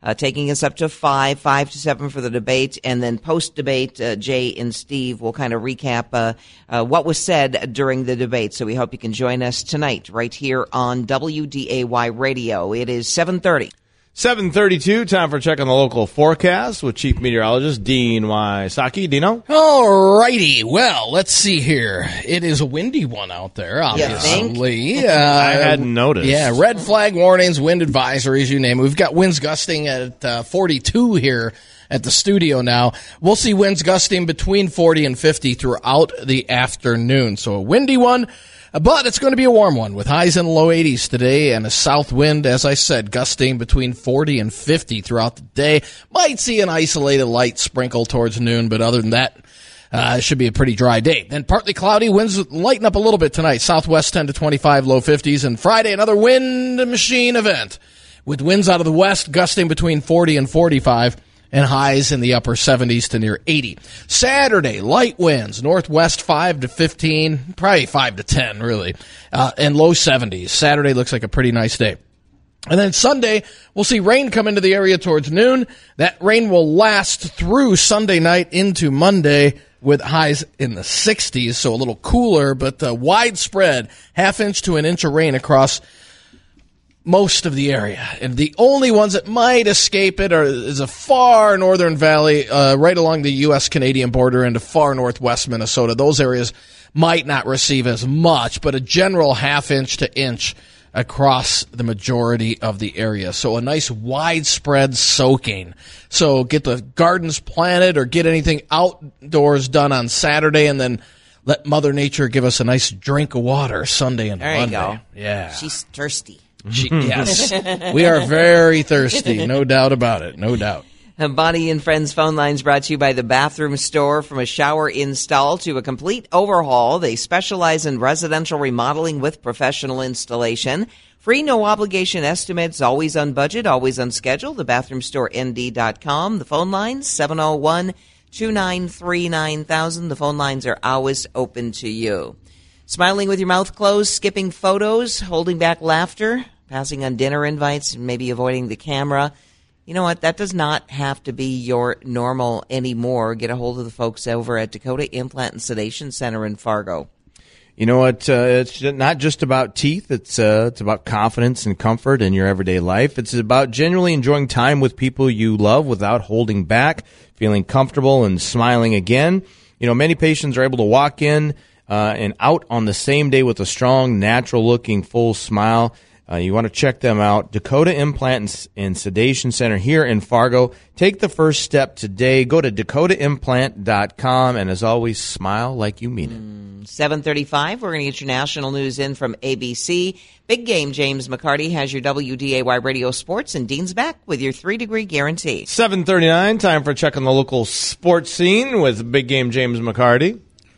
uh, taking us up to five, five to seven for the debate. And then post-debate, uh, Jay and Steve will kind of recap uh, uh, what was said during the debate. So we hope you can join us tonight right here on W D A Y Radio. It is seven thirty. seven thirty-two, time for a check on the local forecast with Chief Meteorologist Dean Wysocki. Dino? All righty. Well, let's see here. It is a windy one out there, obviously. Uh, I hadn't noticed. Yeah, red flag warnings, wind advisories, you name it. We've got winds gusting at uh, forty-two here at the studio now. We'll see winds gusting between forty and fifty throughout the afternoon. So a windy one. But it's going to be a warm one with highs in the low eighties today and a south wind, as I said, gusting between forty and fifty throughout the day. Might see an isolated light sprinkle towards noon, but other than that, uh, it should be a pretty dry day. Then partly cloudy, winds lighten up a little bit tonight. Southwest ten to twenty-five, low fifties. And Friday, another wind machine event with winds out of the west gusting between forty and forty-five. And highs in the upper seventies to near eighty. Saturday, light winds, northwest five to fifteen, probably five to ten, really, uh, and low seventies. Saturday looks like a pretty nice day. And then Sunday, we'll see rain come into the area towards noon. That rain will last through Sunday night into Monday with highs in the sixties, so a little cooler, but uh, widespread, half inch to an inch of rain across most of the area. And the only ones that might escape it are is a far northern valley uh, right along the U S Canadian border into far northwest Minnesota. Those areas might not receive as much, but a general half inch to inch across the majority of the area. So a nice widespread soaking. So get the gardens planted or get anything outdoors done on Saturday, and then let Mother Nature give us a nice drink of water Sunday and There Monday. you go. Yeah. She's thirsty. She, yes. We are very thirsty. No doubt about it. No doubt. And Bonnie and Friends phone lines brought to you by the Bathroom Store. From a shower install to a complete overhaul, they specialize in residential remodeling with professional installation. Free, no obligation estimates, always on budget, always on schedule. The bathroom store N D dot com. The phone lines, seven oh one, two nine three, nine thousand. The phone lines are always open to you. Smiling with your mouth closed, skipping photos, holding back laughter, passing on dinner invites, maybe avoiding the camera. You know what? That does not have to be your normal anymore. Get a hold of the folks over at Dakota Implant and Sedation Center in Fargo. You know what? Uh, it's not just about teeth. It's uh, it's about confidence and comfort in your everyday life. It's about genuinely enjoying time with people you love without holding back, feeling comfortable and smiling again. You know, many patients are able to walk in uh, and out on the same day with a strong, natural-looking, full smile. Uh, you want to check them out. Dakota Implant and Sedation Center here in Fargo. Take the first step today. Go to dakota implant dot com, and as always, smile like you mean it. seven thirty-five, we're going to get your national news in from A B C. Big game, James McCarty has your W D A Y Radio Sports, and Dean's back with your three-degree guarantee. seven thirty-nine, time for a check on the local sports scene with big game James McCarty.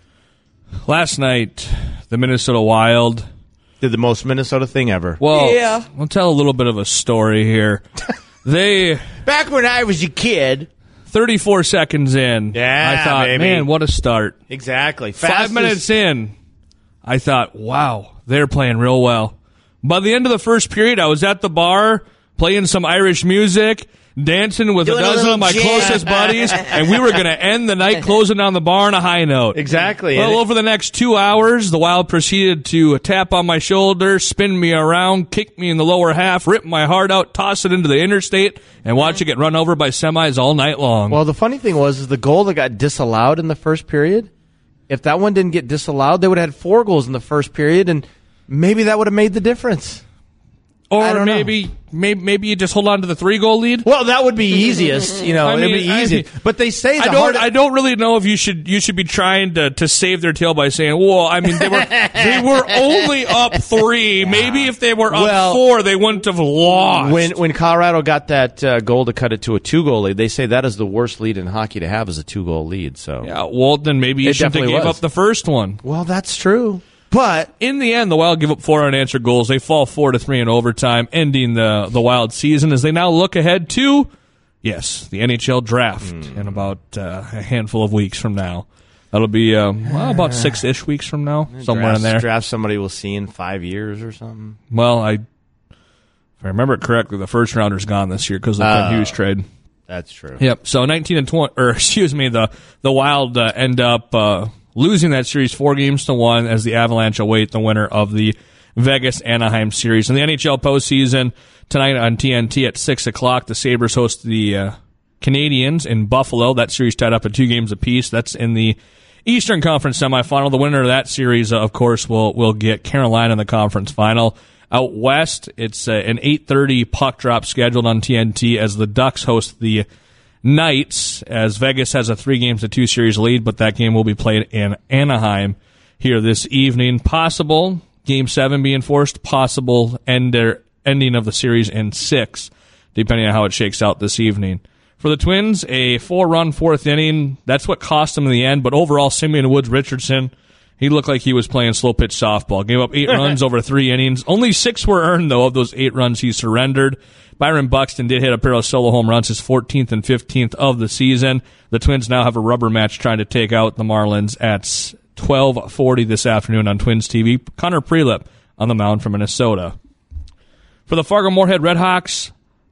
Last night, the Minnesota Wild Did the most Minnesota thing ever. Well, Yeah. I'll tell a little bit of a story here. They, Back when I was a kid. thirty-four seconds in, Yeah, I thought, baby. man, what a start. Exactly. Five Fastest- minutes in, I thought, wow, they're playing real well. By the end of the first period, I was at the bar playing some Irish music, dancing with Doing a a dozen little of my jig. closest buddies, and we were going to end the night closing down the bar on a high note. Exactly. Well, And it- over the next two hours, the Wild proceeded to tap on my shoulder, spin me around, kick me in the lower half, rip my heart out, toss it into the interstate, and watch it get run over by semis all night long. Well, the funny thing was, is the goal that got disallowed in the first period, if that one didn't get disallowed, they would have had four goals in the first period, and maybe that would have made the difference. I or don't know. maybe, maybe maybe you just hold on to the three-goal lead. Well, that would be easiest, you know. I It'd mean, be I- easy, but they say the I don't. hard- I don't really know if you should. You should be trying to, to save their tail by saying, "Well, I mean, they were they were only up three. Maybe if they were up Well, four, they wouldn't have lost." When when Colorado got that uh, goal to cut it to a two-goal lead, they say that is the worst lead in hockey to have is a two-goal lead. So, yeah, well, then maybe you It shouldn't have definitely gave was. up the first one. well, that's true. But In the end, the Wild give up four unanswered goals. They fall four to three in overtime, ending the the Wild season as they now look ahead to, yes, the N H L draft in about uh, a handful of weeks from now. That'll be um, well, about six-ish weeks from now, somewhere draft, in there. draft somebody we'll see in five years or something. Well, I, if If I remember it correctly, the first rounder's gone this year because of the Uh, Quinn Hughes trade. That's true. Yep. So nineteen and twenty, or excuse me, the the Wild uh, end up uh, losing that series four games to one as the Avalanche await the winner of the Vegas Anaheim series. In the N H L postseason tonight on T N T at six o'clock, the Sabres host the uh, Canadiens in Buffalo. That series tied up at two games apiece. That's in the Eastern Conference semifinal. The winner of that series, uh, of course, will will get Carolina in the conference final. Out west, it's uh, an eight thirty puck drop scheduled on T N T as the Ducks host the Knights, as Vegas has a three games to two series lead, but that game will be played in Anaheim here this evening. Possible Game seven being forced, possible ender, ending of the series in six, depending on how it shakes out this evening. For the Twins, a four-run fourth inning. That's what cost them in the end, but overall, Simeon Woods Richardson, he looked like he was playing slow-pitch softball. Gave up eight runs over three innings. Only six were earned, though, of those eight runs he surrendered. Byron Buxton did hit a pair of solo home runs, his fourteenth and fifteenth of the season. The Twins now have a rubber match trying to take out the Marlins at twelve forty this afternoon on Twins T V. Connor Prelip on the mound for Minnesota. For the Fargo-Moorhead Redhawks,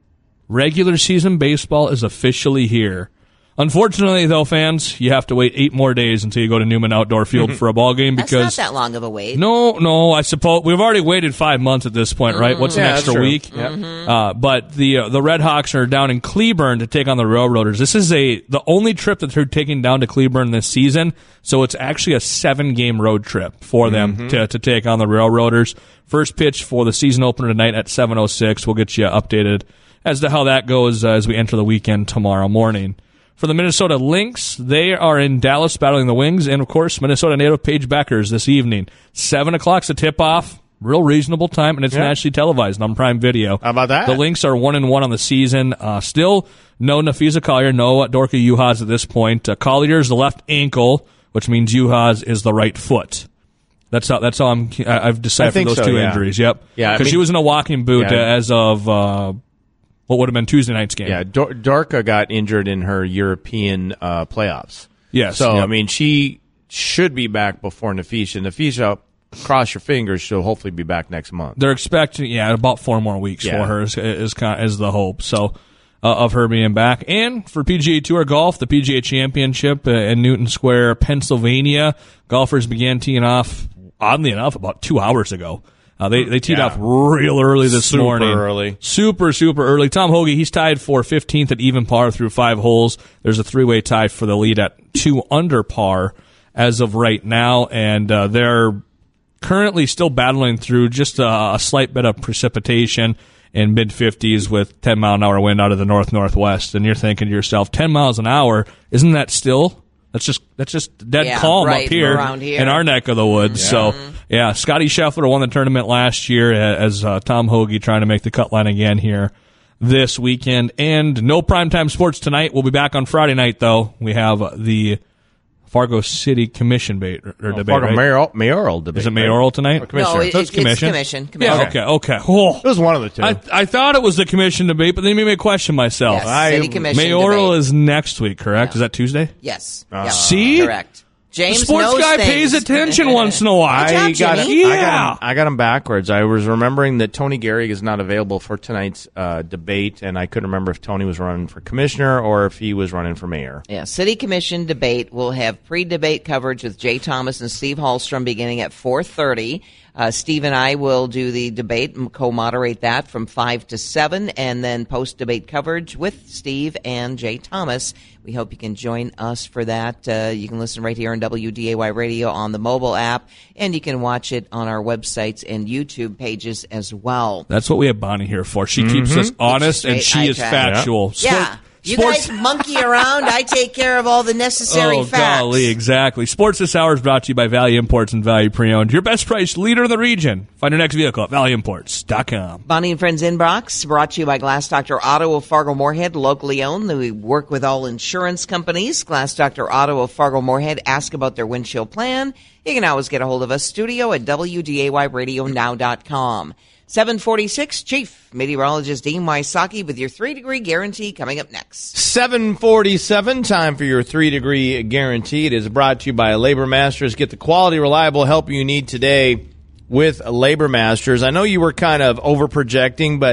regular season baseball is officially here. Unfortunately, though, fans, you have to wait eight more days until you go to Newman Outdoor Field for a ball game. That's because not that long of a wait. No, no, I suppose we've already waited five months at this point, right? What's Yeah, an extra that's true. week? Yep. Mm-hmm. Uh, but the uh, the Red Hawks are down in Cleburne to take on the Railroaders. This is a the only trip that they're taking down to Cleburne this season, so it's actually a seven game road trip for them Mm-hmm. to to take on the Railroaders. First pitch for the season opener tonight at seven oh six. We'll get you updated as to how that goes uh, as we enter the weekend tomorrow morning. For the Minnesota Lynx, they are in Dallas battling the Wings, and of course, Minnesota native Paige Beckers this evening. Seven o'clock's the tip-off. Real reasonable time, and it's Yeah. nationally televised on Prime Video. How about that? The Lynx are one and one on the season. Uh, still, no Nafisa Collier, no Dorka Juhas at this point. Uh, Collier's the left ankle, which means Juhas is the right foot. That's how. That's how I'm. I- I've decided I think for those so, two yeah. injuries. Yep. Yeah, I because mean- she was in a walking boot Yeah. uh, as of uh, what would have been Tuesday night's game. Yeah, Dor- Dorka got injured in her European uh, playoffs. Yes. So, Yep. I mean, she should be back before Nafisha. Nafisha, cross your fingers, she'll hopefully be back next month. They're expecting, yeah, about four more weeks Yeah. for her is is, kind is the hope. So uh, of her being back, and for P G A Tour golf, the P G A Championship uh, in Newton Square, Pennsylvania, golfers began teeing off. Oddly enough, about two hours ago. Uh, they they teed Yeah. off real early this Super morning. early. Super, super early. Tom Hoge, he's tied for fifteenth at even par through five holes. There's a three-way tie for the lead at two under par as of right now, and uh, they're currently still battling through just a, a slight bit of precipitation in mid-fifties with ten mile an hour wind out of the north-northwest. And you're thinking to yourself, ten miles an hour, isn't that still? That's just that's just dead Yeah, calm right, up here, around here. in our neck of the woods. So, yeah, Scotty Scheffler won the tournament last year as uh, Tom Hoge trying to make the cut line again here this weekend. And no primetime sports tonight. We'll be back on Friday night, though. We have the Fargo City Commission bait, or, or debate, Fargo right? mayoral, mayoral debate. Is it mayoral tonight? Or commissioner? No, it, So it's it's commission. commission. commission. Yeah, okay, okay. Oh. It was one of the two. I, I thought it was the commission debate, but then you made me question myself. Yes, I- city commission Mayoral debate. is next week, correct? Is that Tuesday? Yes. Uh, Yep. See? Correct. James The sports knows guy things. pays attention once in a while. Good job, I got, Jimmy. I, Yeah. got him, I got him backwards. I was remembering that Tony Gehrig is not available for tonight's uh, debate, and I couldn't remember if Tony was running for commissioner or if he was running for mayor. Yeah, City Commission debate will have pre-debate coverage with Jay Thomas and Steve Hallstrom beginning at four thirty. Uh, Steve and I will do the debate and co-moderate that from five to seven, and then post-debate coverage with Steve and Jay Thomas. We hope you can join us for that. Uh, you can listen right here on W D A Y Radio on the mobile app, and you can watch it on our websites and YouTube pages as well. That's what we have Bonnie here for. She keeps us honest, and straight she is eye factual. Yeah. Sport- You sports- guys monkey around. I take care of all the necessary Oh, facts. golly, exactly. Sports This Hour is brought to you by Valley Imports and Value Pre-Owned. Your best price leader in the region. Find your next vehicle at valley imports dot com. Bonnie and Friends Inbox, brought to you by Glass Doctor Auto of Fargo-Moorhead, locally owned. We work with all insurance companies. Glass Doctor Auto of Fargo-Moorhead. Ask about their windshield plan. You can always get a hold of us, studio at W D A Y radio now dot com. seven forty-six, Chief Meteorologist Dean Wysocki with your three-degree guarantee coming up next. seven forty-seven, time for your three-degree guarantee. It is brought to you by Labor Masters. Get the quality, reliable help you need today with Labor Masters. I know you were kind of over-projecting, but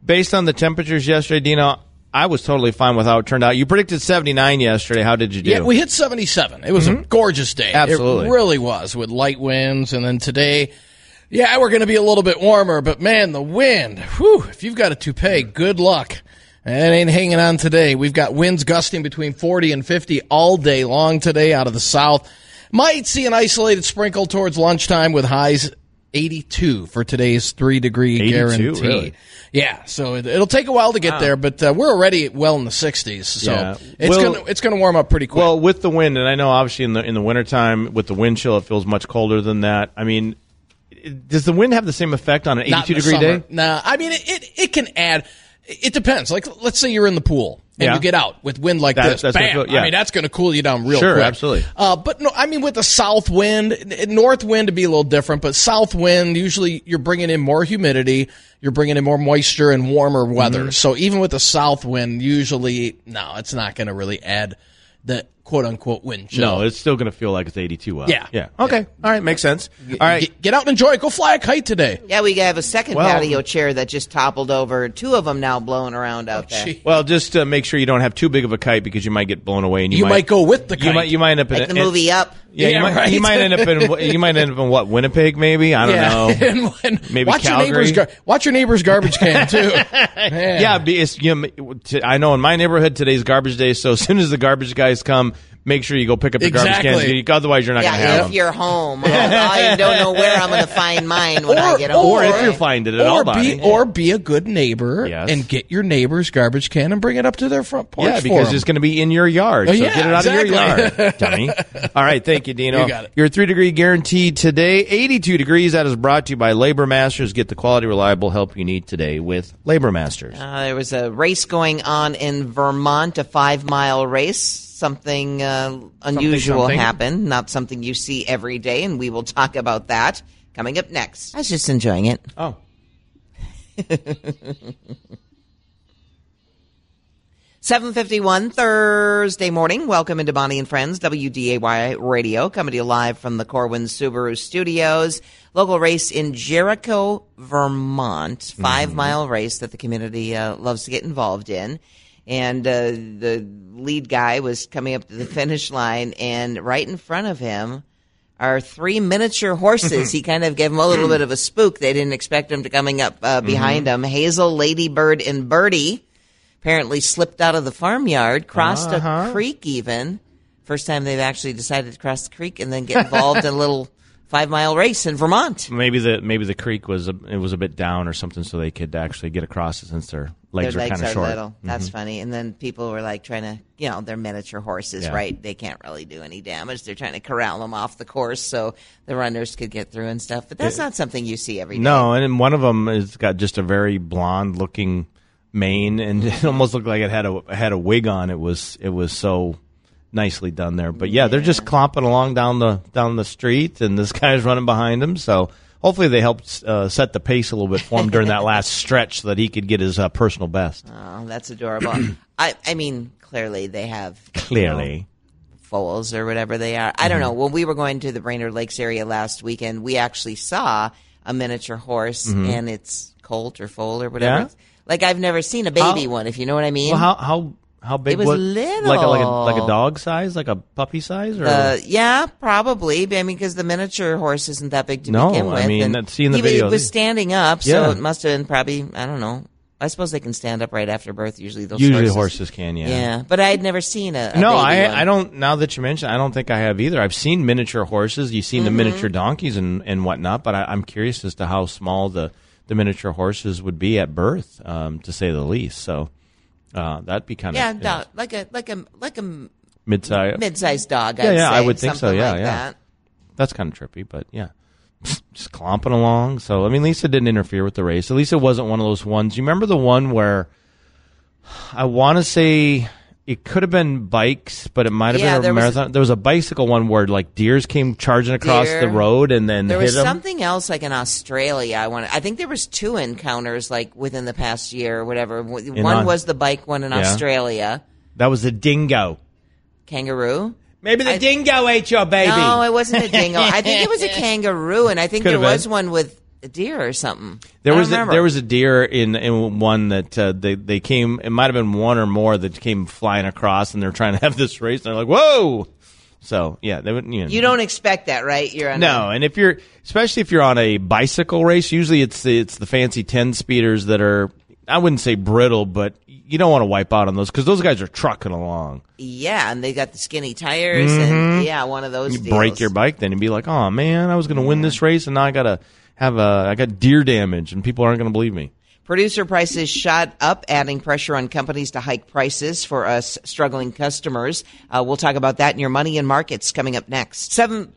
based on the temperatures yesterday, Dino, I was totally fine with how it turned out. You predicted seventy-nine yesterday. How did you do? Yeah, we hit seventy-seven. It was mm-hmm. a gorgeous day. Absolutely. It really was, with light winds. And then today, yeah, we're going to be a little bit warmer. But, man, the wind, whew, if you've got a toupee, good luck. It ain't hanging on today. We've got winds gusting between forty and fifty all day long today out of the south. Might see an isolated sprinkle towards lunchtime with highs eighty-two for today's three-degree guarantee. Really? Yeah, so it, it'll take a while to get wow. there, but uh, we're already well in the sixties, so yeah. it's well, gonna it's gonna warm up pretty quick. Well, with the wind, and I know obviously in the in the wintertime with the wind chill, it feels much colder than that. I mean, does the wind have the same effect on an eighty-two degree day? Nah, I mean it, it it can add. It depends. Like, let's say you're in the pool and yeah. you get out with wind like that, this. That's Bam! What, yeah. I mean, that's going to cool you down real sure, quick. Sure, absolutely. Uh, but no, I mean, with the south wind, north wind to be a little different, but south wind, usually you're bringing in more humidity, you're bringing in more moisture and warmer weather. Mm-hmm. So even with the south wind, usually, no, it's not going to really add the quote-unquote wind chill. No, it's still going to feel like it's eighty-two out. Yeah. Yeah. Okay. Yeah. All right. Makes sense. All right. Get, get out and enjoy it. Go fly a kite today. Yeah, we have a second well, patio chair that just toppled over. Two of them now blowing around out oh, there. Well, just uh, make sure you don't have too big of a kite because you might get blown away. And you, you might, might go with the kite. You might, you might end up in like a, the movie and, Up. Yeah, yeah you, might, right. you might end up in you might end up in what, Winnipeg maybe? I don't yeah. know. and, and maybe watch Calgary. Your neighbor's gar- watch your neighbor's garbage can too. yeah, be, it's, you know, t- I know in my neighborhood today's garbage day. So as soon as the garbage guys come, make sure you go pick up the exactly. garbage cans. Otherwise, you're not yeah, going to have if them. you're home, I don't know where I'm going to find mine when or, I get home. Or if you find it at all, be, or be a good neighbor yes. and get your neighbor's garbage can and bring it up to their front porch. Yeah, because for it's going to be in your yard. Oh, so yeah, get it out exactly. of your yard, dummy. All right, thank you, Dino. You got it. Your three-degree guarantee today, eighty-two degrees. That is brought to you by Labor Masters. Get the quality, reliable help you need today with Labor Masters. Uh, there was a race going on in Vermont, a five-mile race. Something uh, unusual something. happened, not something you see every day, and we will talk about that coming up next. I was just enjoying it. Oh. seven fifty-one Thursday morning. Welcome into Bonnie and Friends, W D A Y Radio, coming to you live from the Corwin Subaru Studios. Local race in Jericho, Vermont. Five-mile mm-hmm. race that the community uh, loves to get involved in. And uh, the lead guy was coming up to the finish line, and right in front of him are three miniature horses. He kind of gave them a little bit of a spook. They didn't expect him to coming up uh, behind mm-hmm. him. Hazel, Ladybird, and Birdie apparently slipped out of the farmyard, crossed uh-huh. a creek even. First time they've actually decided to cross the creek and then get involved in a little five-mile race in Vermont. Maybe the maybe the creek was a, it was a bit down or something, so they could actually get across it since their legs their are legs kind of are short. Little. That's mm-hmm. funny. And then people were like trying to, you know, they're miniature horses, yeah. right? They can't really do any damage. They're trying to corral them off the course so the runners could get through and stuff. But that's it, not something you see every day. No, and one of them has got just a very blonde-looking mane, and it almost looked like it had a it had a wig on. It was it was so nicely done there. But yeah, yeah, they're just clomping along down the down the street, and this guy's running behind them. So hopefully they helped uh, set the pace a little bit for him during that last stretch so that he could get his uh, personal best. Oh, that's adorable. I, I mean, clearly they have clearly you know, foals or whatever they are. I don't know. When we were going to the Brainerd Lakes area last weekend, we actually saw a miniature horse mm-hmm. and its colt or foal or whatever. Yeah? Like I've never seen a baby how, one, if you know what I mean. Well, how how how big it was? was little, like a, like a like a dog size, like a puppy size, or uh, yeah, probably. I mean, because the miniature horse isn't that big to no, begin with. I mean, and seeing the he, video, it was standing up, so yeah. it must have been probably. I don't know. I suppose they can stand up right after birth. Usually, those usually horses, horses can, yeah. Yeah, but I had never seen a, a no. baby I one. I don't. Now that you mention, I don't think I have either. I've seen miniature horses. You've seen mm-hmm. the miniature donkeys and and whatnot, but I, I'm curious as to how small the the miniature horses would be at birth, um, to say the least. So uh, that'd be kind of yeah, dog, like a like a like a mid-sized mid-sized dog. Yeah, I'd yeah, say, I would think so. something Yeah, like yeah. That. That's kind of trippy, but yeah, just clomping along. So I mean, at least it didn't interfere with the race. At least it wasn't one of those ones. You remember the one where I want to say it could have been bikes, but it might have Yeah, been a there was- marathon. There was a bicycle one where like deers came charging across Deer. the road and then There hit was them. something else like in Australia. I want. I think there was two encounters like within the past year or whatever. One Au- was the bike one in Yeah. Australia. That was the dingo. Kangaroo. Maybe the I- dingo ate your baby. No, it wasn't a dingo. I think it was a kangaroo, and I think Could there have was been. one with a deer or something. There I was a, remember. there was a deer in in one that uh, they they came. It might have been one or more that came flying across, and they're trying to have this race. And they're like, "Whoa!" So yeah, they would. You know, You don't expect that, right? You're on no, and if you're especially if you're on a bicycle race, usually it's the, it's the fancy ten speeders that are. I wouldn't say brittle, but you don't want to wipe out on those because those guys are trucking along. Yeah, and they got the skinny tires, and yeah, one of those. You deals. break your bike then and be like, "Oh man, I was going to win this race, and now I gotta have a I got deer damage, and people aren't going to believe me." Producer prices shot up, adding pressure on companies to hike prices for us struggling customers. Uh, we'll talk about that in your money and markets coming up next. Seven.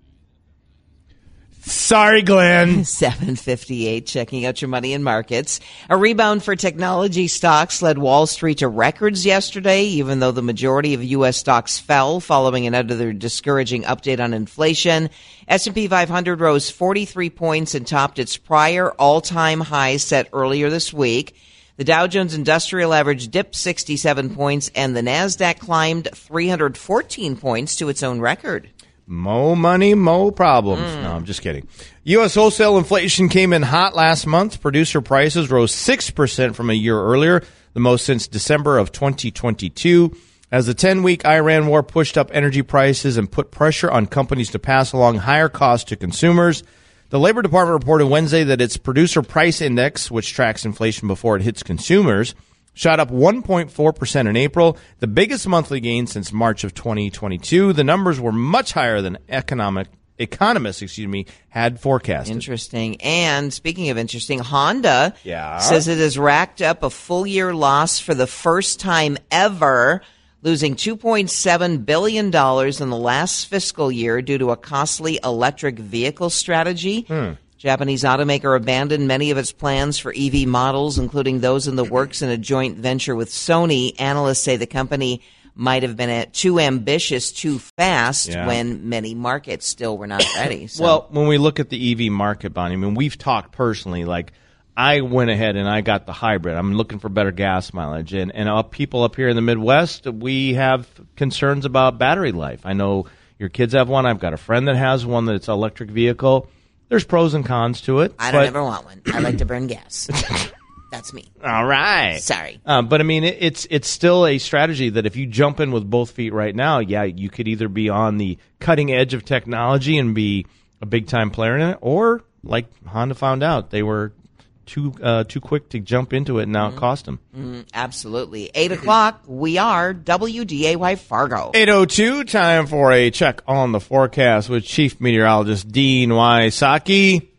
Sorry, Glenn. seven fifty-eight, checking out your money and markets. A rebound for technology stocks led Wall Street to records yesterday, even though the majority of U S stocks fell following another discouraging update on inflation. S and P five hundred rose forty-three points and topped its prior all-time high set earlier this week. The Dow Jones Industrial Average dipped sixty-seven points, and the NASDAQ climbed three hundred fourteen points to its own record. Mo money, mo problems. Mm. No, I'm just kidding. U S wholesale inflation came in hot last month. Producer prices rose six percent from a year earlier, the most since December of twenty twenty-two. As the ten-week Iran war pushed up energy prices and put pressure on companies to pass along higher costs to consumers, the Labor Department reported Wednesday that its producer price index, which tracks inflation before it hits consumers, shot up one point four percent in April, the biggest monthly gain since March of twenty twenty-two. The numbers were much higher than economic economists, excuse me, had forecasted. Interesting. And speaking of interesting, Honda Yeah. says it has racked up a full year loss for the first time ever, losing two point seven billion dollars in the last fiscal year due to a costly electric vehicle strategy. Hmm. Japanese automaker abandoned many of its plans for E V models, including those in the works in a joint venture with Sony. Analysts say the company might have been at too ambitious too fast Yeah. when many markets still were not ready. So. Well, when we look at the E V market, Bonnie, I mean, we've talked personally, like, I went ahead and I got the hybrid. I'm looking for better gas mileage. And, and uh, people up here in the Midwest, we have concerns about battery life. I know your kids have one. I've got a friend that has one that's an electric vehicle. There's pros and cons to it. I don't but, ever want one. I like to burn gas. That's me. All right. Sorry. Uh, but I mean, it, it's it's still a strategy that if you jump in with both feet right now, yeah, you could either be on the cutting edge of technology and be a big time player in it, or like Honda found out, they were too uh, too quick to jump into it, and now it cost them. Mm, absolutely. Eight o'clock. We are W D A Y Fargo. eight oh two, time for a check on the forecast with Chief Meteorologist Dean Wysocki.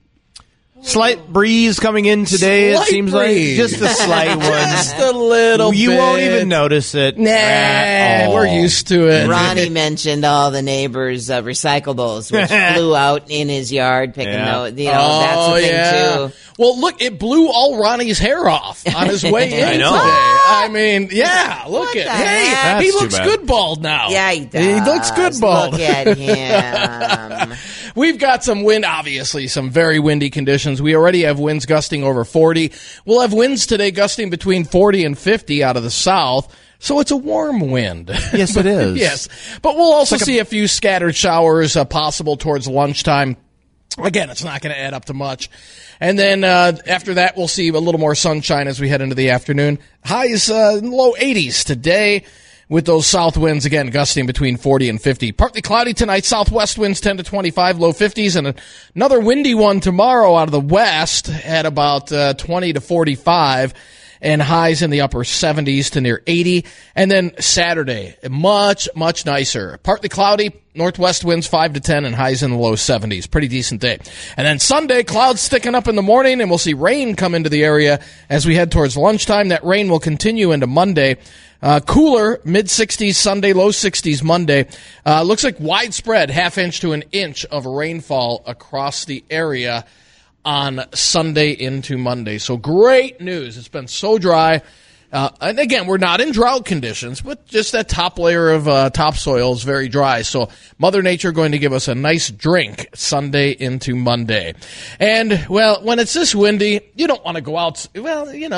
Slight breeze coming in today, Slight it seems breeze. like. Just a slight one. Just a little You bit. won't even notice it. Nah, at all. we're used to it. Ronnie mentioned all the neighbors' uh, recyclables, which flew out in his yard, picking Yeah. those. You know, that's Oh, the thing, yeah. too. Well, look, it blew all Ronnie's hair off on his way in I know. today. I mean, yeah, look What at the Hey, heck? he That's too looks bad. good bald now. Yeah, he does. He looks good bald. Look at him. We've got some wind, obviously, some very windy conditions. We already have winds gusting over forty. We'll have winds today gusting between forty and fifty out of the south. So it's a warm wind. Yes, it is. Yes. But we'll also see a few scattered showers uh, possible towards lunchtime. Again, it's not going to add up to much. And then uh, after that, we'll see a little more sunshine as we head into the afternoon. Highs uh, low eighties today with those south winds, again, gusting between forty and fifty. Partly cloudy tonight. Southwest winds ten to twenty-five, low fifties. And another windy one tomorrow out of the west at about uh, twenty to forty-five. And highs in the upper seventies to near eighty. And then Saturday, much, much nicer. Partly cloudy, northwest winds five to ten, and highs in the low seventies. Pretty decent day. And then Sunday, clouds sticking up in the morning, and we'll see rain come into the area as we head towards lunchtime. That rain will continue into Monday. Uh, cooler, mid-sixties Sunday, low sixties Monday. Uh, looks like widespread, half inch to an inch of rainfall across the area on Sunday into Monday. So great news. It's been so dry. Uh, and again, we're not in drought conditions, but just that top layer of uh, topsoil is very dry. So Mother Nature going to give us a nice drink Sunday into Monday. And, well, when it's this windy, you don't want to go out. Well, you know, you don't,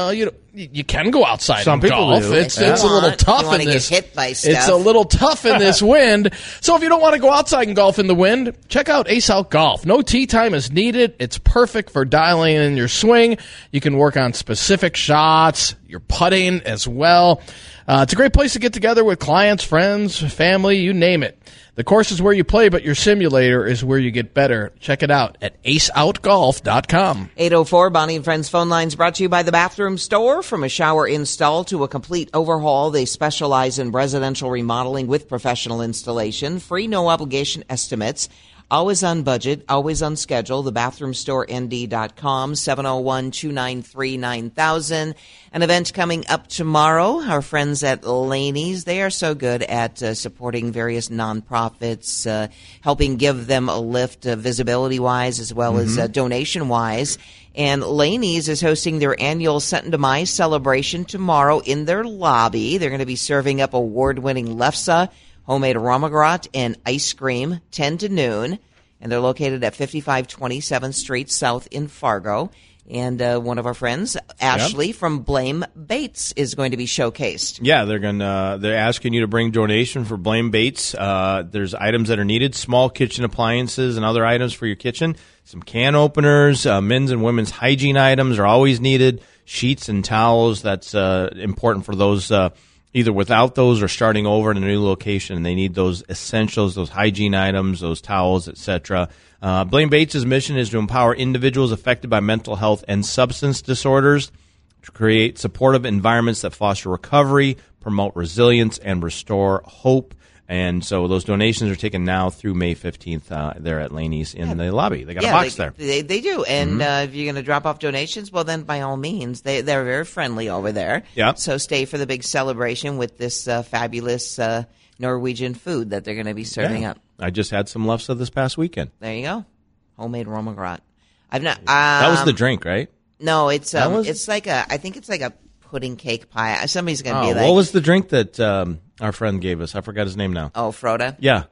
y- you can go outside Some and people golf. do. It's Yeah. it's a little Want- tough you wanna in get this. hit by It's a stuff. little tough in this wind. So if you don't want to go outside and golf in the wind, check out Ace Out Golf. No tee time is needed. It's perfect for dialing in your swing. You can work on specific shots, your putting as well. Uh, it's a great place to get together with clients, friends, family, you name it. The course is where you play, but your simulator is where you get better. Check it out at ace out golf dot com. eight oh four Bonnie and Friends phone lines brought to you by the Bathroom Store. From a shower install to a complete overhaul, they specialize in residential remodeling with professional installation. Free, no obligation estimates. Always on budget, always on schedule. The bathroom store N D dot com, seven oh one, two nine three, nine thousand. An event coming up tomorrow. Our friends at Laney's, they are so good at uh, supporting various nonprofits, uh, helping give them a lift uh, visibility-wise as well as uh, donation-wise. And Laney's is hosting their annual Sentin Demise celebration tomorrow in their lobby. They're going to be serving up award-winning lefse, homemade ramagrat, and ice cream, ten to noon. And they're located at fifty-five twenty-seventh Street South in Fargo. And uh, one of our friends, Ashley from Blame Bates, is going to be showcased. Yeah, they're gonna. They're asking you to bring donation for Blame Bates. Uh, there's items that are needed: small kitchen appliances and other items for your kitchen. Some can openers, uh, men's and women's hygiene items are always needed. Sheets and towels. That's uh, important for those uh, either without those or starting over in a new location. They need those essentials, those hygiene items, those towels, et cetera. Uh, Blame Bates' mission is to empower individuals affected by mental health and substance disorders to create supportive environments that foster recovery, promote resilience, and restore hope. And so those donations are taken now through May fifteenth uh, there at Laney's in the lobby. They got Yeah, a box they, there. They, they do. And uh, if you're going to drop off donations, well, then by all means, they, they're very friendly over there. Yeah. So stay for the big celebration with this uh, fabulous uh, Norwegian food that they're going to be serving Yeah. up. I just had some lefse this past weekend. There you go. Homemade romagrat. I've not. Um, That was the drink, right? No, it's um, was- it's like a. I think it's like a pudding cake pie. Somebody's going to Oh, be like, what was the drink that um, our friend gave us? I forgot his name now. oh, Froda. Yeah,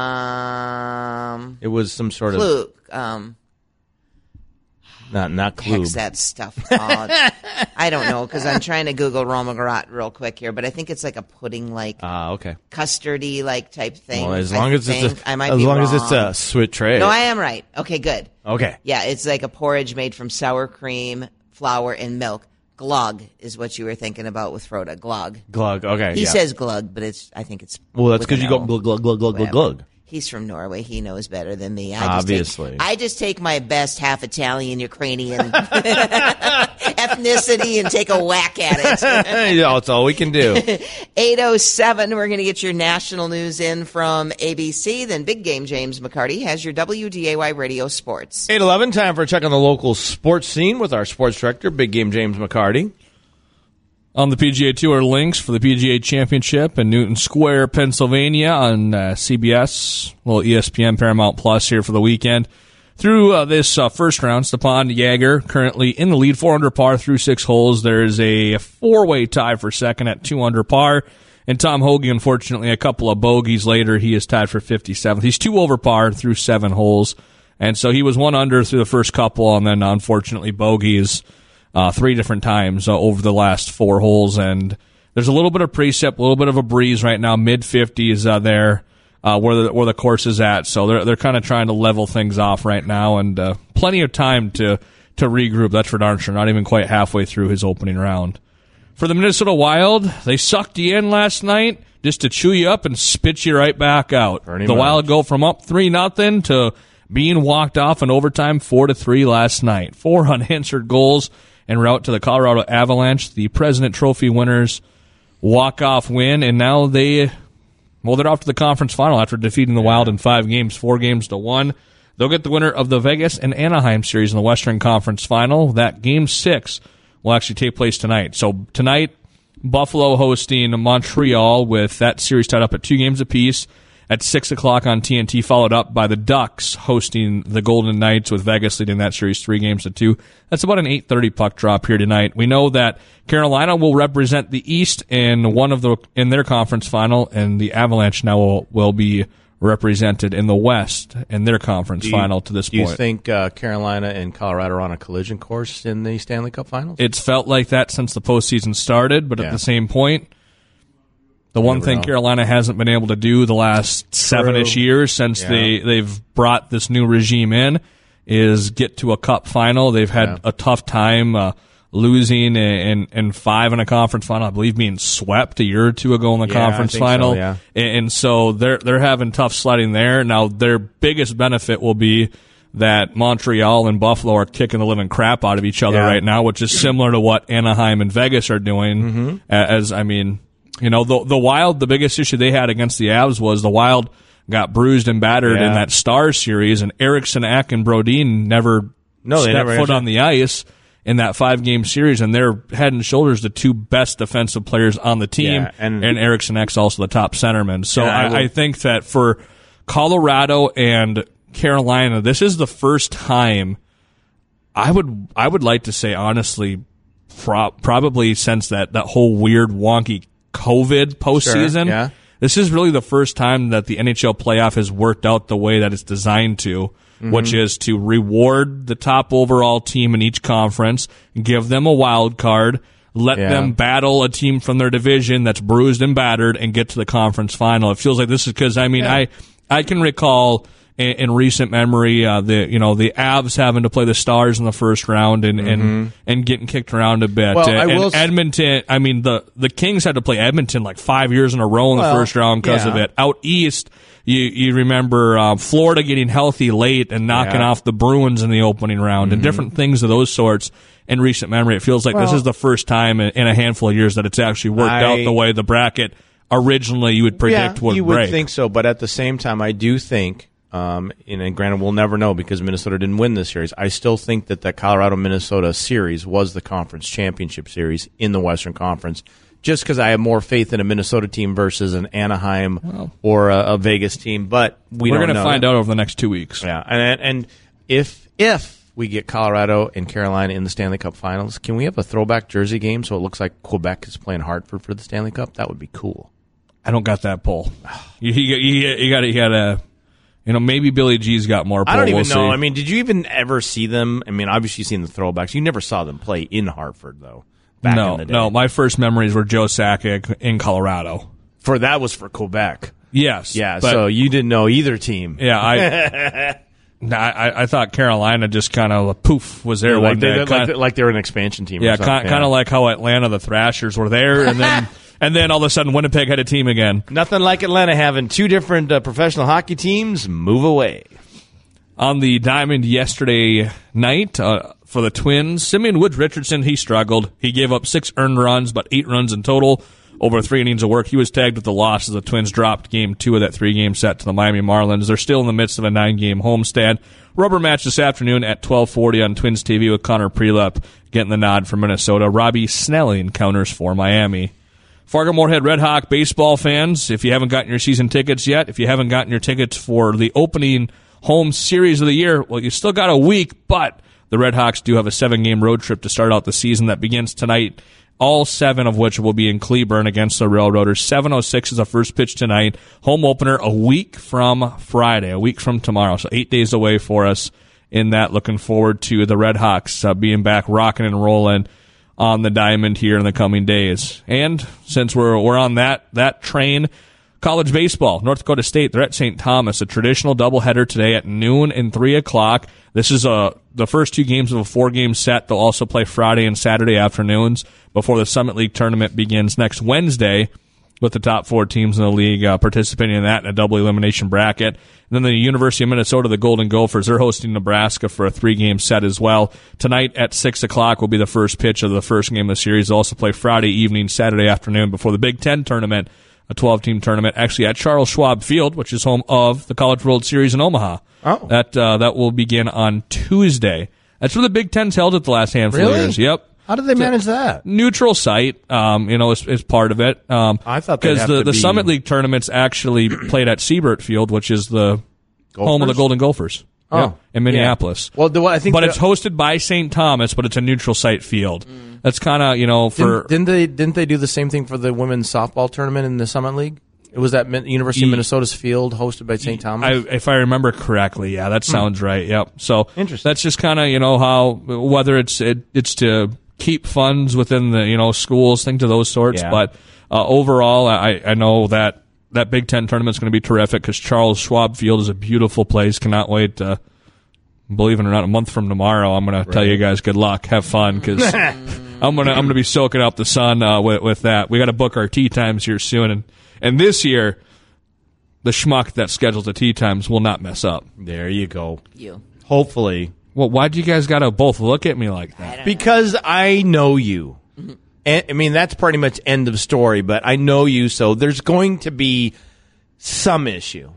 Um, it was some sort of Fluke. Um, not not heck's Klube. that stuff called? I don't know because I'm trying to Google romagrat real quick here, but I think it's like a pudding, like Ah, okay. custardy, like type thing. Well, as I long as it's think. a, I might as be long as it's wrong. a sweet tray. No, I am right. Okay, good. okay. Yeah, it's like a porridge made from sour cream, flour, and milk. Glug is what you were thinking about with Froda. Glug. Glug. Okay. He yeah. says glug, but it's. I think it's. Well, that's with because an you go L. glug glug glug glug glug Whatever. glug. He's from Norway. He knows better than me. I just Obviously. Take, I just take my best half Italian, Ukrainian ethnicity and take a whack at it. Yeah, that's all we can do. eight oh seven, we're going to get your national news in from A B C. Then Big Game James McCarty has your W D A Y Radio Sports. eight eleven, time for a check on the local sports scene with our sports director, Big Game James McCarty. On the P G A Tour, links for the P G A Championship in Newton Square, Pennsylvania on uh, C B S, little E S P N Paramount Plus here for the weekend. Through uh, this uh, first round, Stepan Jaeger currently in the lead, four under par through six holes. There's a four-way tie for second at two under par. And Tom Hoge, unfortunately, a couple of bogeys later, he is tied for fifty-seventh. He's two over par through seven holes. And so he was one under through the first couple, and then unfortunately bogeys Uh, three different times uh, over the last four holes, and there's a little bit of precip, a little bit of a breeze right now, mid fifties uh, there uh, where the where the course is at. So they're they're kind of trying to level things off right now, and uh, plenty of time to to regroup. That's for darn sure. Not even quite halfway through his opening round. For the Minnesota Wild, they sucked you in last night just to chew you up and spit you right back out. Pretty the much. Wild go from up three nothing to being walked off in overtime four to three last night. Four unanswered goals. En route to the Colorado Avalanche, the President Trophy winners, walk-off win, and now they, well, they're off to the conference final after defeating the Wild in five games, four games to one. They'll get the winner of the Vegas and Anaheim series in the Western Conference final. That game six will actually take place tonight. So tonight, Buffalo hosting Montreal with that series tied up at two games apiece. At six o'clock on T N T, followed up by the Ducks hosting the Golden Knights with Vegas leading that series three games to two. That's about an eight thirty puck drop here tonight. We know that Carolina will represent the East in one of the in their conference final, and the Avalanche now will, will be represented in the West in their conference you, final to this do point. Do you think uh, Carolina and Colorado are on a collision course in the Stanley Cup Finals? It's felt like that since the postseason started, but yeah. at the same point, the one thing know. Carolina hasn't been able to do the last seven-ish years since yeah. they, they've brought this new regime in is get to a cup final. They've had yeah. a tough time uh, losing in, in five in a conference final. I believe being swept a year or two ago in the yeah, conference I think final. So, yeah. and, and so they're they're having tough sledding there. Now, their biggest benefit will be that Montreal and Buffalo are kicking the living crap out of each other yeah. right now, which is similar to what Anaheim and Vegas are doing. Mm-hmm. As, I mean... You know, the the Wild, the biggest issue they had against the Avs was the Wild got bruised and battered yeah. in that Stars series, and Eriksson, Ek, and Brodin never no, stepped never foot answered. on the ice in that five-game series, and they're head and shoulders the two best defensive players on the team, Yeah, and, and Eriksson, Ek's also the top centerman. So I, I, will, I think that for Colorado and Carolina, this is the first time I would I would like to say, honestly, pro- probably since that, that whole weird, wonky COVID postseason. Sure, yeah. This is really the first time that the N H L playoff has worked out the way that it's designed to, mm-hmm. which is to reward the top overall team in each conference, give them a wild card, let yeah. them battle a team from their division that's bruised and battered, and get to the conference final. It feels like this is because, I mean, yeah. I I can recall in, in recent memory uh, the you know the Avs having to play the Stars in the first round and mm-hmm. and, and getting kicked around a bit. Well, and, I will and Edmonton, I mean, the, the Kings had to play Edmonton like five years in a row in the well, first round because yeah. of it. Out east, you you remember um, Florida getting healthy late and knocking yeah. off the Bruins in the opening round mm-hmm. and different things of those sorts. In recent memory, it feels like well, this is the first time in, in a handful of years that it's actually worked I, out the way the bracket originally you would predict yeah, would you break. would think so, but at the same time, I do think, um, and, and granted, we'll never know because Minnesota didn't win this series. I still think that the Colorado-Minnesota series was the conference championship series in the Western Conference, just because I have more faith in a Minnesota team versus an Anaheim well, or a, a Vegas team. But we we're going to find out over the next two weeks. Yeah, and and if if we get Colorado and Carolina in the Stanley Cup Finals, can we have a throwback jersey game so it looks like Quebec is playing Hartford for the Stanley Cup? That would be cool. I don't got that pull. You you, you, you got you got to, you know, maybe Billy G's got more pull. I don't even we'll know. see. I mean, did you even ever see them? I mean, obviously you've seen the throwbacks. You never saw them play in Hartford, though, back no, in the day. no. My first memories were Joe Sakic in Colorado. For that was for Quebec. Yes. Yeah, but, so you didn't know either team. Yeah, I I, I thought Carolina just kind of poof was there like, one they, day. like, Kinda, they, like they were an expansion team. yeah, or something. kind, kind of like how Atlanta the Thrashers were there, and then and then all of a sudden Winnipeg had a team again. Nothing like Atlanta having two different uh, professional hockey teams move away. On the diamond yesterday night uh, for the Twins, Simeon Woods Richardson, he struggled. He gave up six earned runs, but eight runs in total over three innings of work. He was tagged with the loss as the Twins dropped game two of that three-game set to the Miami Marlins. They're still in the midst of a nine-game homestand. Rubber match this afternoon at twelve forty on Twins T V with Connor Prelep getting the nod for Minnesota. Robbie Snelling counters for Miami. Fargo-Moorhead Red Hawk baseball fans, if you haven't gotten your season tickets yet, if you haven't gotten your tickets for the opening home series of the year, well, you still got a week, but the Red Hawks do have a seven-game road trip to start out the season that begins tonight, all seven of which will be in Cleburne against the Railroaders. seven oh six is the first pitch tonight. Home opener a week from Friday, a week from tomorrow, so eight days away for us in that. Looking forward to the Red Hawks uh, being back rocking and rolling on the diamond here in the coming days. And since we're we're on that that train, college baseball, North Dakota State, they're at Saint Thomas, a traditional doubleheader today at noon and three o'clock. This is a, the first two games of a four-game set. They'll also play Friday and Saturday afternoons before the Summit League tournament begins next Wednesday with the top four teams in the league uh, participating in that in a double elimination bracket. And then the University of Minnesota, the Golden Gophers, they're hosting Nebraska for a three-game set as well. Tonight at six o'clock will be the first pitch of the first game of the series. They'll also play Friday evening, Saturday afternoon before the Big Ten tournament, a twelve-team tournament, actually at Charles Schwab Field, which is home of the College World Series in Omaha. Oh. That uh, that will begin on Tuesday. That's where the Big Ten's held it the last handful Really? of years. Yep. How did they manage that? Neutral site, um, you know, is, is part of it. Um, I thought they'd because have the, to the be- Summit League tournaments actually played at Siebert Field, which is the home of the Gophers? Golden Gophers. Oh, Yep, in Minneapolis. Yeah. Well, the, I think, but the, it's hosted by Saint Thomas, but it's a neutral site field. That's kind of, you know, for didn't, didn't they didn't they do the same thing for the women's softball tournament in the Summit League? It was at Min- University of Minnesota's field, hosted by Saint Thomas. I, if I remember correctly, yeah, that sounds right. Yep. So Interesting. that's just kind of you know how whether it's it, it's to keep funds within the you know schools, things of those sorts. Yeah. But uh, overall, I, I know that that Big Ten tournament's going to be terrific because Charles Schwab Field is a beautiful place. Cannot wait to. Believe it or not, a month from tomorrow, I'm going to tell you guys good luck, have fun, because I'm going to I'm going to be soaking up the sun uh, with, with that. We got to book our tea times here soon, and and this year, the schmuck that schedules the tea times will not mess up. There you go. You. Hopefully, Well, why do you guys got to both look at me like that? because I know you. And, I mean, that's pretty much end of story. But I know you, so there's going to be some issue.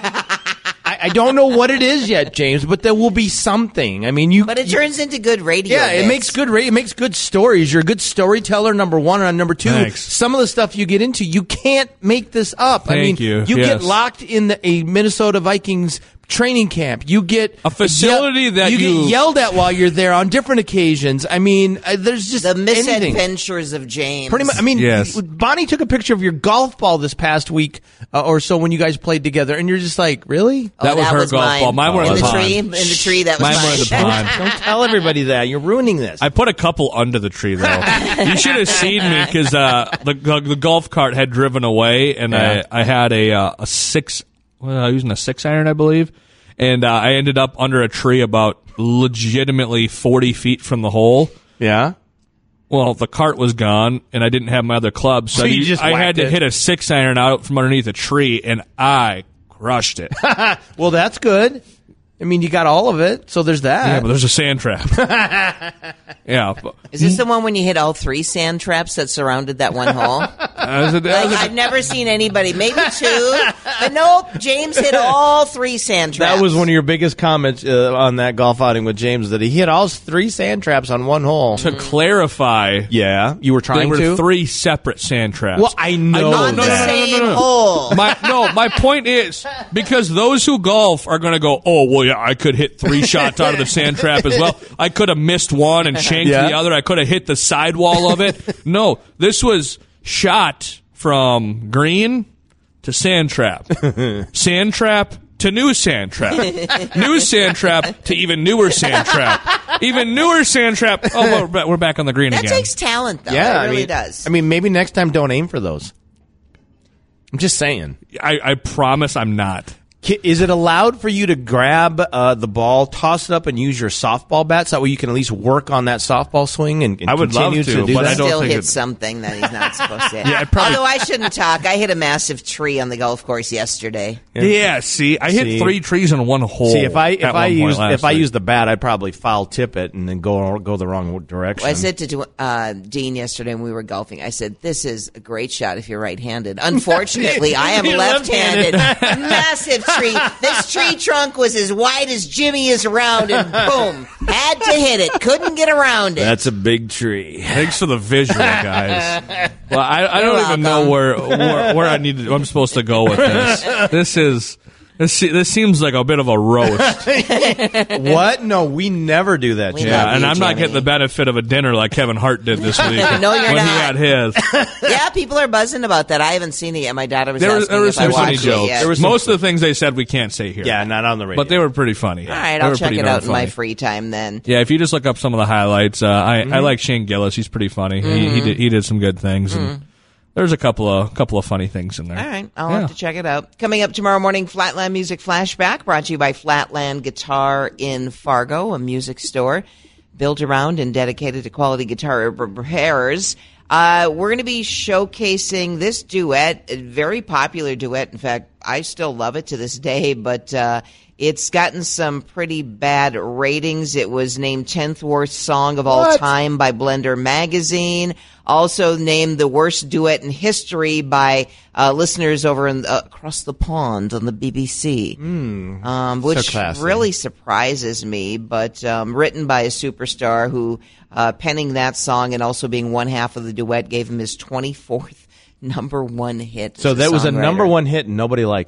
I don't know what it is yet, James, but there will be something. I mean, you. But it turns into good radio. Yeah, it bits. makes good. It makes good stories. You're a good storyteller. Number one, and number two, Thanks. some of the stuff you get into, you can't make this up. I mean, Thank you. you Yes. get locked in the, a Minnesota Vikings training camp. You get A facility ye- that you, you- get yelled at while you're there on different occasions. I mean, uh, there's just The anything. misadventures of James. Pretty much. I mean, Yes. Bonnie took a picture of your golf ball this past week uh, or so when you guys played together, and you're just like, really? Oh, That was her golf mine. ball. Mine were in in the the pond. tree. In the tree, that was Mine mine. were in the pond. Don't tell everybody that. You're ruining this. I put a couple under the tree though. You should have seen me because uh, the, the the golf cart had driven away, and Yeah. I I had a uh, a six. Well, I was using a six iron, I believe, and uh, I ended up under a tree about legitimately forty feet from the hole. yeah. Well, the cart was gone, and I didn't have my other club, so, So you I- just I whacked had to it. hit a six iron out from underneath a tree, and I crushed it. Well, that's good. I mean, you got all of it, so there's that. Yeah, but there's a sand trap. yeah. But, Is this the one when you hit all three sand traps that surrounded that one hole? uh, Like, I've never seen anybody, maybe two, but nope. James hit all three sand traps. That was one of your biggest comments uh, on that golf outing with James, that he hit all three sand traps on one hole. to clarify, Yeah, you were there trying were to. three separate sand traps. Well, I know on the that. same hole. My no, my point is because those who golf are going to go, oh well, yeah, I could hit three shots out of the sand trap as well. I could have missed one and shanked Yeah. the other. I could have hit the sidewall of it. No, this was shot from green to sand trap, sand trap to new sand trap, new sand trap to even newer sand trap, even newer sand trap. Oh, we're back, we're back on the green That again. takes talent, though. Yeah, it really I mean, does. I mean, maybe next time don't aim for those. I'm just saying. I, I promise I'm not. Ki- Is it allowed for you to grab uh, the ball, toss it up, and use your softball bat so that way you can at least work on that softball swing and, and I would love continue to, do but that? I don't Still think hit it- something that he's not supposed to hit. Yeah, I probably- Although I shouldn't talk. I hit a massive tree on the golf course yesterday. Yeah, see, I hit See. three trees in one hole. See, if I if at I one point used last if I week. used the bat, I'd probably foul tip it and then go go the wrong direction. Well, I said to uh, Dean yesterday when we were golfing, I said, this is a great shot if you're right-handed. Unfortunately, I am You're left-handed. Massive tree. This tree trunk was as wide as Jimmy is around, and boom, had to hit it. Couldn't get around it. That's a big tree. Thanks for the visual, guys. Well, I, I You're don't even know welcome. where, where where I need to, I'm supposed to go with this. This is this se- this seems like a bit of a roast. What? No, we never do that. We Jim. love Yeah, and you, I'm not Jimmy. getting the benefit of a dinner like Kevin Hart did this week. No, you're when not. he had his. Yeah, people are buzzing about that. I haven't seen it yet. My daughter was There was, asking there was if I some funny watched it jokes. yet. There was some- Most of the things they said we can't say here. Yeah, not on the radio. but they were pretty funny. All right, They I'll were check pretty it darn out in my funny. free time then. Yeah, if you just look up some of the highlights, uh, I Mm-hmm. I like Shane Gillis. He's pretty funny. He, he did he did some good things, and there's a couple of couple of funny things in there. Mm-hmm. All right, I'll Yeah. have to check it out. Coming up tomorrow morning, Flatland Music Flashback, brought to you by Flatland Guitar in Fargo, a music store built around and dedicated to quality guitar repairers. Uh, we're going to be showcasing this duet, a very popular duet. In fact, I still love it to this day, but uh, it's gotten some pretty bad ratings. It was named tenth worst song of all What? time by Blender Magazine. Also named the worst duet in history by uh, listeners over in, uh, across the pond on the B B C, um, which classy. really surprises me. But um, written by a superstar who uh, penning that song and also being one half of the duet gave him his twenty-fourth number one hit. so as that was a songwriter. number one hit, and nobody likes it.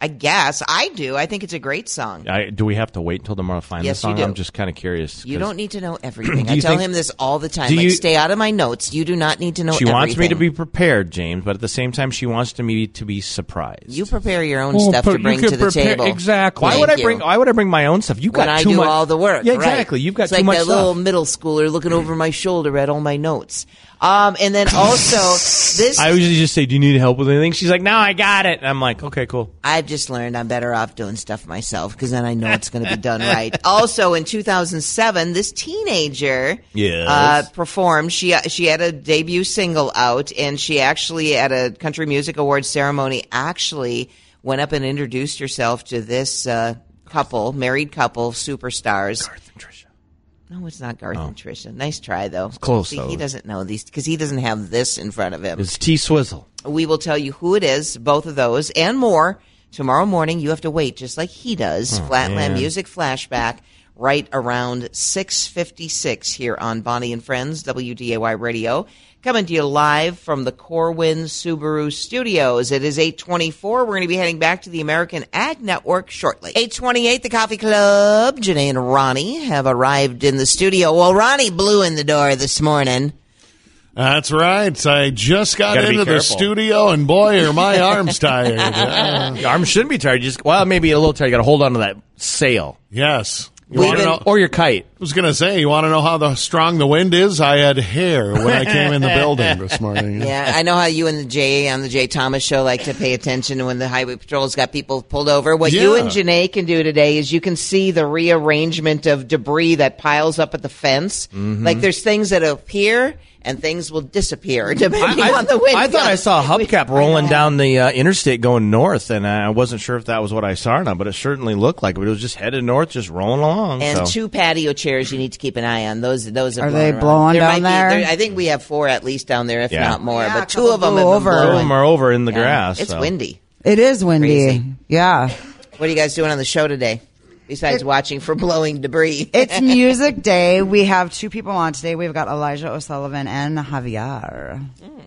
I guess. I do. I think it's a great song. I, do we have to wait until tomorrow to find Yes, the song? you do. I'm just kind of curious. You 'cause don't need to know everything. Do I you tell think- him this all the time. Do Like, you- stay out of my notes. You do not need to know She everything. wants me to be prepared, James, but at the same time, she wants to me to be surprised. You prepare your own Well, stuff but to you bring could to the prepare- table. exactly. Why Thank would I you. bring? Why would I bring my own stuff? You've got when I too do much. all the work. Yeah, right. exactly. You've got it's too like much that stuff. little middle schooler looking over my shoulder at all my notes. Um, and then also this. I usually just say, "Do you need help with anything?" She's like, "No, I got it." And I'm like, "Okay, cool." I've just learned I'm better off doing stuff myself because then I know it's going to be done right. Also, in two thousand seven, this teenager Yes. uh, performed. She she had a debut single out, and she actually at a Country Music Awards ceremony actually went up and introduced herself to this uh, couple, married couple, superstars. Garth and Trisha. No, it's not Garth and Trisha. Nice try, though. close, See, though. he doesn't know these because he doesn't have this in front of him. It's T Swizzle. We will tell you who it is, both of those, and more tomorrow morning. You have to wait, just like he does. Flatland man. Music Flashback, right around six fifty-six here on Bonnie and Friends, W D A Y Radio. Coming to you live from the Corwin Subaru Studios. It is eight twenty-four. We're going to be heading back to the American Ag Network shortly. eight twenty-eight, the Coffee Club. Janae and Ronnie have arrived in the studio. Well, Ronnie blew in the door this morning. That's right. I just got Gotta be into the careful. studio, and boy, are my arms tired. Uh, Your arms shouldn't be tired. You just well, maybe a little tired. You got to hold on to that sail yes. You We've want to been- know? or your kite. I was going to say, you want to know how the strong the wind is? I had hair when I came in the building this morning. Yeah, I know how you and the Jay on the Jay Thomas show like to pay attention when the highway patrol's got people pulled over. What you Yeah. and Janae can do today is you can see the rearrangement of debris that piles up at the fence. Mm-hmm. Like there's things that appear and things will disappear depending I, on the wind. I thought I saw a We- hubcap rolling down the uh, interstate going north, and I wasn't sure if that was what I saw or not, but it certainly looked like it. But it was just headed north, just rolling along. And so. two patio chairs you need to keep an eye on. Those those are, Are blowing they around. blowing There down might be- there? I think we have four at least down there, if Yeah. not more. Yeah, but a two couple of them blew have been over. Two of blowing. them are over in the Yeah. grass. It's so. windy. It is windy. Crazy. Yeah. What are you guys doing on the show today? Besides watching for blowing debris. It's music day. We have two people on today. We've got Elijah O'Sullivan and Javier.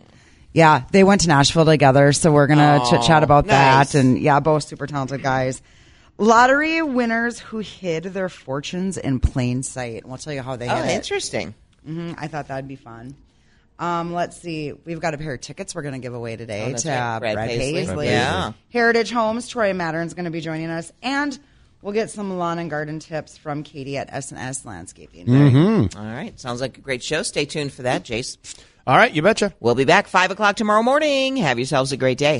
Yeah, they went to Nashville together, so we're going to chit chat about nice. that. And yeah, both super talented guys. Lottery winners who hid their fortunes in plain sight. And we'll tell you how they Oh, hid it. interesting. hmm I thought that'd be fun. Um, let's see. We've got a pair of tickets we're going to give away today Oh, that's to right. uh, Brad Brad Paisley. Paisley. Brad Yeah. Heritage Homes. Troy Mattern's going to be joining us. And we'll get some lawn and garden tips from Katie at S and S Landscaping. All right. Sounds like a great show. Stay tuned for that, Jace. All right, you betcha. We'll be back five o'clock tomorrow morning. Have yourselves a great day.